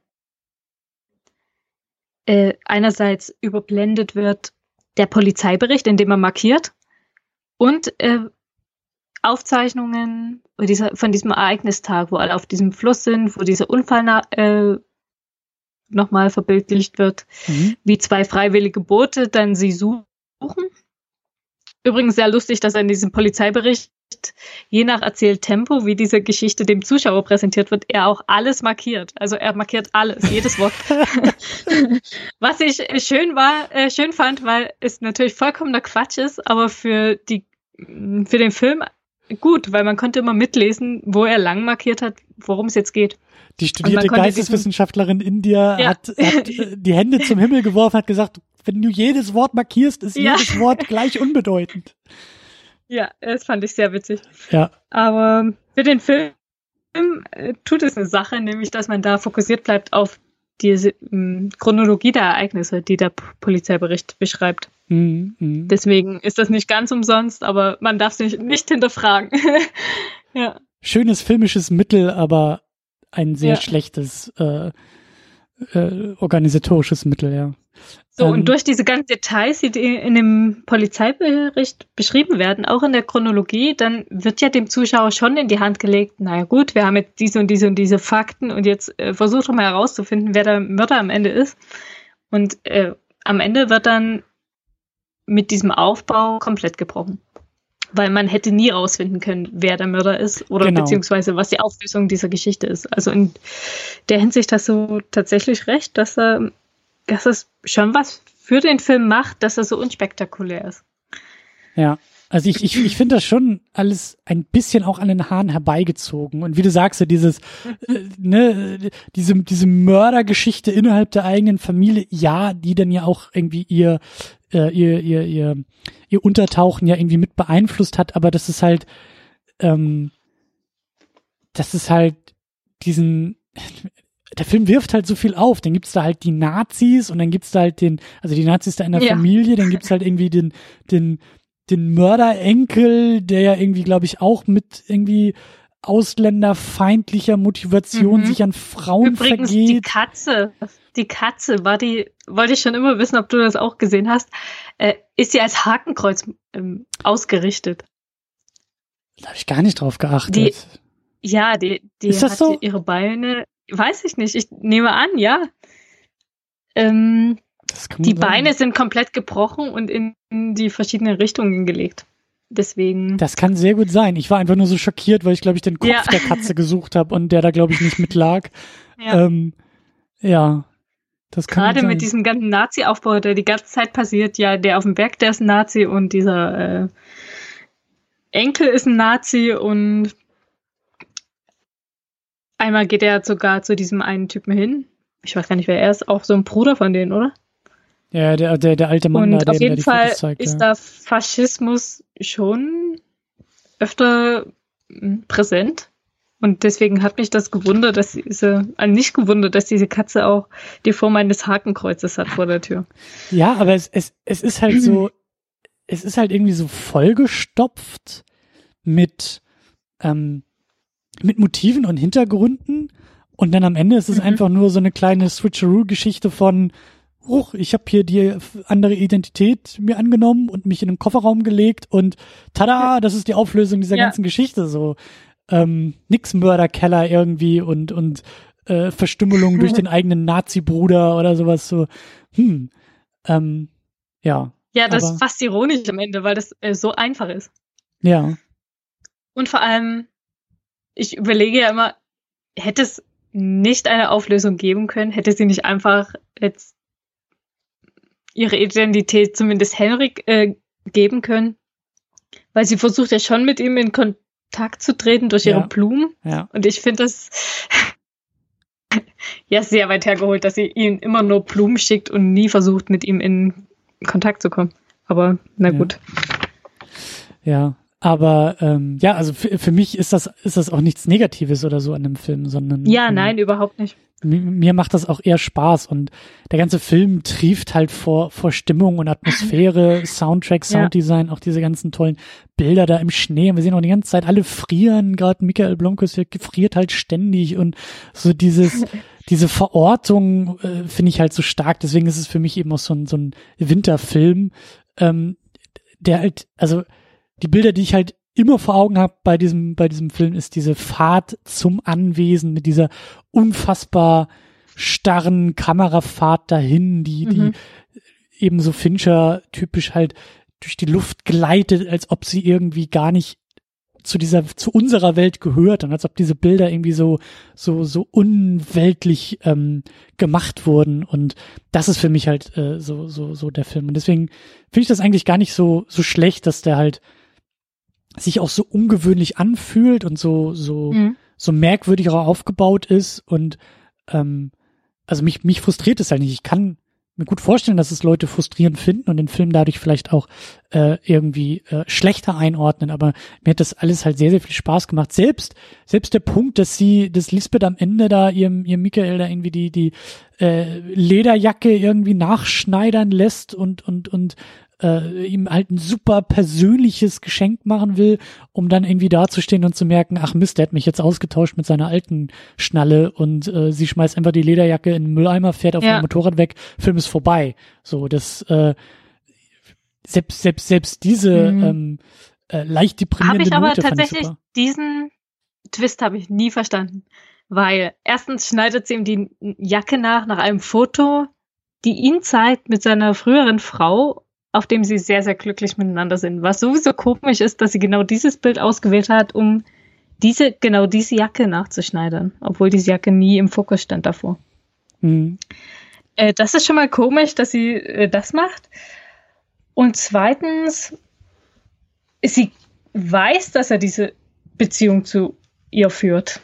einerseits überblendet wird der Polizeibericht, in dem er markiert, und Aufzeichnungen von diesem Ereignistag, wo alle auf diesem Fluss sind, wo dieser Unfall nochmal verbildlicht wird, wie zwei freiwillige Boote dann sie suchen. Übrigens sehr lustig, dass er in diesem Polizeibericht, je nach Erzähltempo, wie diese Geschichte dem Zuschauer präsentiert wird, er auch alles markiert. Also er markiert alles, jedes Wort. Was ich schön fand, weil es natürlich vollkommener Quatsch ist, aber für den Film gut, weil man konnte immer mitlesen, wo er lang markiert hat, worum es jetzt geht. Die studierte Geisteswissenschaftlerin in dir hat die Hände zum Himmel geworfen, hat gesagt, wenn du jedes Wort markierst, ist jedes Wort gleich unbedeutend. Ja, das fand ich sehr witzig. Ja. Aber für den Film tut es eine Sache, nämlich, dass man da fokussiert bleibt auf die Chronologie der Ereignisse, die der Polizeibericht beschreibt. Deswegen ist das nicht ganz umsonst, aber man darf sich nicht hinterfragen. Ja. Schönes filmisches Mittel, aber ein sehr schlechtes organisatorisches Mittel, ja. So, und durch diese ganzen Details, die in dem Polizeibericht beschrieben werden, auch in der Chronologie, dann wird ja dem Zuschauer schon in die Hand gelegt, naja gut, wir haben jetzt diese und diese und diese Fakten und jetzt versucht doch mal herauszufinden, wer der Mörder am Ende ist. Und am Ende wird dann mit diesem Aufbau komplett gebrochen. Weil man hätte nie rausfinden können, wer der Mörder ist oder beziehungsweise was die Auflösung dieser Geschichte ist. Also in der Hinsicht hast du tatsächlich recht, dass es schon was für den Film macht, dass er so unspektakulär ist. Ja, also ich finde das schon alles ein bisschen auch an den Haaren herbeigezogen. Und wie du sagst, diese Mördergeschichte innerhalb der eigenen Familie, ja, die dann ja auch irgendwie ihr Untertauchen ja irgendwie mit beeinflusst hat, aber das ist halt der Film wirft halt so viel auf, dann gibt's da halt die Nazis und dann gibt's da halt die Nazis da in der Familie, dann gibt's halt irgendwie den Mörderenkel, der ja irgendwie, glaube ich, auch mit irgendwie ausländerfeindlicher Motivation sich an Frauen Übrigens, vergeht. Die Katze wollte ich schon immer wissen, ob du das auch gesehen hast, ist sie als Hakenkreuz ausgerichtet. Da habe ich gar nicht drauf geachtet. Die hat so? Ihre Beine, weiß ich nicht, ich nehme an, ja. Die Beine sind komplett gebrochen und in die verschiedenen Richtungen gelegt. Deswegen. Das kann sehr gut sein. Ich war einfach nur so schockiert, weil ich, glaube ich, den Kopf der Katze gesucht habe und der da, glaube ich, nicht mitlag. Das kann gerade mit diesem ganzen Nazi-Aufbau, der die ganze Zeit passiert, ja, der auf dem Berg, der ist ein Nazi und dieser Enkel ist ein Nazi und einmal geht er sogar zu diesem einen Typen hin. Ich weiß gar nicht, wer er ist, auch so ein Bruder von denen, oder? Ja, der alte Mann und da, auf jeden die Fall Fotos zeigt, ist da Faschismus schon öfter präsent. Und deswegen hat mich das gewundert, dass nicht gewundert, dass diese Katze auch die Form eines Hakenkreuzes hat vor der Tür. Ja, aber es ist halt so, es ist halt irgendwie so vollgestopft mit mit Motiven und Hintergründen und dann am Ende ist es einfach nur so eine kleine Switcheroo-Geschichte von ich habe hier die andere Identität mir angenommen und mich in den Kofferraum gelegt und tada, das ist die Auflösung dieser ganzen Geschichte, so nix Mörderkeller irgendwie und Verstümmelung durch den eigenen Nazi-Bruder oder sowas so. Ja. Ja, das ist fast ironisch am Ende, weil das so einfach ist. Ja. Und vor allem, ich überlege ja immer, hätte es nicht eine Auflösung geben können, hätte sie nicht einfach jetzt ihre Identität zumindest Henrik geben können, weil sie versucht ja schon mit ihm in Kontakt zu treten durch ihre Blumen. Ja. Und ich finde das ja sehr weit hergeholt, dass sie ihm immer nur Blumen schickt und nie versucht, mit ihm in Kontakt zu kommen. Aber na gut. Ja, aber also für mich ist das auch nichts Negatives oder so an dem Film, sondern nein, überhaupt nicht. Mir macht das auch eher Spaß und der ganze Film trieft halt vor Stimmung und Atmosphäre, Soundtrack, Sounddesign, auch diese ganzen tollen Bilder da im Schnee und wir sehen auch die ganze Zeit alle frieren, gerade Michael Blomkvist, der friert halt ständig und so diese Verortung finde ich halt so stark, deswegen ist es für mich eben auch so ein Winterfilm, der halt, also die Bilder, die ich halt immer vor Augen habe bei diesem Film, ist diese Fahrt zum Anwesen mit dieser unfassbar starren Kamerafahrt dahin, die eben so Fincher typisch halt durch die Luft gleitet, als ob sie irgendwie gar nicht zu unserer Welt gehört und als ob diese Bilder irgendwie so unweltlich gemacht wurden und das ist für mich halt so der Film und deswegen finde ich das eigentlich gar nicht so schlecht, dass der halt sich auch so ungewöhnlich anfühlt und so merkwürdig auch aufgebaut ist und also mich frustriert es halt nicht. Ich kann mir gut vorstellen, dass es Leute frustrierend finden und den Film dadurch vielleicht auch irgendwie schlechter einordnen, aber mir hat das alles halt sehr, sehr viel Spaß gemacht. Selbst der Punkt, dass Lisbeth am Ende da ihrem Michael da irgendwie die Lederjacke irgendwie nachschneidern lässt und ihm halt ein super persönliches Geschenk machen will, um dann irgendwie dazustehen und zu merken, ach Mist, der hat mich jetzt ausgetauscht mit seiner alten Schnalle und sie schmeißt einfach die Lederjacke in den Mülleimer, fährt auf dem Motorrad weg, Film ist vorbei. So, das selbst diese leicht deprimierende Note fand ich super. Aber tatsächlich diesen Twist habe ich nie verstanden, weil erstens schneidet sie ihm die Jacke nach einem Foto, die ihn zeigt mit seiner früheren Frau, auf dem sie sehr, sehr glücklich miteinander sind. Was sowieso komisch ist, dass sie genau dieses Bild ausgewählt hat, um diese Jacke nachzuschneidern, obwohl diese Jacke nie im Fokus stand davor. Das ist schon mal komisch, dass sie das macht. Und zweitens, sie weiß, dass er diese Beziehung zu ihr führt.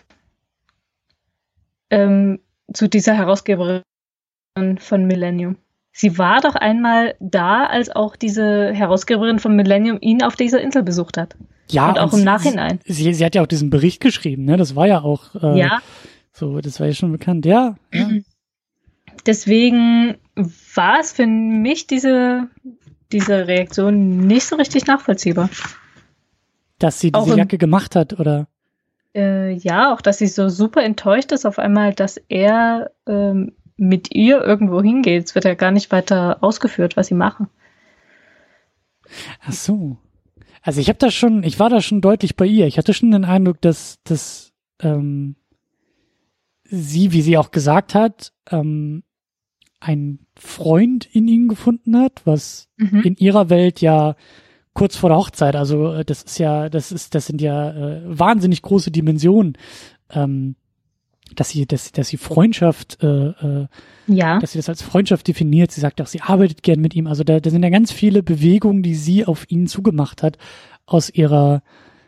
Zu dieser Herausgeberin von Millennium. Sie war doch einmal da, als auch diese Herausgeberin von Millennium ihn auf dieser Insel besucht hat. Ja. Und auch im Nachhinein. Sie hat ja auch diesen Bericht geschrieben, ne? Das war ja auch so, das war ja schon bekannt, ja. Deswegen war es für mich diese Reaktion nicht so richtig nachvollziehbar. Dass sie diese Jacke gemacht hat, oder? Auch, dass sie so super enttäuscht ist auf einmal, dass er mit ihr irgendwo hingeht. Es wird ja gar nicht weiter ausgeführt, was sie machen. Ach so. Also ich war da schon deutlich bei ihr. Ich hatte schon den Eindruck, dass sie, wie sie auch gesagt hat, einen Freund in ihm gefunden hat, was in ihrer Welt ja kurz vor der Hochzeit, also das sind ja wahnsinnig große Dimensionen, dass sie Freundschaft, dass sie das als Freundschaft definiert. Sie sagt auch, sie arbeitet gern mit ihm. Also da sind ja ganz viele Bewegungen, die sie auf ihn zugemacht hat, aus ihrer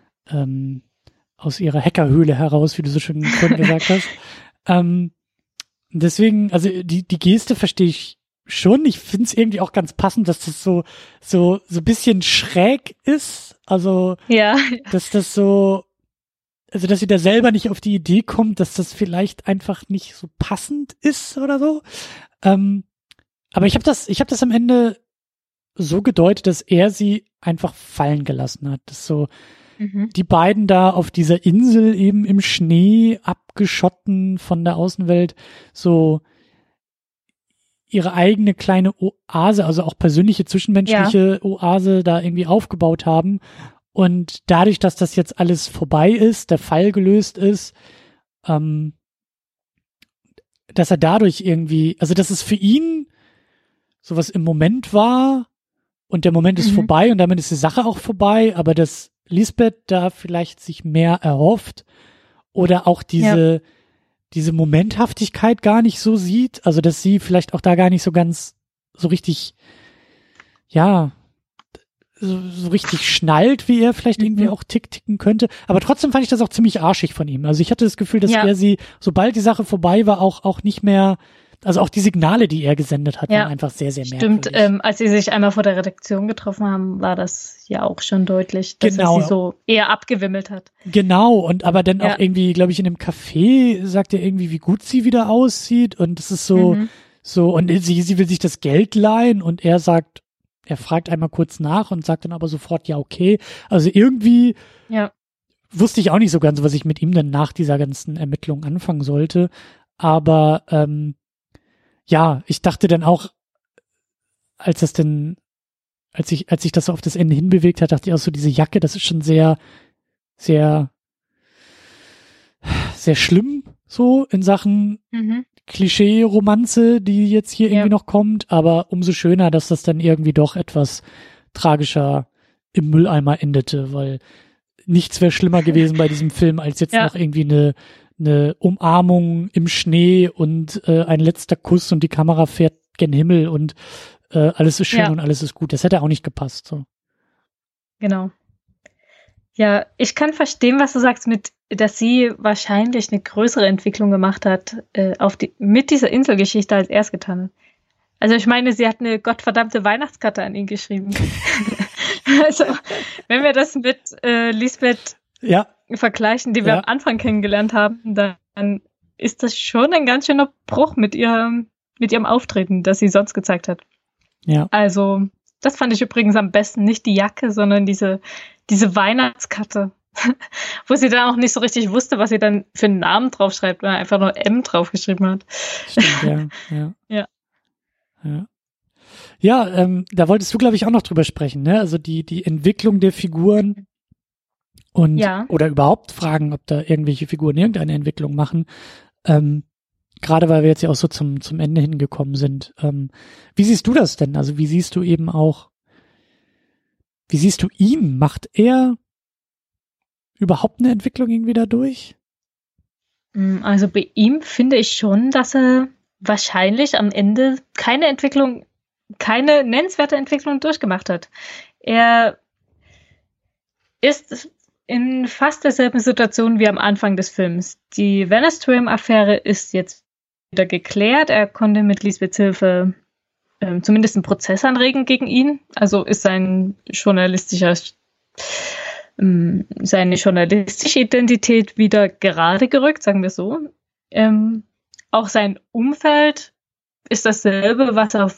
Hackerhöhle heraus, wie du so schön vorhin gesagt hast. Deswegen, also die Geste verstehe ich schon. Ich finde es irgendwie auch ganz passend, dass das so ein bisschen schräg ist. Also, dass das so, also dass sie da selber nicht auf die Idee kommt, dass das vielleicht einfach nicht so passend ist oder so. Aber ich habe das am Ende so gedeutet, dass er sie einfach fallen gelassen hat. Das so, die beiden da auf dieser Insel eben im Schnee abgeschotten von der Außenwelt so ihre eigene kleine Oase, also auch persönliche zwischenmenschliche Oase da irgendwie aufgebaut haben. Und dadurch, dass das jetzt alles vorbei ist, der Fall gelöst ist, dass er dadurch irgendwie, also dass es für ihn sowas im Moment war und der Moment ist vorbei und damit ist die Sache auch vorbei, aber dass Lisbeth da vielleicht sich mehr erhofft oder auch diese Momenthaftigkeit gar nicht so sieht, also dass sie vielleicht auch da gar nicht so ganz so richtig, so richtig schnallt, wie er vielleicht irgendwie auch ticken könnte. Aber trotzdem fand ich das auch ziemlich arschig von ihm. Also ich hatte das Gefühl, dass er sie, sobald die Sache vorbei war, auch nicht mehr, also auch die Signale, die er gesendet hat, waren einfach sehr, sehr merkwürdig. Stimmt, als sie sich einmal vor der Redaktion getroffen haben, war das ja auch schon deutlich, dass er sie so eher abgewimmelt hat. Genau, und aber dann auch irgendwie, glaube ich, in einem Café sagt er irgendwie, wie gut sie wieder aussieht und es ist so, und sie will sich das Geld leihen und er fragt einmal kurz nach und sagt dann aber sofort, ja, okay. Also irgendwie wusste ich auch nicht so ganz, was ich mit ihm dann nach dieser ganzen Ermittlung anfangen sollte. Aber ich dachte dann auch, als sich das so auf das Ende hinbewegt hat, dachte ich auch so, diese Jacke, das ist schon sehr, sehr, sehr schlimm so in Sachen Klischee-Romanze, die jetzt hier irgendwie noch kommt, aber umso schöner, dass das dann irgendwie doch etwas tragischer im Mülleimer endete, weil nichts wäre schlimmer gewesen bei diesem Film, als jetzt noch irgendwie eine Umarmung im Schnee und ein letzter Kuss und die Kamera fährt gen Himmel und alles ist schön und alles ist gut. Das hätte auch nicht gepasst. So. Genau. Ja, ich kann verstehen, was du sagst, dass sie wahrscheinlich eine größere Entwicklung gemacht hat mit dieser Inselgeschichte, als er es getan hat. Also ich meine, sie hat eine gottverdammte Weihnachtskarte an ihn geschrieben. Also wenn wir das mit Lisbeth vergleichen, die wir am Anfang kennengelernt haben, dann ist das schon ein ganz schöner Bruch mit ihrem Auftreten, das sie sonst gezeigt hat. Ja. Also das fand ich übrigens am besten, nicht die Jacke, sondern diese Weihnachtskarte, wo sie dann auch nicht so richtig wusste, was sie dann für einen Namen draufschreibt, weil er einfach nur M draufgeschrieben hat. Stimmt, Ja, da wolltest du, glaube ich, auch noch drüber sprechen, ne? Also die Entwicklung der Figuren und oder überhaupt fragen, ob da irgendwelche Figuren irgendeine Entwicklung machen. Gerade weil wir jetzt ja auch so zum Ende hingekommen sind. Wie siehst du das denn? Also wie siehst du ihn? Macht er überhaupt eine Entwicklung irgendwie dadurch? Also bei ihm finde ich schon, dass er wahrscheinlich am Ende keine nennenswerte Entwicklung durchgemacht hat. Er ist in fast derselben Situation wie am Anfang des Films. Die Wennerström-Affäre ist jetzt wieder geklärt. Er konnte mit Lisbeths Hilfe zumindest einen Prozess anregen gegen ihn. Also ist seine journalistische Identität wieder gerade gerückt, sagen wir so. Auch sein Umfeld ist dasselbe, was er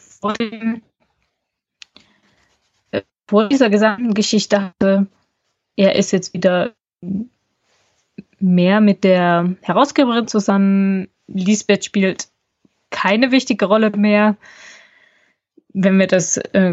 vor dieser gesamten Geschichte hatte. Er ist jetzt wieder mehr mit der Herausgeberin zusammen. Lisbeth spielt keine wichtige Rolle mehr, wenn wir das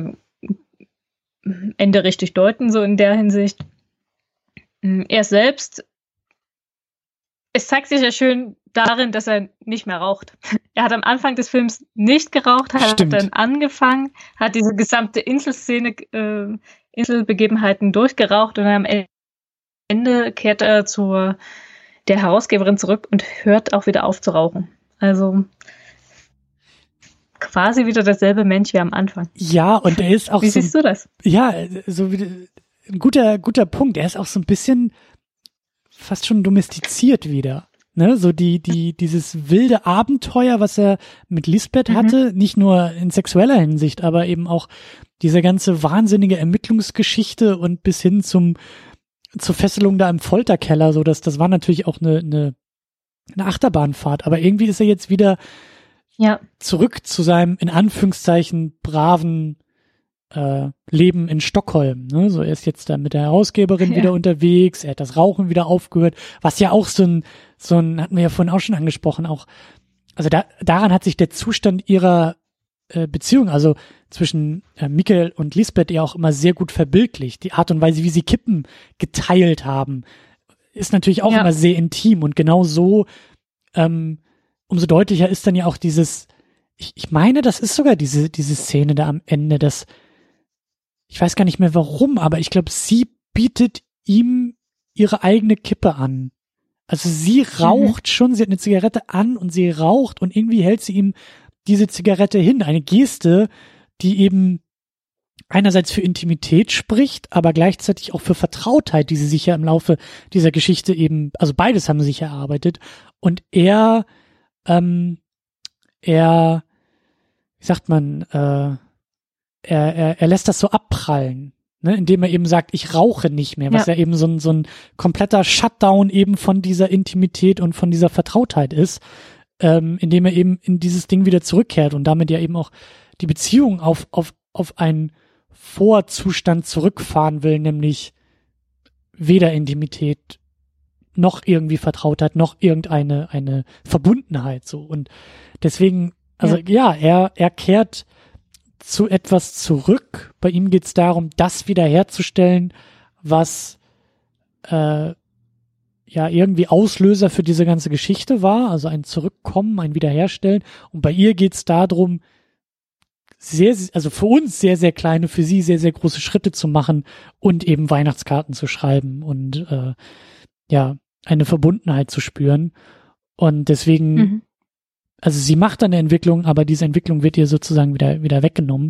Ende richtig deuten, so in der Hinsicht. Er selbst, es zeigt sich ja schön darin, dass er nicht mehr raucht. Er hat am Anfang des Films nicht geraucht, hat dann angefangen, hat diese gesamte Inselbegebenheiten durchgeraucht und am Ende kehrt er zu der Herausgeberin zurück und hört auch wieder auf zu rauchen. Also quasi wieder derselbe Mensch wie am Anfang. Ja, und er ist auch Wie siehst du das? Ja, so wie ein guter Punkt. Er ist auch so ein bisschen fast schon domestiziert wieder. Ne, so dieses wilde Abenteuer, was er mit Lisbeth hatte, nicht nur in sexueller Hinsicht, aber eben auch diese ganze wahnsinnige Ermittlungsgeschichte und bis hin zur Fesselung da im Folterkeller, so das war natürlich auch eine Achterbahnfahrt, aber irgendwie ist er jetzt wieder zurück zu seinem, in Anführungszeichen, braven Leben in Stockholm. Ne? So, er ist jetzt da mit der Herausgeberin wieder unterwegs, er hat das Rauchen wieder aufgehört, was ja auch so ein, hatten wir ja vorhin auch schon angesprochen, auch, also daran hat sich der Zustand ihrer Beziehung, also zwischen Michael und Lisbeth ja auch immer sehr gut verbildlicht. Die Art und Weise, wie sie Kippen geteilt haben, ist natürlich auch immer sehr intim und genau so, umso deutlicher ist dann ja auch dieses, ich meine, das ist sogar diese Szene da am Ende, dass ich weiß gar nicht mehr warum, aber ich glaube, sie bietet ihm ihre eigene Kippe an. Also sie raucht schon, sie hat eine Zigarette an und sie raucht und irgendwie hält sie ihm diese Zigarette hin. Eine Geste, die eben einerseits für Intimität spricht, aber gleichzeitig auch für Vertrautheit, die sie sich ja im Laufe dieser Geschichte eben, also beides haben sie sich erarbeitet. Und er, wie sagt man, er lässt das so abprallen, ne, indem er eben sagt, ich rauche nicht mehr, was ja eben so ein kompletter Shutdown eben von dieser Intimität und von dieser Vertrautheit ist, indem er eben in dieses Ding wieder zurückkehrt und damit ja eben auch die Beziehung auf einen Vorzustand zurückfahren will, nämlich weder Intimität noch irgendwie Vertrautheit, noch eine Verbundenheit, so. Und deswegen, also er kehrt zu etwas zurück. Bei ihm geht es darum, das wiederherzustellen, was irgendwie Auslöser für diese ganze Geschichte war, also ein Zurückkommen, ein Wiederherstellen. Und bei ihr geht es darum, also für uns sehr, sehr kleine, für sie sehr, sehr große Schritte zu machen und eben Weihnachtskarten zu schreiben und eine Verbundenheit zu spüren. Und deswegen also sie macht dann eine Entwicklung, aber diese Entwicklung wird ihr sozusagen wieder weggenommen.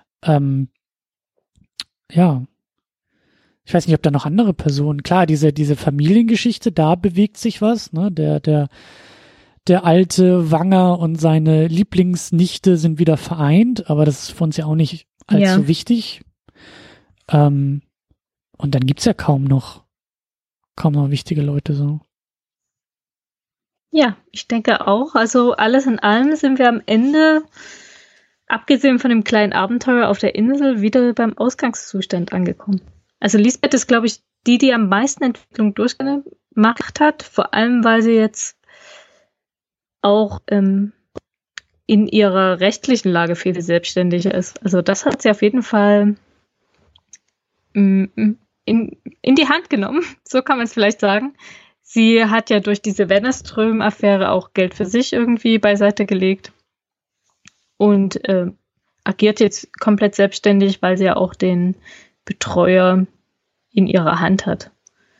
Ich weiß nicht, ob da noch andere Personen, klar, diese Familiengeschichte, da bewegt sich was, ne, der alte Wanger und seine Lieblingsnichte sind wieder vereint, aber das ist für uns ja auch nicht allzu wichtig. Und dann gibt's ja kaum noch wichtige Leute so. Ja, ich denke auch. Also alles in allem sind wir am Ende, abgesehen von dem kleinen Abenteuer auf der Insel, wieder beim Ausgangszustand angekommen. Also Lisbeth ist, glaube ich, die am meisten Entwicklung durchgemacht hat, vor allem, weil sie jetzt auch in ihrer rechtlichen Lage viel selbstständiger ist. Also das hat sie auf jeden Fall in die Hand genommen, so kann man es vielleicht sagen. Sie hat ja durch diese Wennerström-Affäre auch Geld für sich irgendwie beiseite gelegt und agiert jetzt komplett selbstständig, weil sie ja auch den Betreuer in ihrer Hand hat.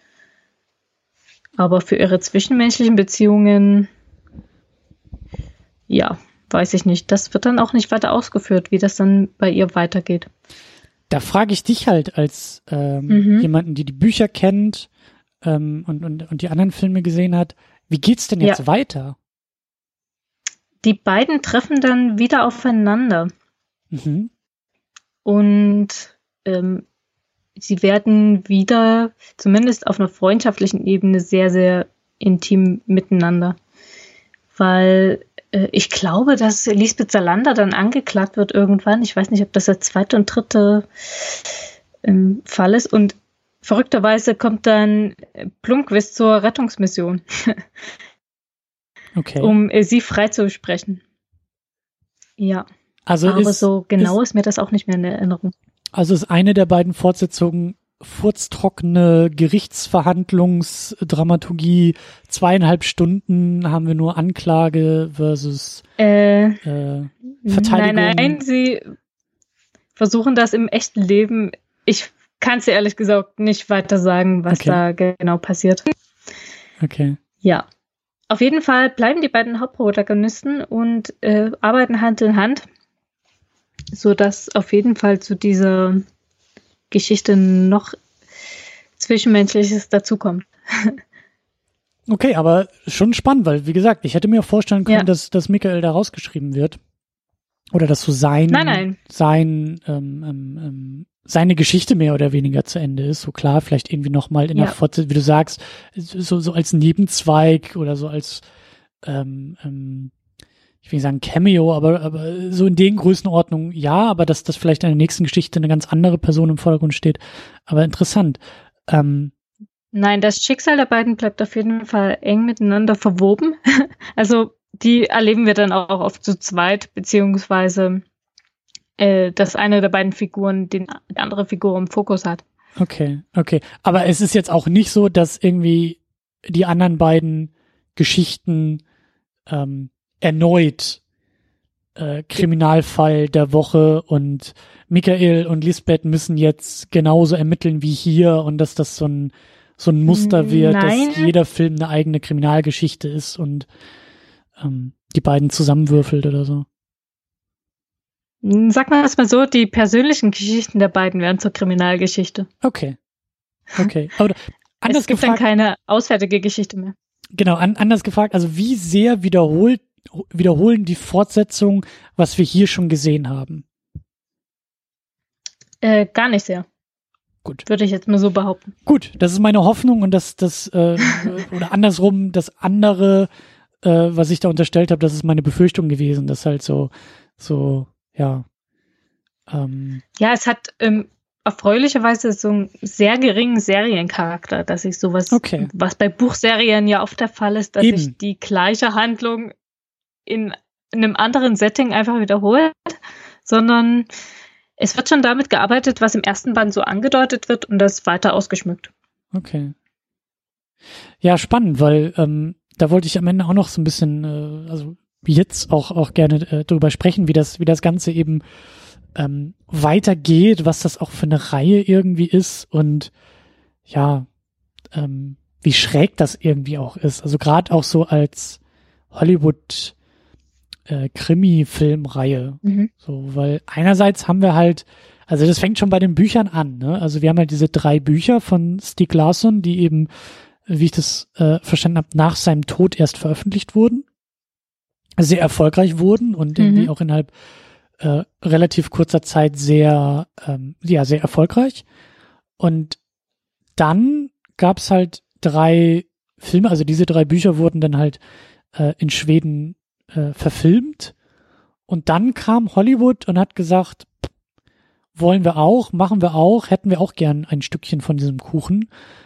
Aber für ihre zwischenmenschlichen Beziehungen, weiß ich nicht. Das wird dann auch nicht weiter ausgeführt, wie das dann bei ihr weitergeht. Da frage ich dich halt als jemanden, die Bücher kennt, und die anderen Filme gesehen hat, wie geht's denn jetzt weiter? Die beiden treffen dann wieder aufeinander. Und sie werden wieder, zumindest auf einer freundschaftlichen Ebene, sehr, sehr intim miteinander. Weil ich glaube, dass Lisbeth Salander dann angeklagt wird irgendwann. Ich weiß nicht, ob das der zweite und dritte Fall ist. Und verrückterweise kommt dann Blomqvist zur Rettungsmission, um sie freizusprechen. Ja, also aber so genau ist mir das auch nicht mehr in Erinnerung. Also ist eine der beiden Fortsetzungen furztrockene Gerichtsverhandlungsdramaturgie, 2,5 Stunden haben wir nur Anklage versus Verteidigung. Nein, sie versuchen das im echten Leben. Ich kann es dir ehrlich gesagt nicht weiter sagen, was da genau passiert. Okay. Ja. Auf jeden Fall bleiben die beiden Hauptprotagonisten und arbeiten Hand in Hand, sodass auf jeden Fall zu dieser Geschichte noch Zwischenmenschliches dazukommt. Okay, aber schon spannend, weil, wie gesagt, ich hätte mir vorstellen können, dass Michael da rausgeschrieben wird. Oder dass so seine Geschichte mehr oder weniger zu Ende ist. So klar, vielleicht irgendwie nochmal in der Fortsetzung, wie du sagst, so als Nebenzweig oder so als ich will nicht sagen Cameo, aber so in den Größenordnungen ja, aber dass das vielleicht in der nächsten Geschichte eine ganz andere Person im Vordergrund steht. Aber interessant. Nein, das Schicksal der beiden bleibt auf jeden Fall eng miteinander verwoben. Also die erleben wir dann auch oft zu zweit, beziehungsweise dass eine der beiden Figuren die andere Figur im Fokus hat. Okay. Aber es ist jetzt auch nicht so, dass irgendwie die anderen beiden Geschichten erneut Kriminalfall der Woche und Michael und Lisbeth müssen jetzt genauso ermitteln wie hier und dass das so ein Muster wird, Nein. dass jeder Film eine eigene Kriminalgeschichte ist und die beiden zusammenwürfelt oder so. Sag mal erstmal so, die persönlichen Geschichten der beiden werden zur Kriminalgeschichte. Okay. Aber anders es gibt gefragt, dann keine auswärtige Geschichte mehr. Genau, anders gefragt, also wie sehr wiederholen die Fortsetzungen, was wir hier schon gesehen haben? Gar nicht sehr. Gut. Würde ich jetzt mal so behaupten. Gut, das ist meine Hoffnung und das oder andersrum, das andere, was ich da unterstellt habe, das ist meine Befürchtung gewesen, dass halt so, ja. Ja, es hat erfreulicherweise so einen sehr geringen Seriencharakter, dass ich sowas, was bei Buchserien ja oft der Fall ist, dass sich die gleiche Handlung in einem anderen Setting einfach wiederholt, sondern es wird schon damit gearbeitet, was im ersten Band so angedeutet wird und das weiter ausgeschmückt. Okay. Ja, spannend, weil da wollte ich am Ende auch noch so ein bisschen, also jetzt auch gerne darüber sprechen, wie das Ganze eben weitergeht, was das auch für eine Reihe irgendwie ist und ja, wie schräg das irgendwie auch ist. Also gerade auch so als Hollywood Krimi-Filmreihe. So, weil einerseits haben wir halt, also das fängt schon bei den Büchern an, ne? Also wir haben halt diese 3 Bücher von Stieg Larsson, die eben, wie ich das verstanden habe, nach seinem Tod erst veröffentlicht wurden, sehr erfolgreich wurden und irgendwie auch innerhalb relativ kurzer Zeit sehr erfolgreich. Und dann gab's halt 3 Filme, also diese 3 Bücher wurden dann halt in Schweden verfilmt und dann kam Hollywood und hat gesagt, wollen wir auch, machen wir auch, hätten wir auch gern ein Stückchen von diesem Kuchen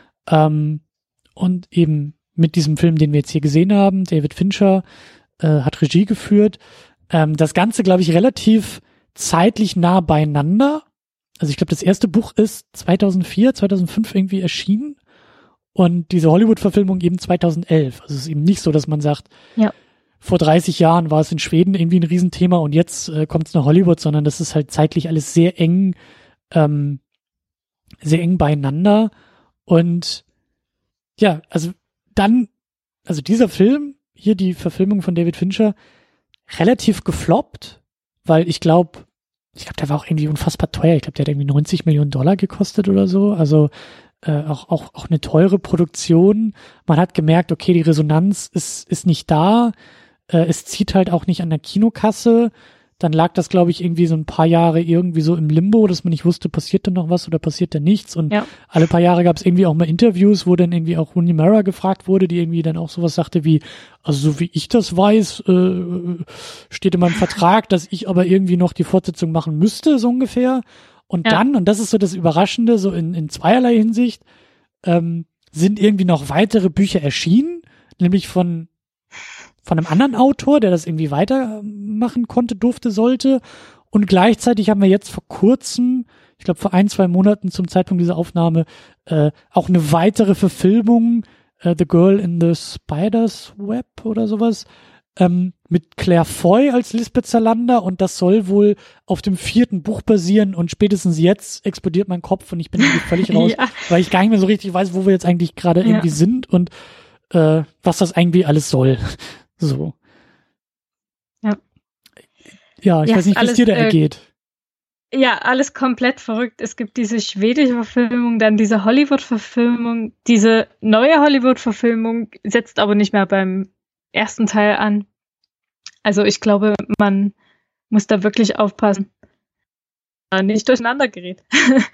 und eben mit diesem Film, den wir jetzt hier gesehen haben, David Fincher hat Regie geführt, das Ganze, glaube ich, relativ zeitlich nah beieinander, also ich glaube, das erste Buch ist 2004, 2005 irgendwie erschienen und diese Hollywood-Verfilmung eben 2011, also es ist eben nicht so, dass man sagt, ja. Vor 30 Jahren war es in Schweden irgendwie ein Riesenthema und jetzt kommt es nach Hollywood, sondern das ist halt zeitlich alles sehr eng beieinander. Und ja, also dieser Film, hier die Verfilmung von David Fincher, relativ gefloppt, weil ich glaube, der war auch irgendwie unfassbar teuer. Ich glaube, der hat irgendwie $90 Millionen gekostet oder so. Also auch eine teure Produktion. Man hat gemerkt, okay, die Resonanz ist nicht da. Es zieht halt auch nicht an der Kinokasse. Dann lag das, glaube ich, irgendwie so ein paar Jahre irgendwie so im Limbo, dass man nicht wusste, passiert da noch was oder passiert da nichts. Und alle paar Jahre gab es irgendwie auch mal Interviews, wo dann irgendwie auch Rooney Mara gefragt wurde, die irgendwie dann auch sowas sagte wie, also so wie ich das weiß, steht in meinem Vertrag, dass ich aber irgendwie noch die Fortsetzung machen müsste, so ungefähr. Und dann, und das ist so das Überraschende, so in zweierlei Hinsicht, sind irgendwie noch weitere Bücher erschienen, nämlich von einem anderen Autor, der das irgendwie weitermachen konnte, durfte, sollte. Und gleichzeitig haben wir jetzt vor kurzem, ich glaube vor 1-2 Monaten zum Zeitpunkt dieser Aufnahme, auch eine weitere Verfilmung, The Girl in the Spider's Web oder sowas, mit Claire Foy als Lisbeth Salander und das soll wohl auf dem 4. Buch basieren und spätestens jetzt explodiert mein Kopf und ich bin irgendwie völlig raus, weil ich gar nicht mehr so richtig weiß, wo wir jetzt eigentlich gerade irgendwie sind und was das eigentlich alles soll. So. Ja, ich weiß nicht, wie es dir da ergeht. Ja, alles komplett verrückt. Es gibt diese schwedische Verfilmung, dann diese Hollywood-Verfilmung. Diese neue Hollywood-Verfilmung setzt aber nicht mehr beim ersten Teil an. Also ich glaube, man muss da wirklich aufpassen, dass nicht durcheinander gerät.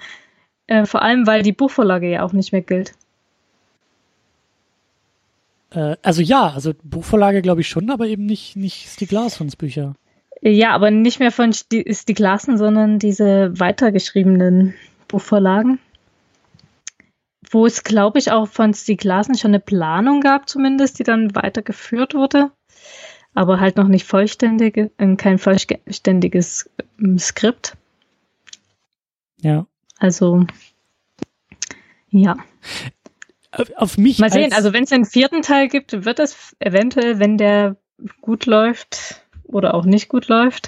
Vor allem, weil die Buchvorlage ja auch nicht mehr gilt. Also Buchvorlage glaube ich schon, aber eben nicht Stieg Larssons Bücher. Ja, aber nicht mehr von Stieg Larsson, sondern diese weitergeschriebenen Buchvorlagen, wo es, glaube ich, auch von Stieg Larsson schon eine Planung gab zumindest, die dann weitergeführt wurde, aber halt noch nicht kein vollständiges Skript. Ja. Also, ja. Auf mich mal sehen, also wenn es einen 4. Teil gibt, wird es eventuell, wenn der gut läuft oder auch nicht gut läuft,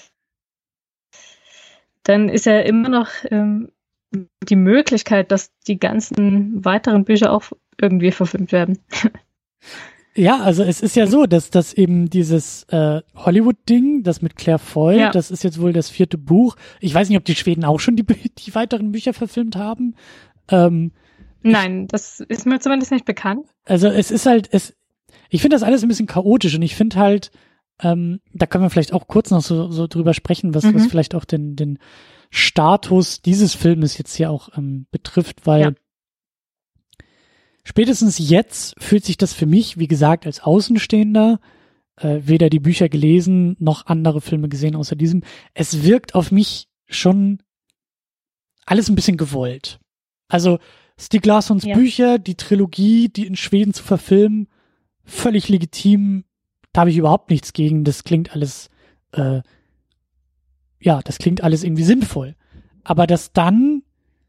dann ist ja immer noch die Möglichkeit, dass die ganzen weiteren Bücher auch irgendwie verfilmt werden. Ja, also es ist ja so, dass eben dieses Hollywood-Ding, das mit Claire Foy, das ist jetzt wohl das 4. Buch. Ich weiß nicht, ob die Schweden auch schon die weiteren Bücher verfilmt haben. Nein, das ist mir zumindest nicht bekannt. Also es ist halt, ich finde das alles ein bisschen chaotisch und ich finde halt, da können wir vielleicht auch kurz noch so drüber sprechen, was vielleicht auch den Status dieses Filmes jetzt hier auch betrifft, weil spätestens jetzt fühlt sich das für mich, wie gesagt, als Außenstehender, weder die Bücher gelesen, noch andere Filme gesehen außer diesem, es wirkt auf mich schon alles ein bisschen gewollt. Also Stieg Larssons Bücher, die Trilogie, die in Schweden zu verfilmen, völlig legitim, da habe ich überhaupt nichts gegen, das klingt alles, das klingt alles irgendwie sinnvoll. Aber dass dann,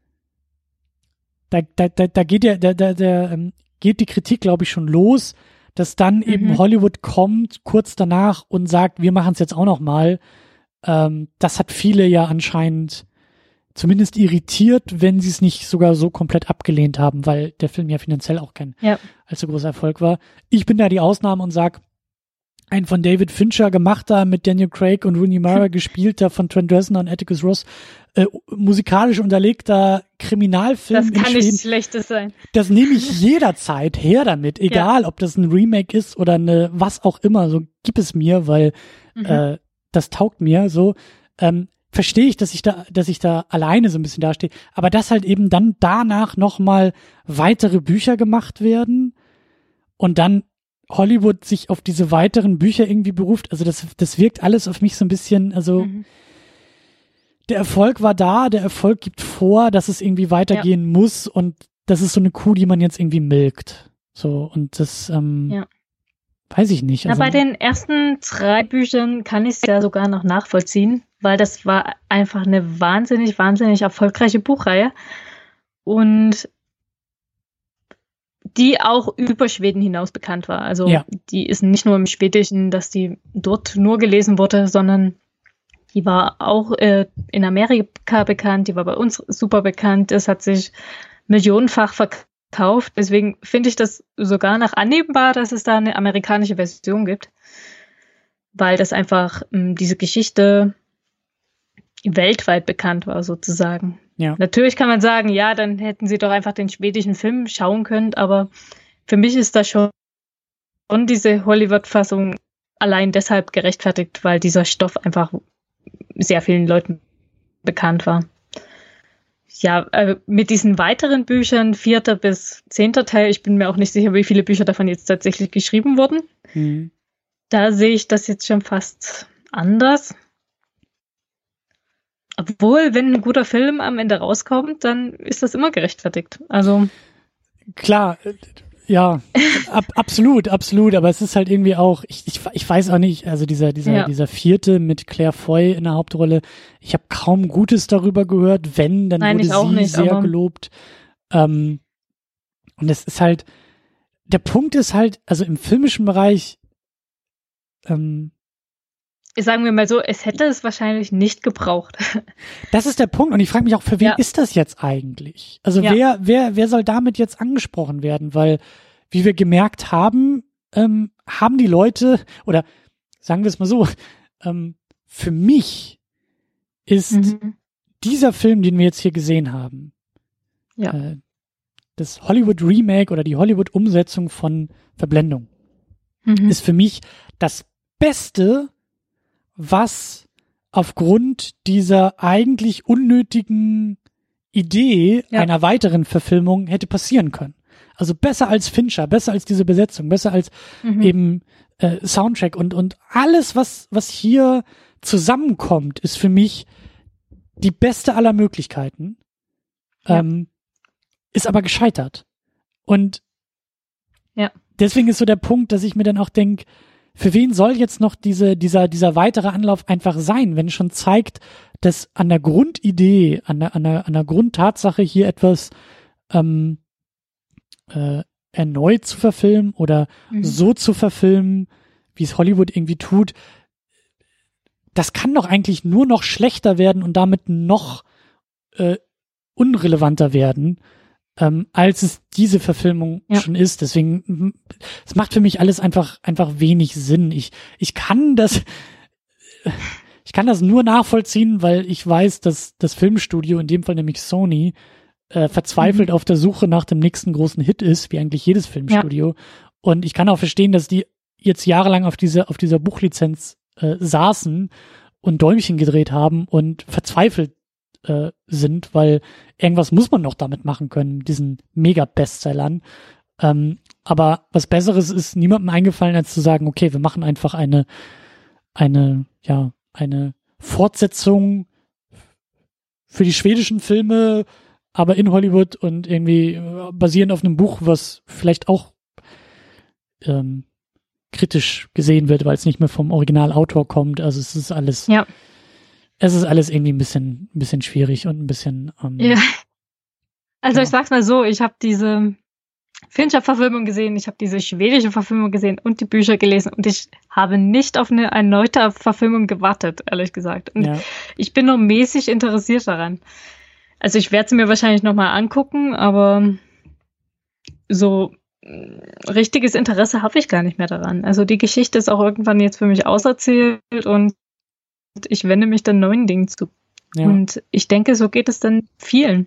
da geht geht die Kritik, glaube ich, schon los, dass dann eben Hollywood kommt, kurz danach und sagt, wir machen es jetzt auch noch mal. Das hat viele ja anscheinend zumindest irritiert, wenn sie es nicht sogar so komplett abgelehnt haben, weil der Film ja finanziell auch kein allzu großer Erfolg war. Ich bin da die Ausnahme und sag, ein von David Fincher gemachter, mit Daniel Craig und Rooney Mara gespielter, von Trent Reznor und Atticus Ross, musikalisch unterlegter Kriminalfilm. Das kann nichts Schlechtes sein. Das nehme ich jederzeit her damit, egal ob das ein Remake ist oder eine was auch immer, so gib es mir, weil das taugt mir so. Verstehe ich, dass ich da alleine so ein bisschen dastehe, aber dass halt eben dann danach nochmal weitere Bücher gemacht werden und dann Hollywood sich auf diese weiteren Bücher irgendwie beruft, also das wirkt alles auf mich so ein bisschen, also der Erfolg war da, der Erfolg gibt vor, dass es irgendwie weitergehen muss und das ist so eine Kuh, die man jetzt irgendwie milkt. So, und das, weiß ich nicht. Also, bei den ersten 3 Büchern kann ich es ja sogar noch nachvollziehen, weil das war einfach eine wahnsinnig, wahnsinnig erfolgreiche Buchreihe und die auch über Schweden hinaus bekannt war. Also die ist nicht nur im Schwedischen, dass die dort nur gelesen wurde, sondern die war auch in Amerika bekannt, die war bei uns super bekannt, es hat sich millionenfach verkauft. Deswegen finde ich das sogar noch annehmbar, dass es da eine amerikanische Version gibt, weil das einfach diese Geschichte weltweit bekannt war sozusagen. Ja. Natürlich kann man sagen, ja, dann hätten sie doch einfach den schwedischen Film schauen können, aber für mich ist das schon diese Hollywood-Fassung allein deshalb gerechtfertigt, weil dieser Stoff einfach sehr vielen Leuten bekannt war. Ja, mit diesen weiteren Büchern, 4. bis 10. Teil, ich bin mir auch nicht sicher, wie viele Bücher davon jetzt tatsächlich geschrieben wurden. Da sehe ich das jetzt schon fast anders. Obwohl, wenn ein guter Film am Ende rauskommt, dann ist das immer gerechtfertigt. Also klar, ja, absolut, aber es ist halt irgendwie auch, ich weiß auch nicht, also dieser 4. mit Claire Foy in der Hauptrolle, ich habe kaum Gutes darüber gehört, dann wurde sie sehr gelobt. Und es ist halt, der Punkt ist halt, also im filmischen Bereich, sagen wir mal so, es hätte es wahrscheinlich nicht gebraucht. Das ist der Punkt. Und ich frage mich auch, für wen ist das jetzt eigentlich? Also wer soll damit jetzt angesprochen werden? Weil, wie wir gemerkt haben, haben die Leute, oder sagen wir es mal so, für mich ist dieser Film, den wir jetzt hier gesehen haben, das Hollywood-Remake oder die Hollywood-Umsetzung von Verblendung, ist für mich das Beste, was aufgrund dieser eigentlich unnötigen Idee einer weiteren Verfilmung hätte passieren können. Also besser als Fincher, besser als diese Besetzung, besser als eben Soundtrack und alles, was hier zusammenkommt, ist für mich die beste aller Möglichkeiten, ist aber gescheitert. Und deswegen ist so der Punkt, dass ich mir dann auch denke, für wen soll jetzt noch dieser weitere Anlauf einfach sein, wenn es schon zeigt, dass an der Grundidee, an der Grundtatsache hier etwas erneut zu verfilmen oder so zu verfilmen, wie es Hollywood irgendwie tut, das kann doch eigentlich nur noch schlechter werden und damit noch unrelevanter werden, als es diese Verfilmung schon ist. Deswegen, es macht für mich alles einfach wenig Sinn. Ich kann das nur nachvollziehen, weil ich weiß, dass das Filmstudio, in dem Fall nämlich Sony, verzweifelt auf der Suche nach dem nächsten großen Hit ist, wie eigentlich jedes Filmstudio. Ja. Und ich kann auch verstehen, dass die jetzt jahrelang auf dieser Buchlizenz saßen und Däumchen gedreht haben und verzweifelt sind, weil irgendwas muss man noch damit machen können, mit diesen Mega-Bestsellern. Aber was Besseres ist niemandem eingefallen, als zu sagen, okay, wir machen einfach eine Fortsetzung für die schwedischen Filme, aber in Hollywood und irgendwie basierend auf einem Buch, was vielleicht auch kritisch gesehen wird, weil es nicht mehr vom Originalautor kommt. Also es ist alles irgendwie ein bisschen schwierig und ein bisschen Also ich sag's mal so, ich habe diese Fincher-Verfilmung gesehen, ich habe diese schwedische Verfilmung gesehen und die Bücher gelesen und ich habe nicht auf eine erneute Verfilmung gewartet, ehrlich gesagt. Und ich bin noch mäßig interessiert daran. Also ich werde sie mir wahrscheinlich nochmal angucken, aber so richtiges Interesse habe ich gar nicht mehr daran. Also die Geschichte ist auch irgendwann jetzt für mich auserzählt und ich wende mich dann neuen Dingen zu. Ja. Und ich denke, so geht es dann vielen.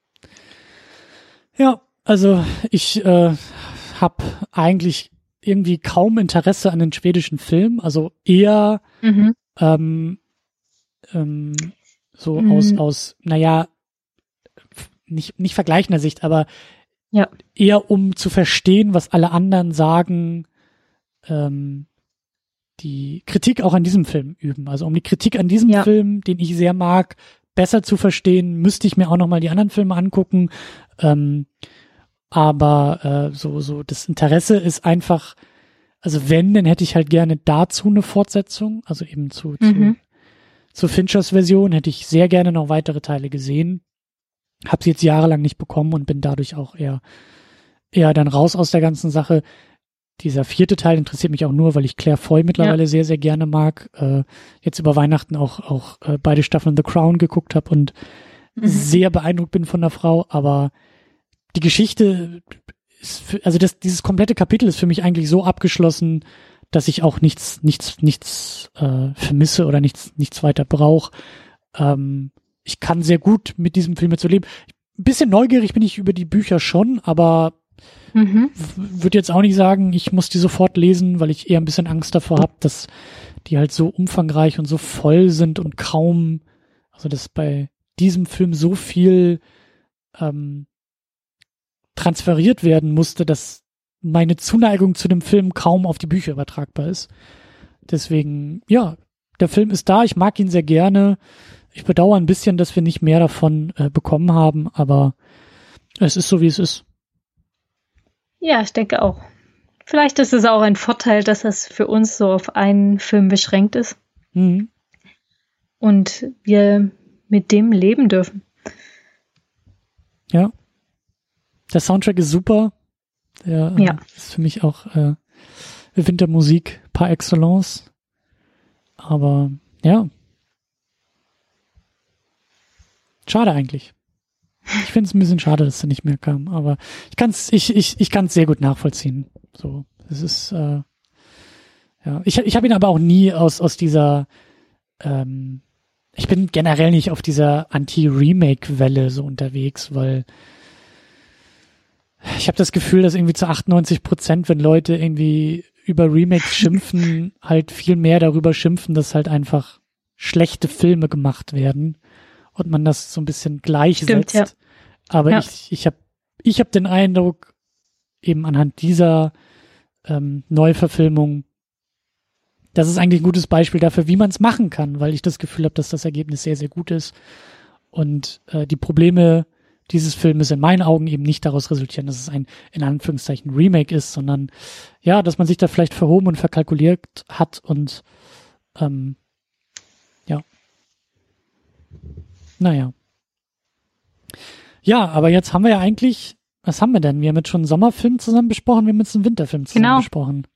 Ja, also ich habe eigentlich irgendwie kaum Interesse an den schwedischen Filmen, also eher aus nicht vergleichender Sicht, aber eher um zu verstehen, was alle anderen sagen, die Kritik auch an diesem Film üben. Also um die Kritik an diesem Film, den ich sehr mag, besser zu verstehen, müsste ich mir auch nochmal die anderen Filme angucken. Aber so das Interesse ist einfach, also wenn, dann hätte ich halt gerne dazu eine Fortsetzung, also eben zu Finchers Version hätte ich sehr gerne noch weitere Teile gesehen. Habe sie jetzt jahrelang nicht bekommen und bin dadurch auch eher dann raus aus der ganzen Sache. Dieser 4. Teil interessiert mich auch nur, weil ich Claire Foy mittlerweile sehr, sehr gerne mag. Jetzt über Weihnachten auch beide Staffeln The Crown geguckt habe und sehr beeindruckt bin von der Frau. Aber die Geschichte ist dieses komplette Kapitel ist für mich eigentlich so abgeschlossen, dass ich auch nichts vermisse oder nichts weiter brauche. Ich kann sehr gut mit diesem Film jetzt so leben. Ein bisschen neugierig bin ich über die Bücher schon, aber würde jetzt auch nicht sagen, ich muss die sofort lesen, weil ich eher ein bisschen Angst davor habe, dass die halt so umfangreich und so voll sind und kaum, also dass bei diesem Film so viel transferiert werden musste, dass meine Zuneigung zu dem Film kaum auf die Bücher übertragbar ist. Deswegen, ja, der Film ist da, ich mag ihn sehr gerne. Ich bedauere ein bisschen, dass wir nicht mehr davon bekommen haben, aber es ist so, wie es ist. Ja, ich denke auch. Vielleicht ist es auch ein Vorteil, dass das für uns so auf einen Film beschränkt ist. Und wir mit dem leben dürfen. Ja. Der Soundtrack ist super. Der ist für mich auch Wintermusik par excellence. Aber ja. Schade eigentlich. Ich finde es ein bisschen schade, dass er nicht mehr kam, aber ich kann es sehr gut nachvollziehen. So, es ist ich habe ihn aber auch nie aus dieser ich bin generell nicht auf dieser Anti-Remake-Welle so unterwegs, weil ich habe das Gefühl, dass irgendwie zu 98%, wenn Leute irgendwie über Remakes schimpfen, halt viel mehr darüber schimpfen, dass halt einfach schlechte Filme gemacht werden. Und man das so ein bisschen gleichsetzt. Stimmt, ja. Aber ich hab den Eindruck, eben anhand dieser Neuverfilmung, das ist eigentlich ein gutes Beispiel dafür, wie man es machen kann, weil ich das Gefühl habe, dass das Ergebnis sehr, sehr gut ist und die Probleme dieses Filmes in meinen Augen eben nicht daraus resultieren, dass es ein, in Anführungszeichen, Remake ist, sondern ja, dass man sich da vielleicht verhoben und verkalkuliert hat und ja. Naja. Ja, aber jetzt haben wir ja eigentlich, was haben wir denn? Wir haben jetzt schon einen Sommerfilm zusammen besprochen, wir haben jetzt einen Winterfilm zusammen besprochen.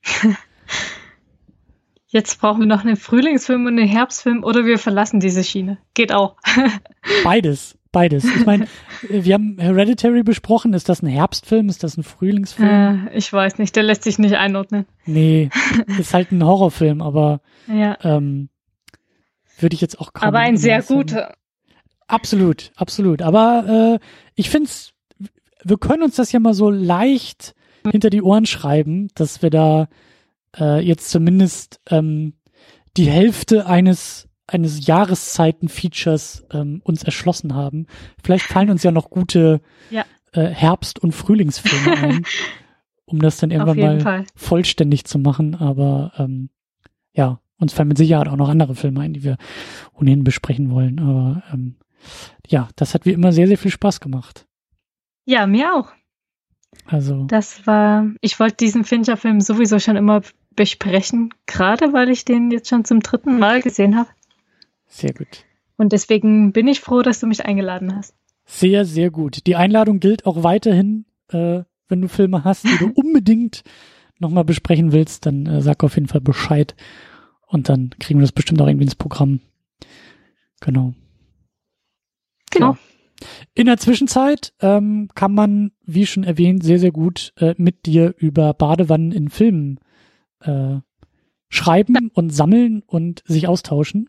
Jetzt brauchen wir noch einen Frühlingsfilm und einen Herbstfilm oder wir verlassen diese Schiene. Geht auch. Beides. Ich meine, wir haben Hereditary besprochen. Ist das ein Herbstfilm? Ist das ein Frühlingsfilm? Ich weiß nicht, der lässt sich nicht einordnen. Nee, ist halt ein Horrorfilm, aber ja. würde ich jetzt auch kaum. Aber ein sehr guter. Absolut. Aber ich finde es, wir können uns das ja mal so leicht hinter die Ohren schreiben, dass wir da jetzt zumindest die Hälfte eines Jahreszeiten-Features uns erschlossen haben. Vielleicht fallen uns ja noch gute Herbst- und Frühlingsfilme ein, um das dann irgendwann mal vollständig zu machen. Aber ja, uns fallen mit Sicherheit auch noch andere Filme ein, die wir ohnehin besprechen wollen. Aber ja, das hat wie immer sehr, sehr viel Spaß gemacht. Ja, mir auch. Also. Ich wollte diesen Fincher-Film sowieso schon immer besprechen, gerade weil ich den jetzt schon zum 3. Mal gesehen habe. Sehr gut. Und deswegen bin ich froh, dass du mich eingeladen hast. Sehr, sehr gut. Die Einladung gilt auch weiterhin, wenn du Filme hast, die du unbedingt nochmal besprechen willst, dann sag auf jeden Fall Bescheid und dann kriegen wir das bestimmt auch irgendwie ins Programm. Genau. Ja. In der Zwischenzeit kann man, wie schon erwähnt, sehr, sehr gut mit dir über Badewannen in Filmen schreiben und sammeln und sich austauschen.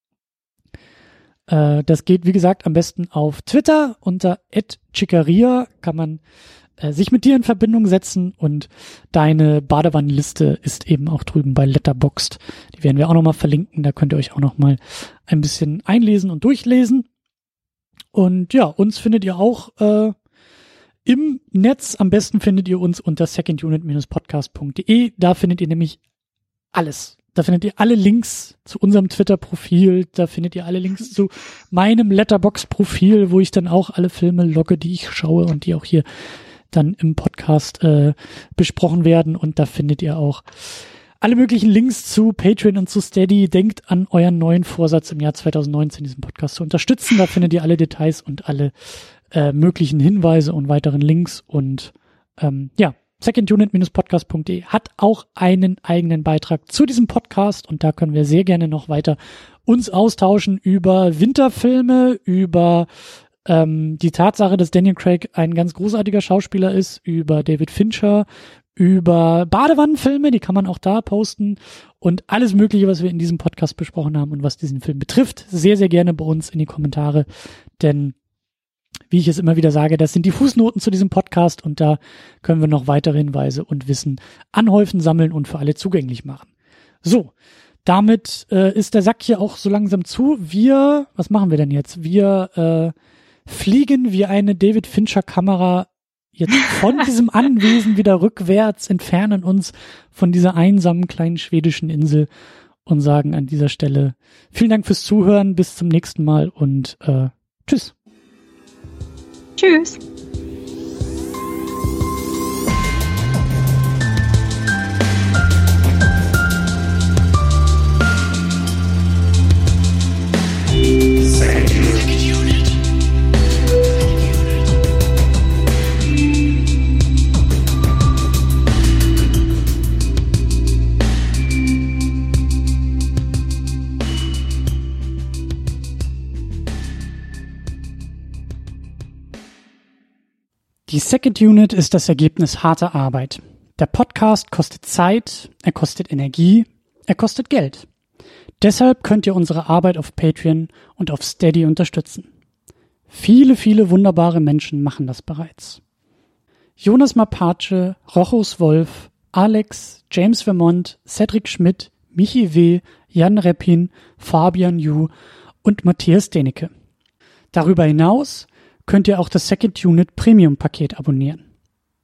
Das geht, wie gesagt, am besten auf Twitter unter @chicaria kann man sich mit dir in Verbindung setzen und deine Badewannenliste ist eben auch drüben bei Letterboxd. Die werden wir auch nochmal verlinken, da könnt ihr euch auch nochmal ein bisschen einlesen und durchlesen. Und ja, uns findet ihr auch im Netz. Am besten findet ihr uns unter secondunit-podcast.de. Da findet ihr nämlich alles. Da findet ihr alle Links zu unserem Twitter-Profil. Da findet ihr alle Links zu meinem Letterboxd-Profil, wo ich dann auch alle Filme logge, die ich schaue und die auch hier dann im Podcast besprochen werden. Und da findet ihr auch alle möglichen Links zu Patreon und zu Steady. Denkt an euren neuen Vorsatz im Jahr 2019, diesen Podcast zu unterstützen. Da findet ihr alle Details und alle möglichen Hinweise und weiteren Links. Und ja, secondunit-podcast.de hat auch einen eigenen Beitrag zu diesem Podcast. Und da können wir sehr gerne noch weiter uns austauschen über Winterfilme, über die Tatsache, dass Daniel Craig ein ganz großartiger Schauspieler ist, über David Fincher, über Badewannenfilme, die kann man auch da posten und alles Mögliche, was wir in diesem Podcast besprochen haben und was diesen Film betrifft, sehr, sehr gerne bei uns in die Kommentare, denn wie ich es immer wieder sage, das sind die Fußnoten zu diesem Podcast und da können wir noch weitere Hinweise und Wissen anhäufen, sammeln und für alle zugänglich machen. So, damit ist der Sack hier auch so langsam zu. Was machen wir denn jetzt? Wir fliegen wie eine David Fincher Kamera jetzt von diesem Anwesen wieder rückwärts, entfernen uns von dieser einsamen kleinen schwedischen Insel und sagen an dieser Stelle vielen Dank fürs Zuhören, bis zum nächsten Mal und tschüss. Tschüss. Die Second Unit ist das Ergebnis harter Arbeit. Der Podcast kostet Zeit, er kostet Energie, er kostet Geld. Deshalb könnt ihr unsere Arbeit auf Patreon und auf Steady unterstützen. Viele, viele wunderbare Menschen machen das bereits. Jonas Mapace, Rochus Wolf, Alex, James Vermont, Cedric Schmidt, Michi W., Jan Reppin, Fabian Yu und Matthias Denecke. Darüber hinaus könnt ihr auch das Second Unit Premium Paket abonnieren.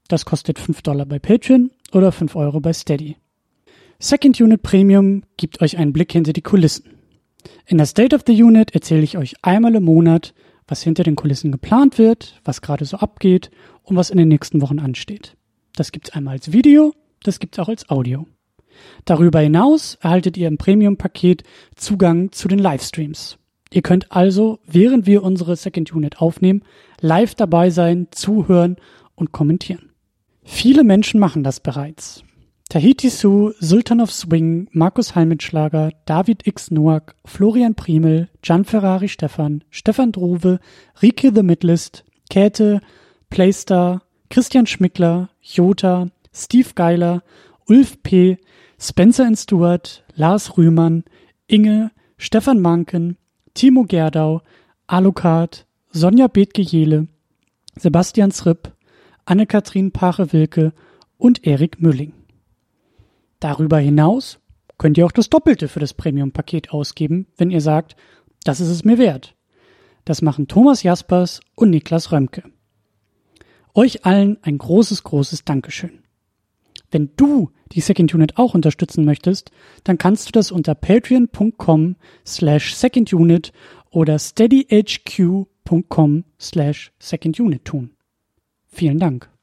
Das kostet $5 bei Patreon oder €5 bei Steady. Second Unit Premium gibt euch einen Blick hinter die Kulissen. In der State of the Unit erzähle ich euch einmal im Monat, was hinter den Kulissen geplant wird, was gerade so abgeht und was in den nächsten Wochen ansteht. Das gibt's einmal als Video, das gibt's auch als Audio. Darüber hinaus erhaltet ihr im Premium-Paket Zugang zu den Livestreams. Ihr könnt also, während wir unsere Second Unit aufnehmen, live dabei sein, zuhören und kommentieren. Viele Menschen machen das bereits. Tahiti Su, Sultan of Swing, Markus Halmitschlager, David X. Noack, Florian Priemel, Gianferrari Stefan, Stefan Drowe, Rike The Midlist, Käthe, Playstar, Christian Schmickler, Jota, Steve Geiler, Ulf P., Spencer Stewart, Lars Rühmann, Inge, Stefan Manken, Timo Gerdau, Alucard, Sonja Bethke-Jehle, Sebastian Zripp, Anne-Kathrin Pache-Wilke und Erik Mülling. Darüber hinaus könnt ihr auch das Doppelte für das Premium-Paket ausgeben, wenn ihr sagt, das ist es mir wert. Das machen Thomas Jaspers und Niklas Römke. Euch allen ein großes, großes Dankeschön. Wenn du die Second Unit auch unterstützen möchtest, dann kannst du das unter patreon.com/secondunit oder steadyhq.com/secondunit tun. Vielen Dank.